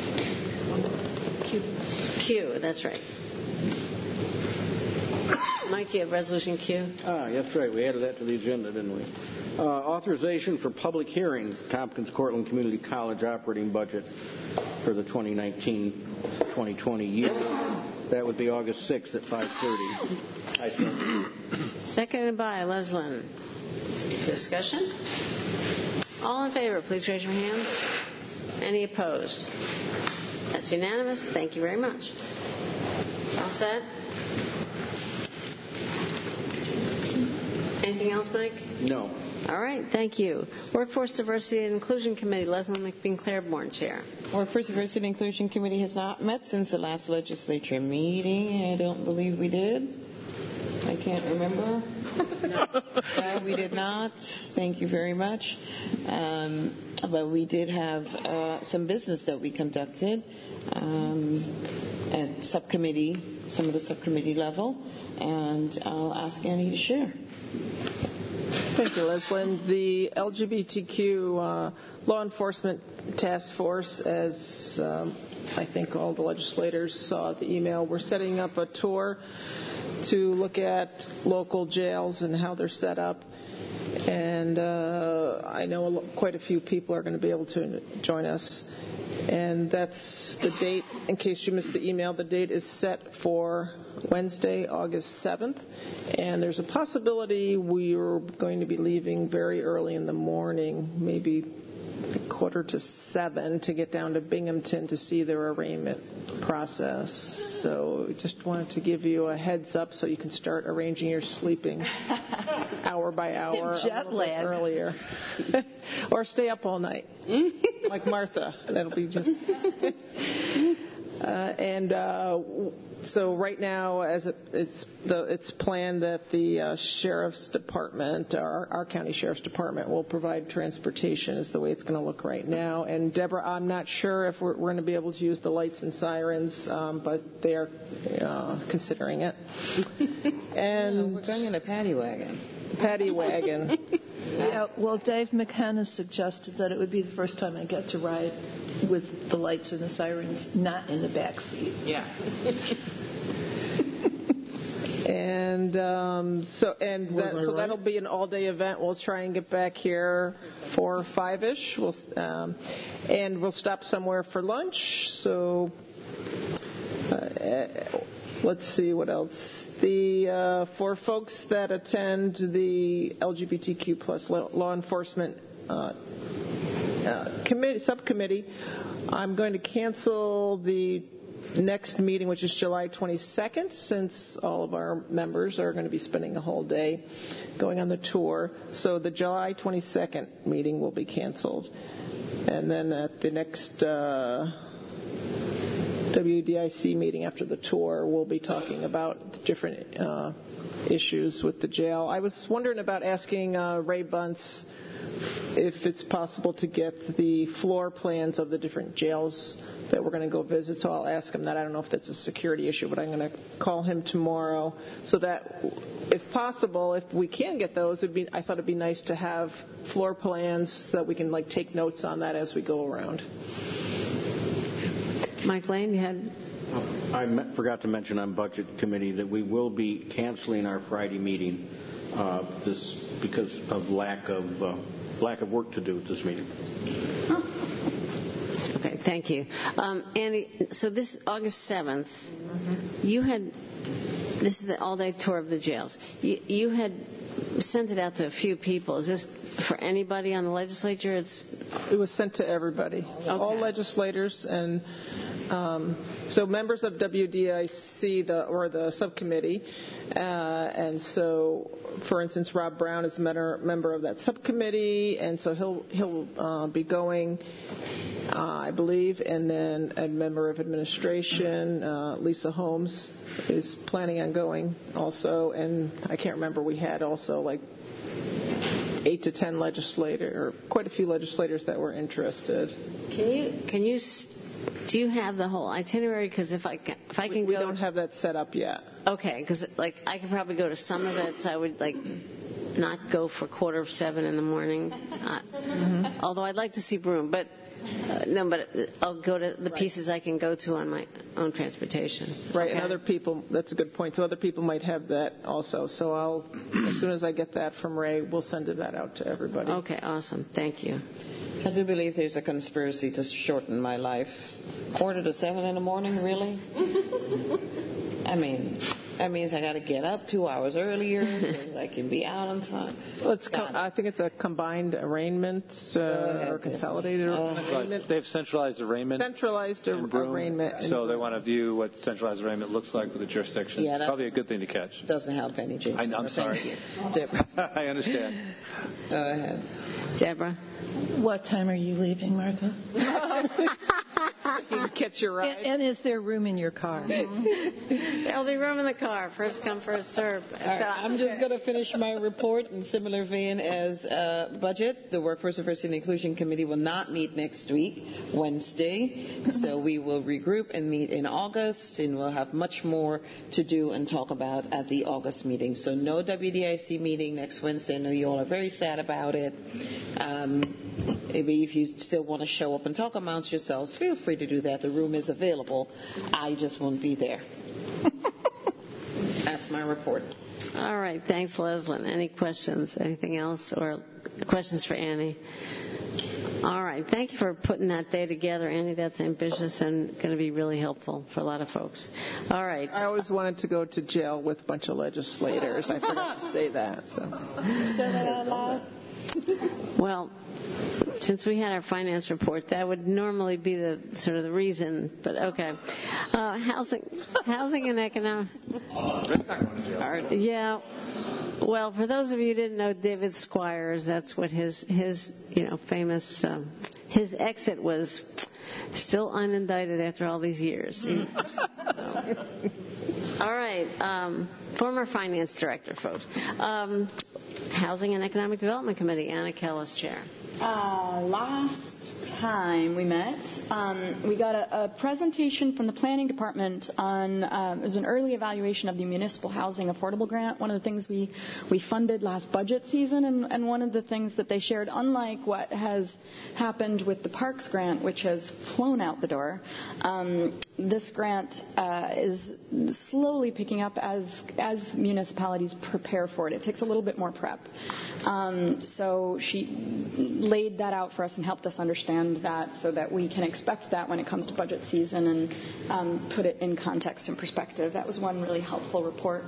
Q, that's right. Mike, you have resolution Q? That's right. We added that to the agenda, didn't we? Authorization for public hearing, Tompkins-Cortland Community College operating budget for the 2019-2020 year. That would be August 6th at 5:30. I think. Seconded by Leslin. Discussion? All in favor, please raise your hands. Any opposed? That's unanimous. Thank you very much. All set? Anything else, Mike? No. All right, thank you. Workforce Diversity and Inclusion Committee, Leslie McBean-Claiborne, Chair. Workforce Diversity and Inclusion Committee has not met since the last legislature meeting. I don't believe we did. I can't remember. No, we did not. Thank you very much. But we did have some business that we conducted at subcommittee, some of the subcommittee level, and I'll ask Annie to share. Thank you, Leslyn. The LGBTQ Law Enforcement Task Force, as I think all the legislators saw the email, we're setting up a tour to look at local jails and how they're set up. And I know quite a few people are going to be able to join us. And that's the date. In case you missed the email, the date is set for Wednesday, August 7th. And there's a possibility we're going to be leaving very early in the morning, maybe 6:45 to get down to Binghamton to see their arraignment process. So just wanted to give you a heads up so you can start arranging your sleeping hour by hour Jet lag. earlier. Or stay up all night, like Martha. That'll be just... So right now, as it's planned that the sheriff's department, our county sheriff's department, will provide transportation. Is the way it's going to look right now. And Deborah, I'm not sure if we're going to be able to use the lights and sirens, but they are considering it. And we're going in a paddy wagon. Paddy wagon. Yeah, well, Dave McHenna suggested that it would be the first time I get to ride with the lights and the sirens, not in the back seat. Yeah. So that'll be an all-day event. We'll try and get back here 4 or 5-ish. And we'll stop somewhere for lunch. So let's see what else. For folks that attend the LGBTQ plus law enforcement subcommittee, I'm going to cancel the next meeting, which is July 22nd, since all of our members are going to be spending the whole day going on the tour. So the July 22nd meeting will be canceled. And then at the next WDIC meeting after the tour, we'll be talking about different issues with the jail. I was wondering about asking Ray Bunce if it's possible to get the floor plans of the different jails that we're going to go visit. So I'll ask him that. I don't know if that's a security issue, but I'm going to call him tomorrow so that, if possible, if we can get those, I thought it'd be nice to have floor plans so that we can take notes on that as we go around. Mike Lane, you had... I forgot to mention on Budget Committee that we will be canceling our Friday meeting because of lack of work to do at this meeting. Okay, thank you. Annie, so this August 7th, this is the all-day tour of the jails. You had sent it out to a few people. Is this for anybody on the legislature? It was sent to everybody, all legislators, and so members of WDIC or the subcommittee. And so, for instance, Rob Brown is a member of that subcommittee, and so he'll be going, I believe, and then a member of administration, Lisa Holmes, is planning on going also, and I can't remember, we had also 8 to 10 legislators, or quite a few legislators that were interested. Do you have the whole itinerary? Because if I can go... We don't have that set up yet. Okay, because I could probably go to some of it, so I would not go for 6:45 in the morning. Although I'd like to see Broome, but I'll go to the pieces I can go to on my own transportation. Right, okay. And other people, that's a good point. So other people might have that also. So as soon as I get that from Ray, we'll send that out to everybody. Okay, awesome. Thank you. I do believe there's a conspiracy to shorten my life. 6:45 in the morning, really? I mean, that means I got to get up 2 hours earlier so I can be out on time. Well, I think it's a combined arraignment or consolidated arraignment. They've centralized arraignment. Centralized arraignment. So they want to view what centralized arraignment looks like with the jurisdiction. Yeah, probably a good thing to catch. Doesn't help any, Jason. I'm sorry. Deborah. I understand. Go ahead. Deborah. What time are you leaving, Martha? You can catch your ride. And is there room in your car? There'll be room in the car. First come, first serve. Right, I'm just going to finish my report in similar vein as budget. The Workforce Diversity and Inclusion Committee will not meet next week, Wednesday. So we will regroup and meet in August, and we'll have much more to do and talk about at the August meeting. So no WDIC meeting next Wednesday. I know you all are very sad about it. Maybe if you still want to show up and talk amongst yourselves, feel free to do that. The room is available. I just won't be there. That's my report. All right. Thanks, Leslyn. Any questions? Anything else? Or questions for Annie? All right. Thank you for putting that day together, Annie. That's ambitious and going to be really helpful for a lot of folks. All right. I always wanted to go to jail with a bunch of legislators. I forgot to say that. So. You said that out loud? Well, since we had our finance report, that would normally be the sort of the reason. But okay, housing and economic. Yeah. Well, for those of you who didn't know, David Squires, that's what his famous his exit was. Still unindicted after all these years. All right. Former finance director, folks. Housing and Economic Development Committee, Anna Kellis, chair. Last time we met, we got a presentation from the planning department on it was an early evaluation of the municipal housing affordable grant. One of the things we funded last budget season, and one of the things that they shared, unlike what has happened with the Parks grant, which has flown out the door, this grant is slowly picking up as municipalities prepare for it. It takes a little bit more prep. So she laid that out for us and helped us understand that so that we can expect that when it comes to budget season and put it in context and perspective. That was one really helpful report.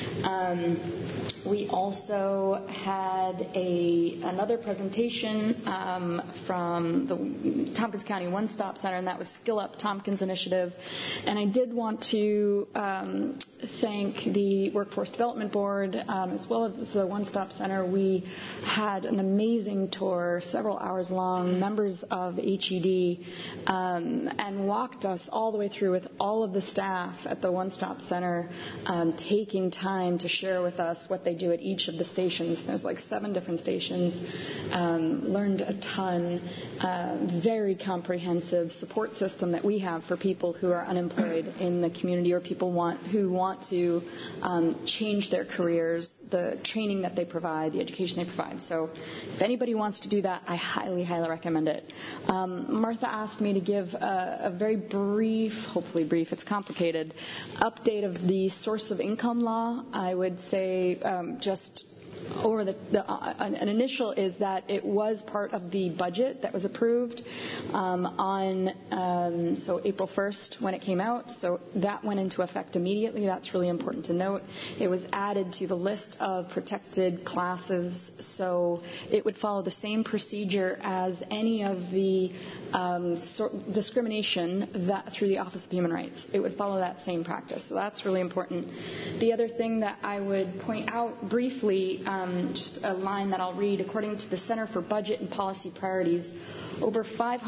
We also had another presentation from the Tompkins County One Stop Center, and that was Skill Up Tompkins Initiative. And I did want to thank the Workforce Development Board as well as the One Stop Center. We had an amazing tour, several hours long, members of HED, and walked us all the way through with all of the staff at the One Stop Center, taking time to share with us what they do at each of the stations. There's like 7 different stations. Learned a ton. Very comprehensive support system that we have for people who are unemployed in the community or people who want to change their careers, the training that they provide, the education they provide. So if anybody wants to do that, I highly, highly recommend it. Martha asked me to give a very brief, hopefully brief, it's complicated, update of the source of income law. I would say just over an initial is that it was part of the budget that was approved on April 1st when it came out. So that went into effect immediately. That's really important to note. It was added to the list of protected classes, so it would follow the same procedure as any of the discrimination that through the Office of Human Rights. It would follow that same practice. So that's really important. The other thing that I would point out briefly, just a line that I'll read, according to the Center for Budget and Policy Priorities, over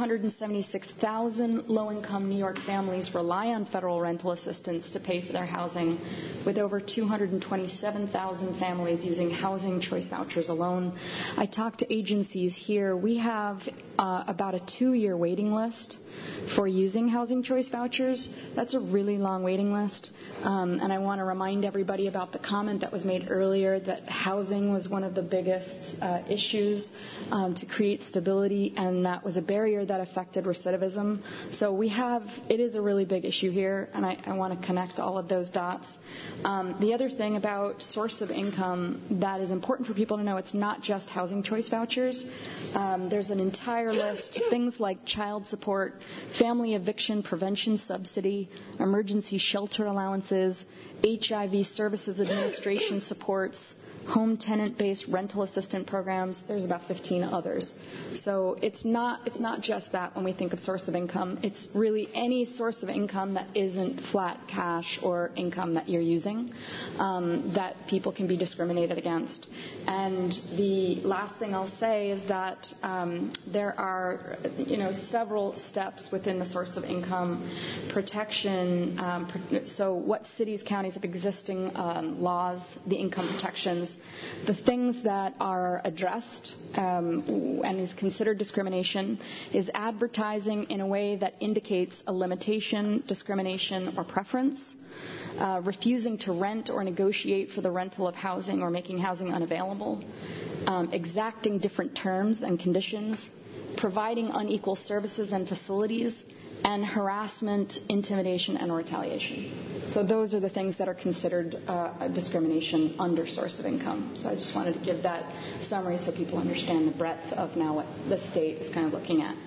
576,000 low-income New York families rely on federal rental assistance to pay for their housing, with over 227,000 families using housing choice vouchers alone. I talked to agencies here. We have about a 2-year waiting list for using housing choice vouchers. That's a really long waiting list. And I want to remind everybody about the comment that was made earlier that housing was one of the biggest issues to create stability, and that that was a barrier that affected recidivism. So it is a really big issue here, and I want to connect all of those dots. The other thing about source of income that is important for people to know, it's not just housing choice vouchers. There's an entire list, things like child support, family eviction prevention subsidy, emergency shelter allowances, HIV Services Administration supports, home tenant-based rental assistance programs. There's about 15 others. So it's not just that when we think of source of income. It's really any source of income that isn't flat cash or income that you're using that people can be discriminated against. And the last thing I'll say is that there are several steps within the source of income protection. So what cities, counties have existing laws, the income protections. The things that are addressed and is considered discrimination is advertising in a way that indicates a limitation, discrimination, or preference, refusing to rent or negotiate for the rental of housing or making housing unavailable, exacting different terms and conditions, providing unequal services and facilities, and harassment, intimidation, and retaliation. So those are the things that are considered discrimination under source of income. So I just wanted to give that summary so people understand the breadth of now what the state is kind of looking at.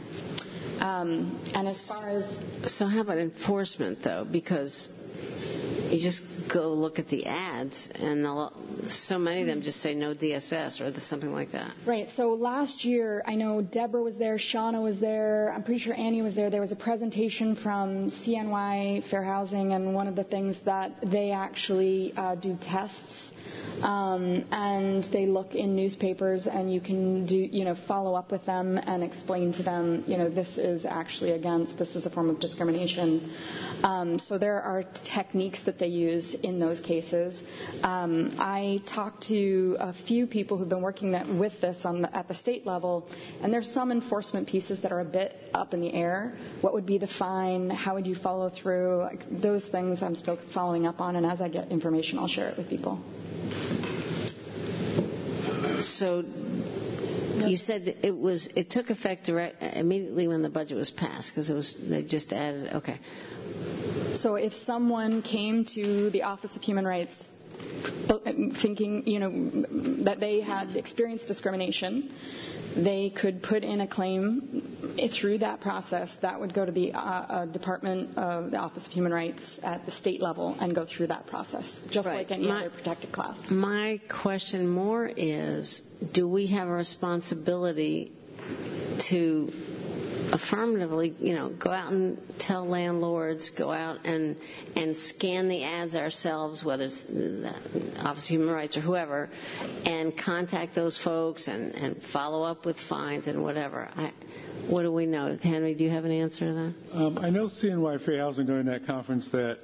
And as far as... So how about enforcement, though? Because you just go look at the ads, and so many of them just say no DSS or something like that. Right. So last year, I know Deborah was there, Shauna was there, I'm pretty sure Annie was there. There was a presentation from CNY Fair Housing, and one of the things that they actually do tests. And they look in newspapers, and you can follow up with them and explain to them, this is actually this is a form of discrimination. So there are techniques that they use in those cases. I talked to a few people who've been working with this at the state level, and there's some enforcement pieces that are a bit up in the air. What would be the fine? How would you follow through? Those things I'm still following up on, and as I get information, I'll share it with people. So you said that it took effect immediately when the budget was passed because they just added. Okay. So if someone came to the Office of Human Rights thinking that they had experienced discrimination, they could put in a claim through that process. That would go to the Department of the Office of Human Rights at the state level and go through that process, just like any other protected class. My question more is, do we have a responsibility to affirmatively, go out and tell landlords, go out and scan the ads ourselves, whether it's the Office of Human Rights or whoever, and contact those folks and follow up with fines and whatever. What do we know? Henry, do you have an answer to that? I know CNY Fair Housing during that conference that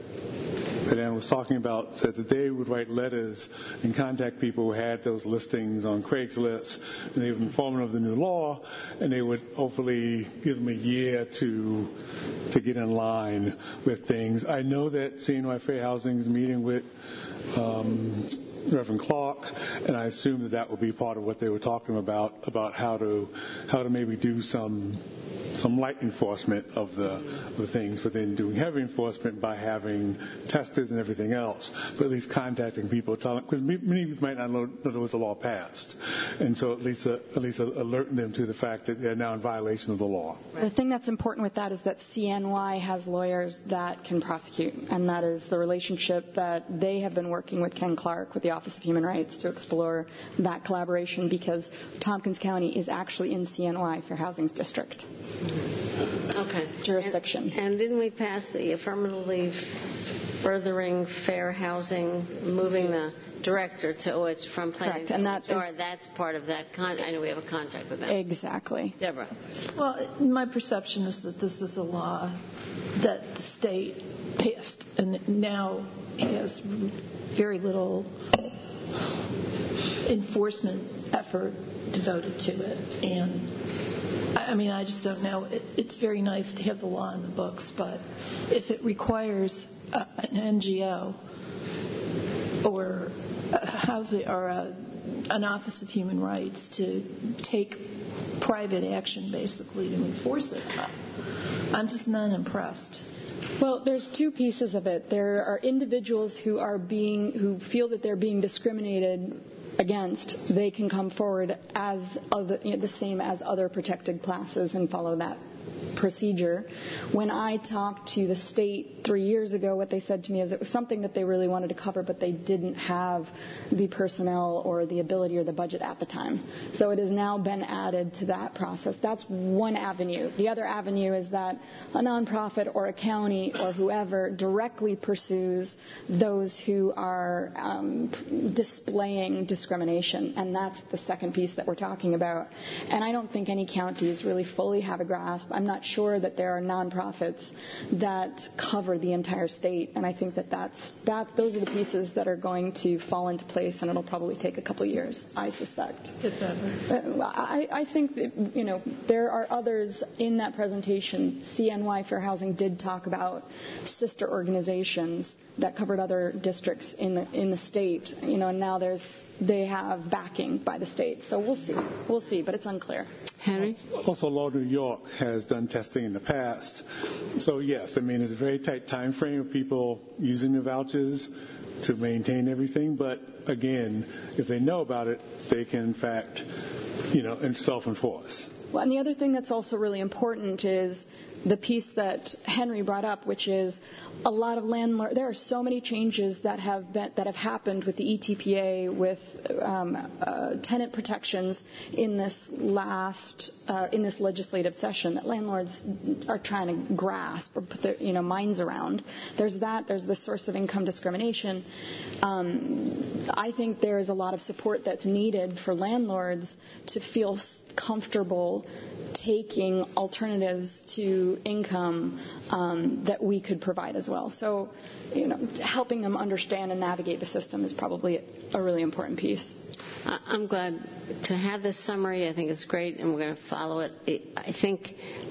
Ann was talking about said that they would write letters and contact people who had those listings on Craigslist, and they would inform them of the new law, and they would hopefully give them a year to get in line with things. I know that CNY Fair Housing is meeting with Reverend Clark, and I assume that will be part of what they were talking about how to maybe do some light enforcement of the things, but then doing heavy enforcement by having testers and everything else, but at least contacting people, because many people might not know there was a law passed, and so at least alerting them to the fact that they're now in violation of the law. The thing that's important with that is that CNY has lawyers that can prosecute, and that is the relationship that they have been working with Ken Clark with the Office of Human Rights to explore that collaboration, because Tompkins County is actually in CNY Fair Housing's district. Okay. Jurisdiction. And didn't we pass the affirmatively furthering fair housing, moving the director to OH from planning? Correct. And that's part of that. I know we have a contract with them. Exactly. Deborah. Well, my perception is that this is a law that the state passed and now has very little enforcement effort devoted to it. And I just don't know. It's very nice to have the law in the books, but if it requires an NGO or a housing or a an Office of Human Rights to take private action, basically, to enforce it. I'm just not impressed. Well, there's two pieces of it. There are individuals who feel that they're being discriminated against. They can come forward as the same as other protected classes and follow that procedure. When I talked to the state 3 years ago, what they said to me is it was something that they really wanted to cover, but they didn't have the personnel or the ability or the budget at the time. So it has now been added to that process. That's one avenue. The other avenue is that a nonprofit or a county or whoever directly pursues those who are displaying discrimination, and that's the second piece that we're talking about. And I don't think any counties really fully have a grasp. I'm not sure that there are nonprofits that cover the entire state, and I think that those are the pieces that are going to fall into place, and it'll probably take a couple years, I suspect. If ever. I think that, there are others in that presentation. CNY Fair Housing did talk about sister organizations that covered other districts in the state, and now they have backing by the state. So we'll see, but it's unclear. Henry? Also, Law New York has done testing in the past. So yes, it's a very tight time frame of people using the vouchers to maintain everything. But again, if they know about it, they can in fact, self-enforce. Well, and the other thing that's also really important is the piece that Henry brought up, which is a lot of landlords. There are so many changes that have happened with the ETPA, with tenant protections in this legislative session that landlords are trying to grasp or put their minds around. There's that. There's the source of income discrimination. I think there is a lot of support that's needed for landlords to feel comfortable taking alternatives to income that we could provide as well. So, helping them understand and navigate the system is probably a really important piece. I'm glad to have this summary. I think it's great, and we're going to follow it. I think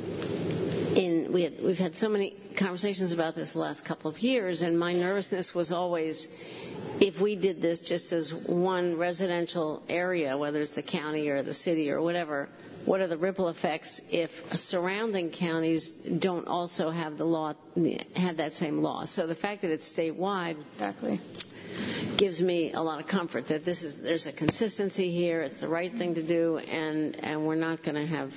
we've had so many conversations about this the last couple of years, and my nervousness was always, if we did this just as one residential area, whether it's the county or the city or whatever, what are the ripple effects if surrounding counties don't also have have that same law? So the fact that it's statewide gives me a lot of comfort that there's a consistency here. It's the right thing to do, and we're not going to have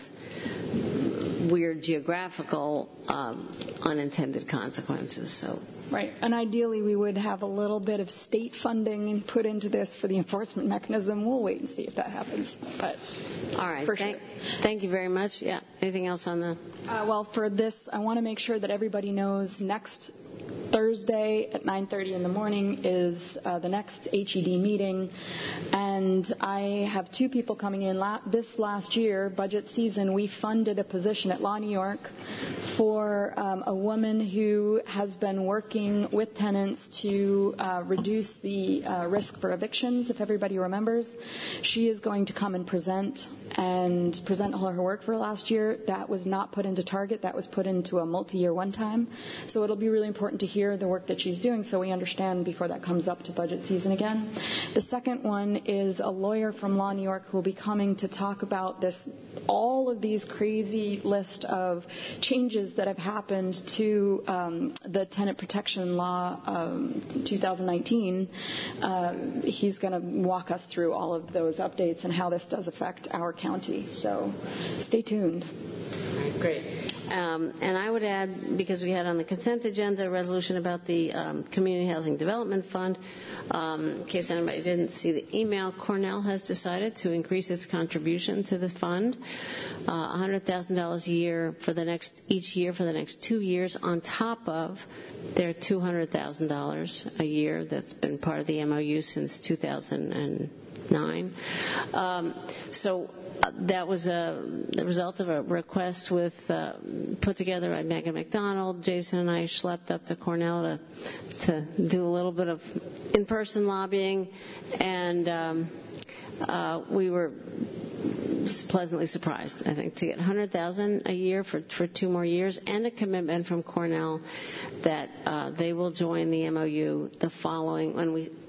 weird geographical unintended consequences. So. Right. And ideally, we would have a little bit of state funding put into this for the enforcement mechanism. We'll wait and see if that happens. But all right. For sure. Thank you very much. Yeah. Anything else on the? Well, for this, I want to make sure that everybody knows next Thursday at 9:30 in the morning is the next HED meeting, and I have two people coming in. This last year, budget season, we funded a position at Law New York for a woman who has been working with tenants to reduce the risk for evictions, if everybody remembers. She is going to come and present all her work for last year. That was not put into Target. That was put into a multi-year one-time. So it'll be really important to hear the work that she's doing so we understand before that comes up to budget season again. The second one is a lawyer from Law New York who will be coming to talk about all of these crazy list of changes that have happened to the tenant protection law 2019. He's going to walk us through all of those updates and how this does affect our county. So stay tuned. All right, great. And I would add, because we had on the consent agenda a resolution about the Community Housing Development Fund, in case anybody didn't see the email, Cornell has decided to increase its contribution to the fund, $100,000 a year each year for the next 2 years, on top of their $200,000 a year that's been part of the MOU since 2009. So that was the result of a request put together by Megan McDonald. Jason and I schlepped up to Cornell to do a little bit of in-person lobbying, and we were pleasantly surprised, I think, to get $100,000 a year for 2 more years, and a commitment from Cornell that they will join the MOU the following, when we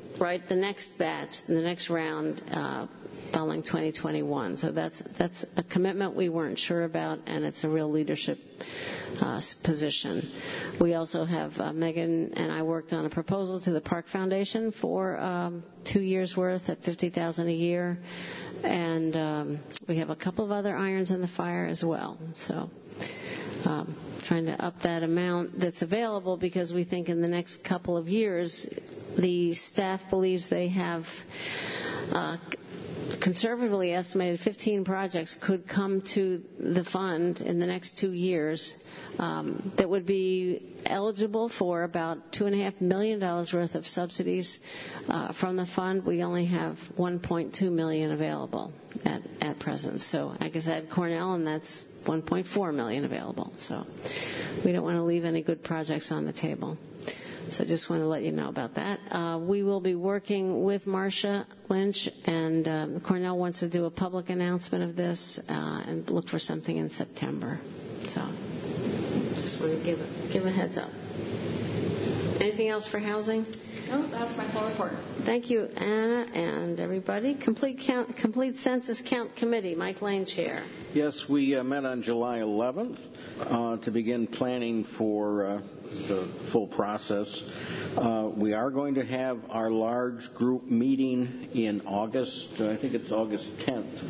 write the next batch, the next round, following 2021. So that's a commitment we weren't sure about, and it's a real leadership position. We also have Megan and I worked on a proposal to the Park Foundation for 2 years' worth at $50,000 a year, and we have a couple of other irons in the fire as well. So trying to up that amount that's available, because we think in the next couple of years the staff believes they have conservatively estimated 15 projects could come to the fund in the next 2 years that would be eligible for about $2.5 million worth of subsidies from the fund. We only have $1.2 million available at present. So I guess add Cornell, and that's $1.4 million available. So we don't want to leave any good projects on the table. So just want to let you know about that. We will be working with Marcia Lynch, and Cornell wants to do a public announcement of this and look for something in September. So just want to give a heads up. Anything else for housing? No, that's my full report. Thank you, Anna, and everybody. Complete Census Count Committee, Mike Lane, Chair. Yes, we met on July 11th to begin planning for the full process. We are going to have our large group meeting in August. I think it's August 10th.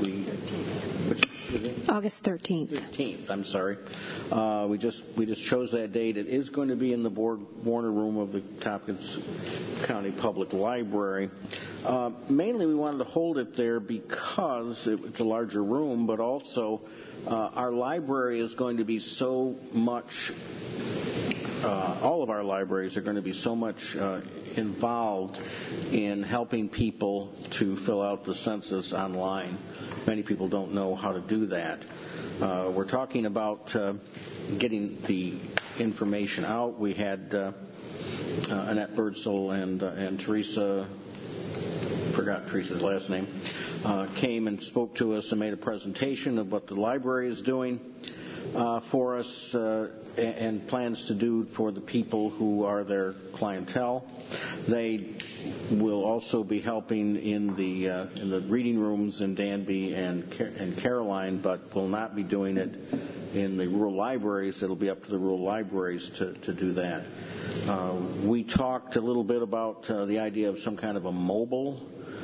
August 13th. 13th, I'm sorry. We just chose that date. It is going to be in the Warner Room of the Tompkins County Public Library. Mainly we wanted to hold it there because it's a larger room, but also our library is going to be so much all of our libraries are going to be so much involved in helping people to fill out the census online. Many people don't know how to do that. We're talking about getting the information out. We had Annette Birdsell and Teresa, forgot Teresa's last name, came and spoke to us and made a presentation of what the library is doing for us and plans to do for the people who are their clientele. They will also be helping in the reading rooms in Danby and Caroline, but will not be doing it in the rural libraries. It'll be up to the rural libraries to do that. We talked a little bit about the idea of some kind of a mobile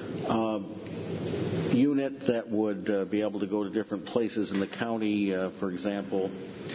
unit that would be able to go to different places in the county, for example,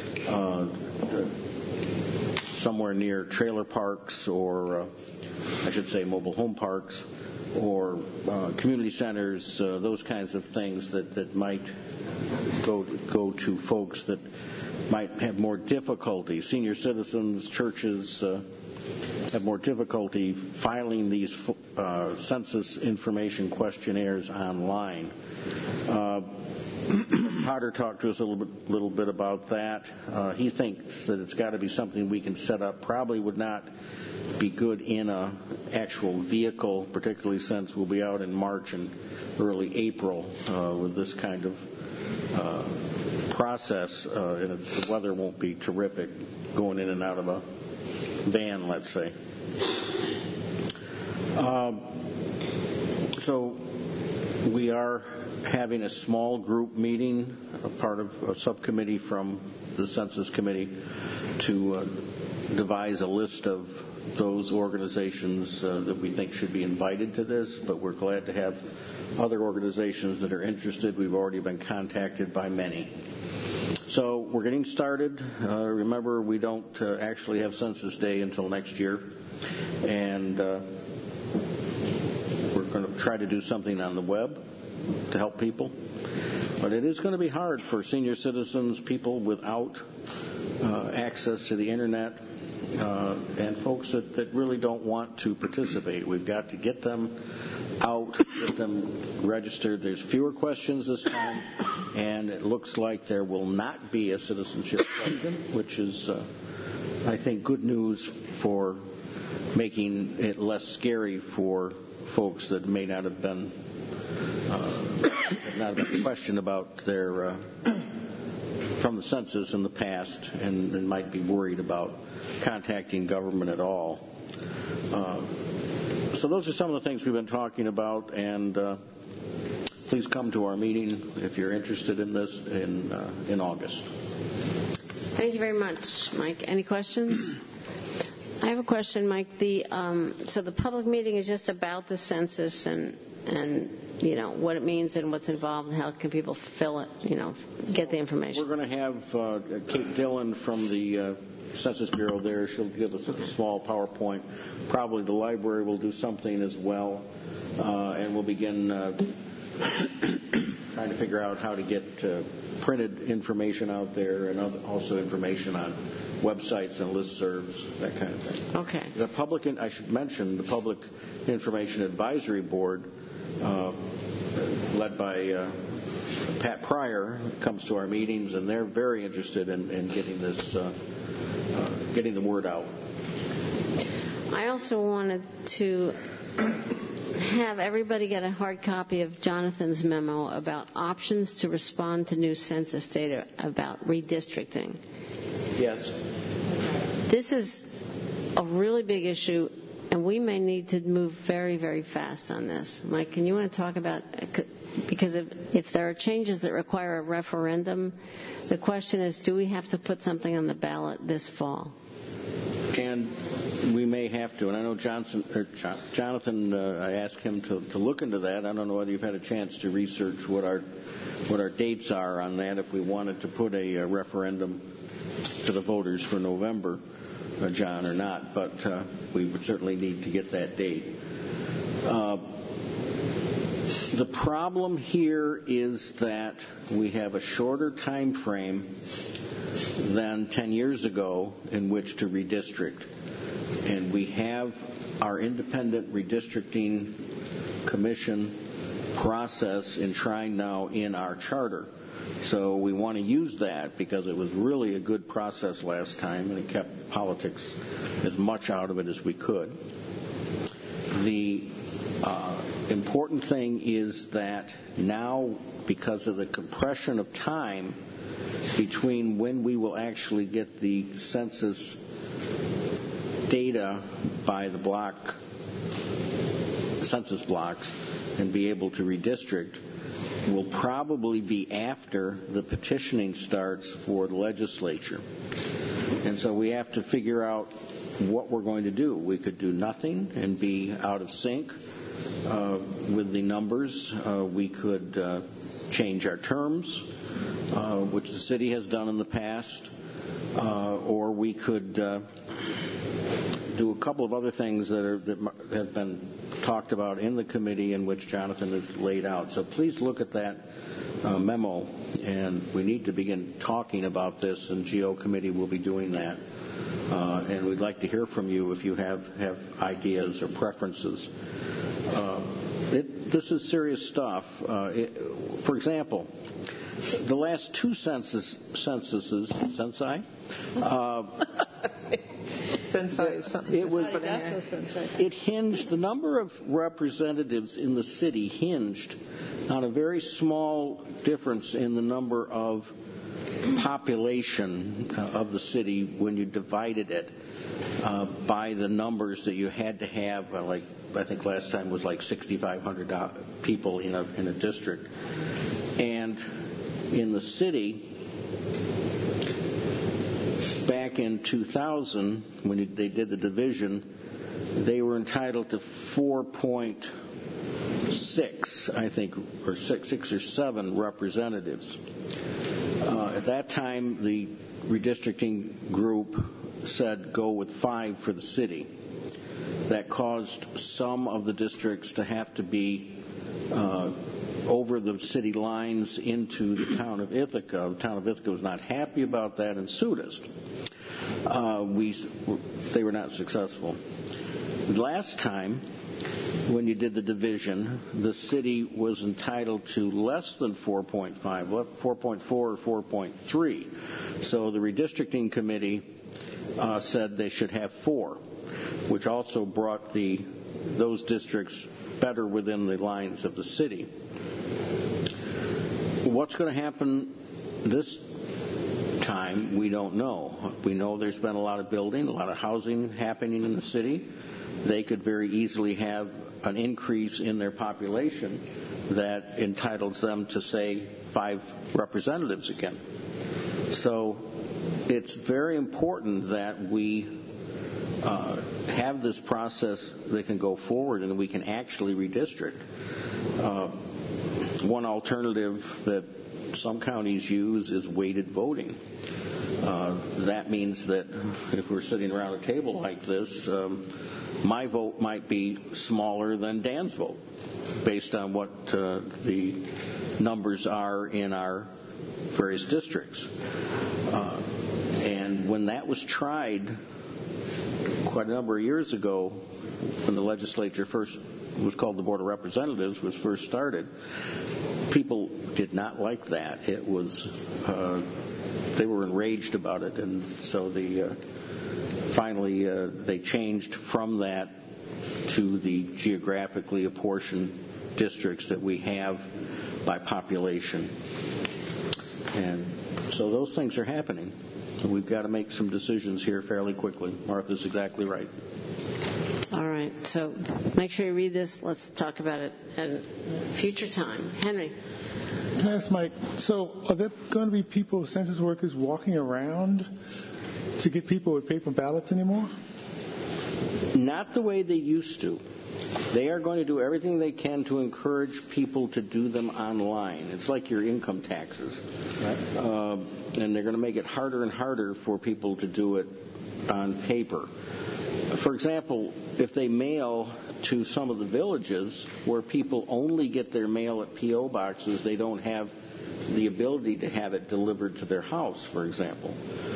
somewhere near trailer parks, or I should say mobile home parks, or community centers, those kinds of things that might go to folks that might have more difficulty. Senior citizens, churches have more difficulty filing these census information questionnaires online. Potter talked to us a little bit about that. He thinks that it's got to be something we can set up. Probably would not be good in an actual vehicle, particularly since we'll be out in March and early April with this kind of process, and the weather won't be terrific going in and out of a van, let's say. So we are having a small group meeting, a part of a subcommittee from the Census Committee, to devise a list of those organizations that we think should be invited to this, but we're glad to have other organizations that are interested. We've already been contacted by many. So we're getting started. Remember, we don't actually have Census Day until next year, and we're going to try to do something on the web to help people. But it is going to be hard for senior citizens, people without access to the internet, and folks that really don't want to participate. We've got to get them out, get them registered. There's fewer questions this time, and it looks like there will not be a citizenship question, which is, I think, good news for making it less scary for folks that may not have been questioned about their from the census in the past and might be worried about contacting government at all. So those are some of the things we've been talking about, and please come to our meeting if you're interested in this in August. Thank you very much, Mike. Any questions? I have a question, Mike. So the public meeting is just about the census and what it means and what's involved and how can people fill it, get the information. We're going to have Kate Dillon from the Census Bureau there. She'll give us a small PowerPoint. Probably the library will do something as well, and we'll begin trying to figure out how to get printed information out there and also information on websites and listservs, that kind of thing. Okay. I should mention the Public Information Advisory Board, led by Pat Pryor, comes to our meetings, and they're very interested in getting this, getting the word out. I also wanted to have everybody get a hard copy of Jonathan's memo about options to respond to new census data about redistricting. Yes. This is a really big issue, and we may need to move very, very fast on this. Mike, can you want to talk about, because if there are changes that require a referendum, the question is, do we have to put something on the ballot this fall? And we may have to. And I know Jonathan, I asked him to look into that. I don't know whether you've had a chance to research what our dates are on that if we wanted to put a referendum to the voters for November, John, or not. But we would certainly need to get that date. The problem here is that we have a shorter time frame than 10 years ago in which to redistrict. And we have our independent redistricting commission process enshrined now in our charter. So we want to use that because it was really a good process last time, and it kept politics as much out of it as we could. The important thing is that now, because of the compression of time between when we will actually get the census data by the census blocks and be able to redistrict, will probably be after the petitioning starts for the legislature. And so we have to figure out what we're going to do. We could do nothing and be out of sync with the numbers. We could change our terms, which the city has done in the past, or we could do a couple of other things that have been talked about in the committee in which Jonathan has laid out. So please look at that memo, and we need to begin talking about this, and GO committee will be doing that. And we'd like to hear from you if you have ideas or preferences. This is serious stuff. For example, the last two censuses, it hinged, the number of representatives in the city hinged on a very small difference in the number of population of the city when you divided it by the numbers that you had to have, like I think last time was like 6,500 people in a district. And in the city, back in 2000, when they did the division, they were entitled to 4.6, I think, or 6 or 7 representatives. At that time, the redistricting group said go with 5 for the city. That caused some of the districts to have to be over the city lines into the town of Ithaca. The town of Ithaca was not happy about that and sued us. They were not successful. Last time, when you did the division, the city was entitled to less than 4.5, 4.4 or 4.3. So the redistricting committee said they should have 4, which also brought those districts better within the lines of the city. What's going to happen this time, we don't know. We know there's been a lot of building, a lot of housing happening in the city. they could very easily have an increase in their population that entitles them to, say, 5 representatives again. So it's very important that we have this process that can go forward and we can actually redistrict. One alternative that some counties use is weighted voting. That means that if we're sitting around a table like this, my vote might be smaller than Dan's vote based on what the numbers are in our various districts. And when that was tried quite a number of years ago, when the legislature first was called the Board of Representatives, was first started, people did not like that. It was they were enraged about it, and so finally they changed from that to the geographically apportioned districts that we have by population. And so those things are happening. We've got to make some decisions here fairly quickly. Martha's exactly right. All right. So make sure you read this. Let's talk about it at a future time. Henry. Can I ask Mike, so are there going to be people, census workers, walking around to get people with paper ballots anymore? Not the way they used to. They are going to do everything they can to encourage people to do them online. It's like your income taxes. Right. And they're going to make it harder and harder for people to do it on paper. For example, if they mail to some of the villages where people only get their mail at P.O. boxes, they don't have the ability to have it delivered to their house, for example.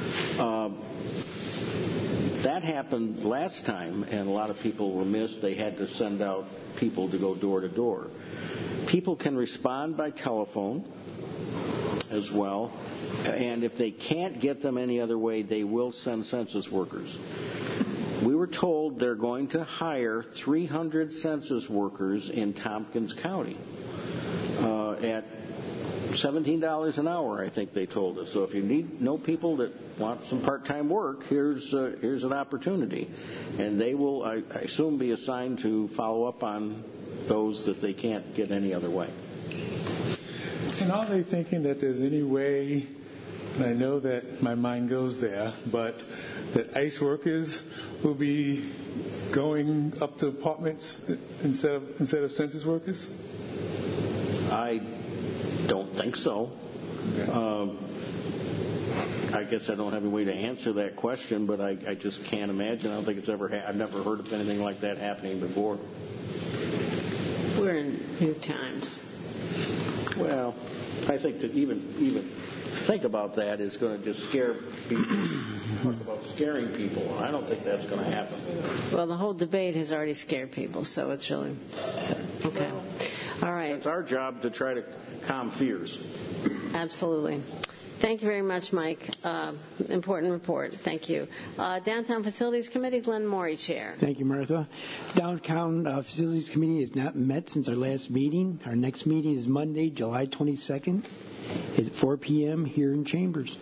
That happened last time, and a lot of people were missed. They had to send out people to go door to door. People can respond by telephone as well, and if they can't get them any other way, they will send census workers. We were told they're going to hire 300 census workers in Tompkins County at $17 an hour, I think they told us. So if you know people that want some part-time work, here's an opportunity. And they will, I assume, be assigned to follow up on those that they can't get any other way. And are they thinking that there's any way, and I know that my mind goes there, but that ICE workers will be going up to apartments instead of census workers? I don't think so. Okay. I guess I don't have any way to answer that question, but I just can't imagine. I don't think it's ever I've never heard of anything like that happening before. We're in new times. Well, I think that even think about that is going to just scare people. Talk about scaring people. I don't think that's going to happen. Well, the whole debate has already scared people, so it's really okay. All right. It's our job to try to calm fears. Absolutely. Thank you very much, Mike. Important report. Thank you. Downtown Facilities Committee, Glenn Morey, Chair. Thank you, Martha. Downtown Facilities Committee has not met since our last meeting. Our next meeting is Monday, July 22nd at 4 p.m. here in Chambers.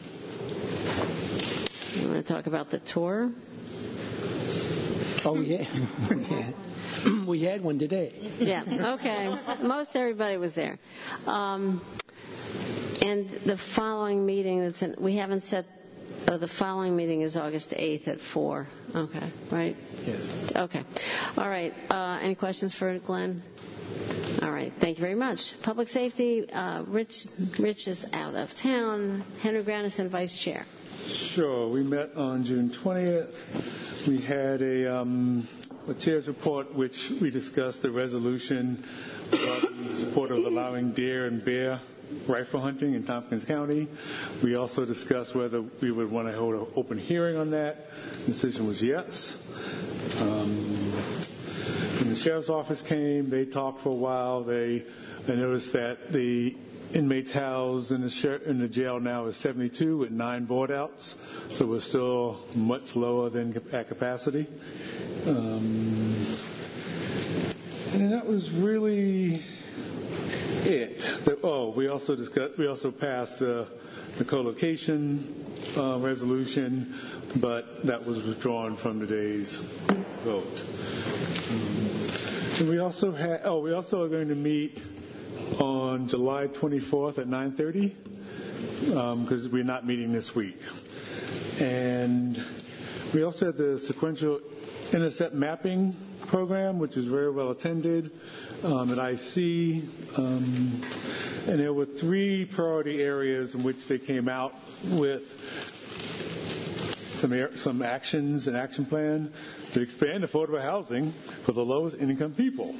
You want to talk about the tour? Oh, yeah. We had one today. Yeah, okay. Most everybody was there. And the following meeting, we haven't set, the following meeting is August 8th at 4. Okay, right? Yes. Okay. All right. Any questions for Glenn? All right. Thank you very much. Public Safety, Rich is out of town. Henry Granison, Vice Chair. Sure. We met on June 20th. We had a chair's report, which we discussed the resolution in support of allowing deer and bear rifle hunting in Tompkins County. We also discussed whether we would want to hold an open hearing on that. The decision was yes. When the sheriff's office came, they talked for a while. I noticed that the inmates housed in the jail now is 72 with 9 board outs, so we're still much lower than at capacity. And that was really it. We also passed the co-location resolution, but that was withdrawn from today's vote. And we also are going to meet on July 24th at 9:30 because we're not meeting this week. And we also had the sequential intercept mapping program, which is very well attended at IC. And there were 3 priority areas in which they came out with some actions and action plan to expand affordable housing for the lowest income people,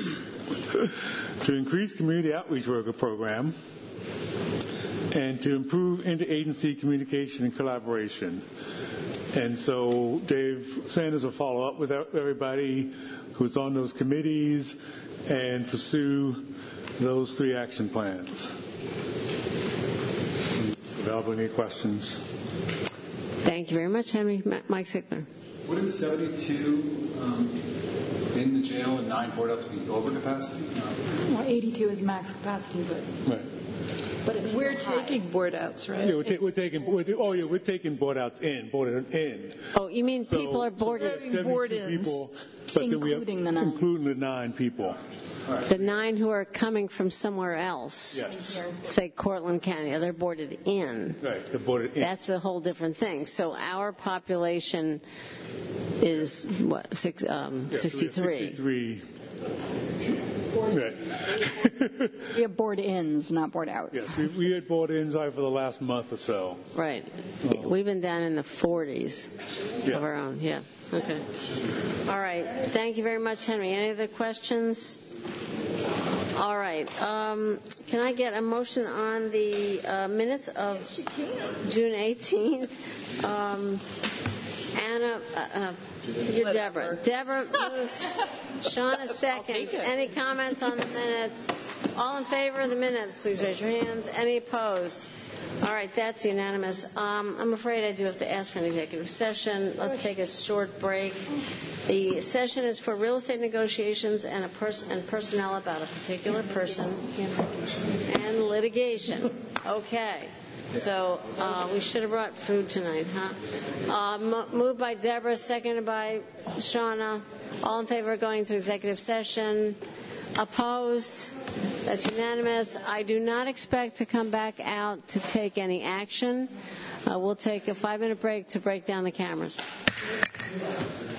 to increase community outreach worker program, and to improve interagency communication and collaboration. And so Dave Sanders will follow up with everybody who's on those committees and pursue those 3 action plans. Available, any questions? Thank you very much, Henry. Mike Sickler. Wouldn't 72 in the jail and 9 board outs be over capacity? Well, 82 is max capacity, but right. But it's we're taking board outs, right? Yeah, we're taking board outs in. Oh, you mean people are boarded? People, but including then including the 9 people. Right. The 9 who are coming from somewhere else, yes. Say Cortland County, they're boarded in. Right, they're boarded in. That's a whole different thing. So our population is what, 63? 63. Right. We have board-ins, not board-outs. Yes, we had board-ins for the last month or so. Right. We've been down in the 40s of our own. Yeah. Okay. All right. Thank you very much, Henry. Any other questions? All right. Can I get a motion on the minutes of June 18th? Anna, you're Deborah. Deborah moves. Shauna seconds. Any comments on the minutes? All in favor of the minutes, please raise your hands. Any opposed? All right, that's unanimous. I'm afraid I do have to ask for an executive session. Let's take a short break. The session is for real estate negotiations and personnel about a particular person and litigation. Okay. So we should have brought food tonight, huh? Moved by Deborah, seconded by Shauna. All in favor of going to executive session? Opposed? That's unanimous. I do not expect to come back out to take any action. We'll take a 5-minute break to break down the cameras.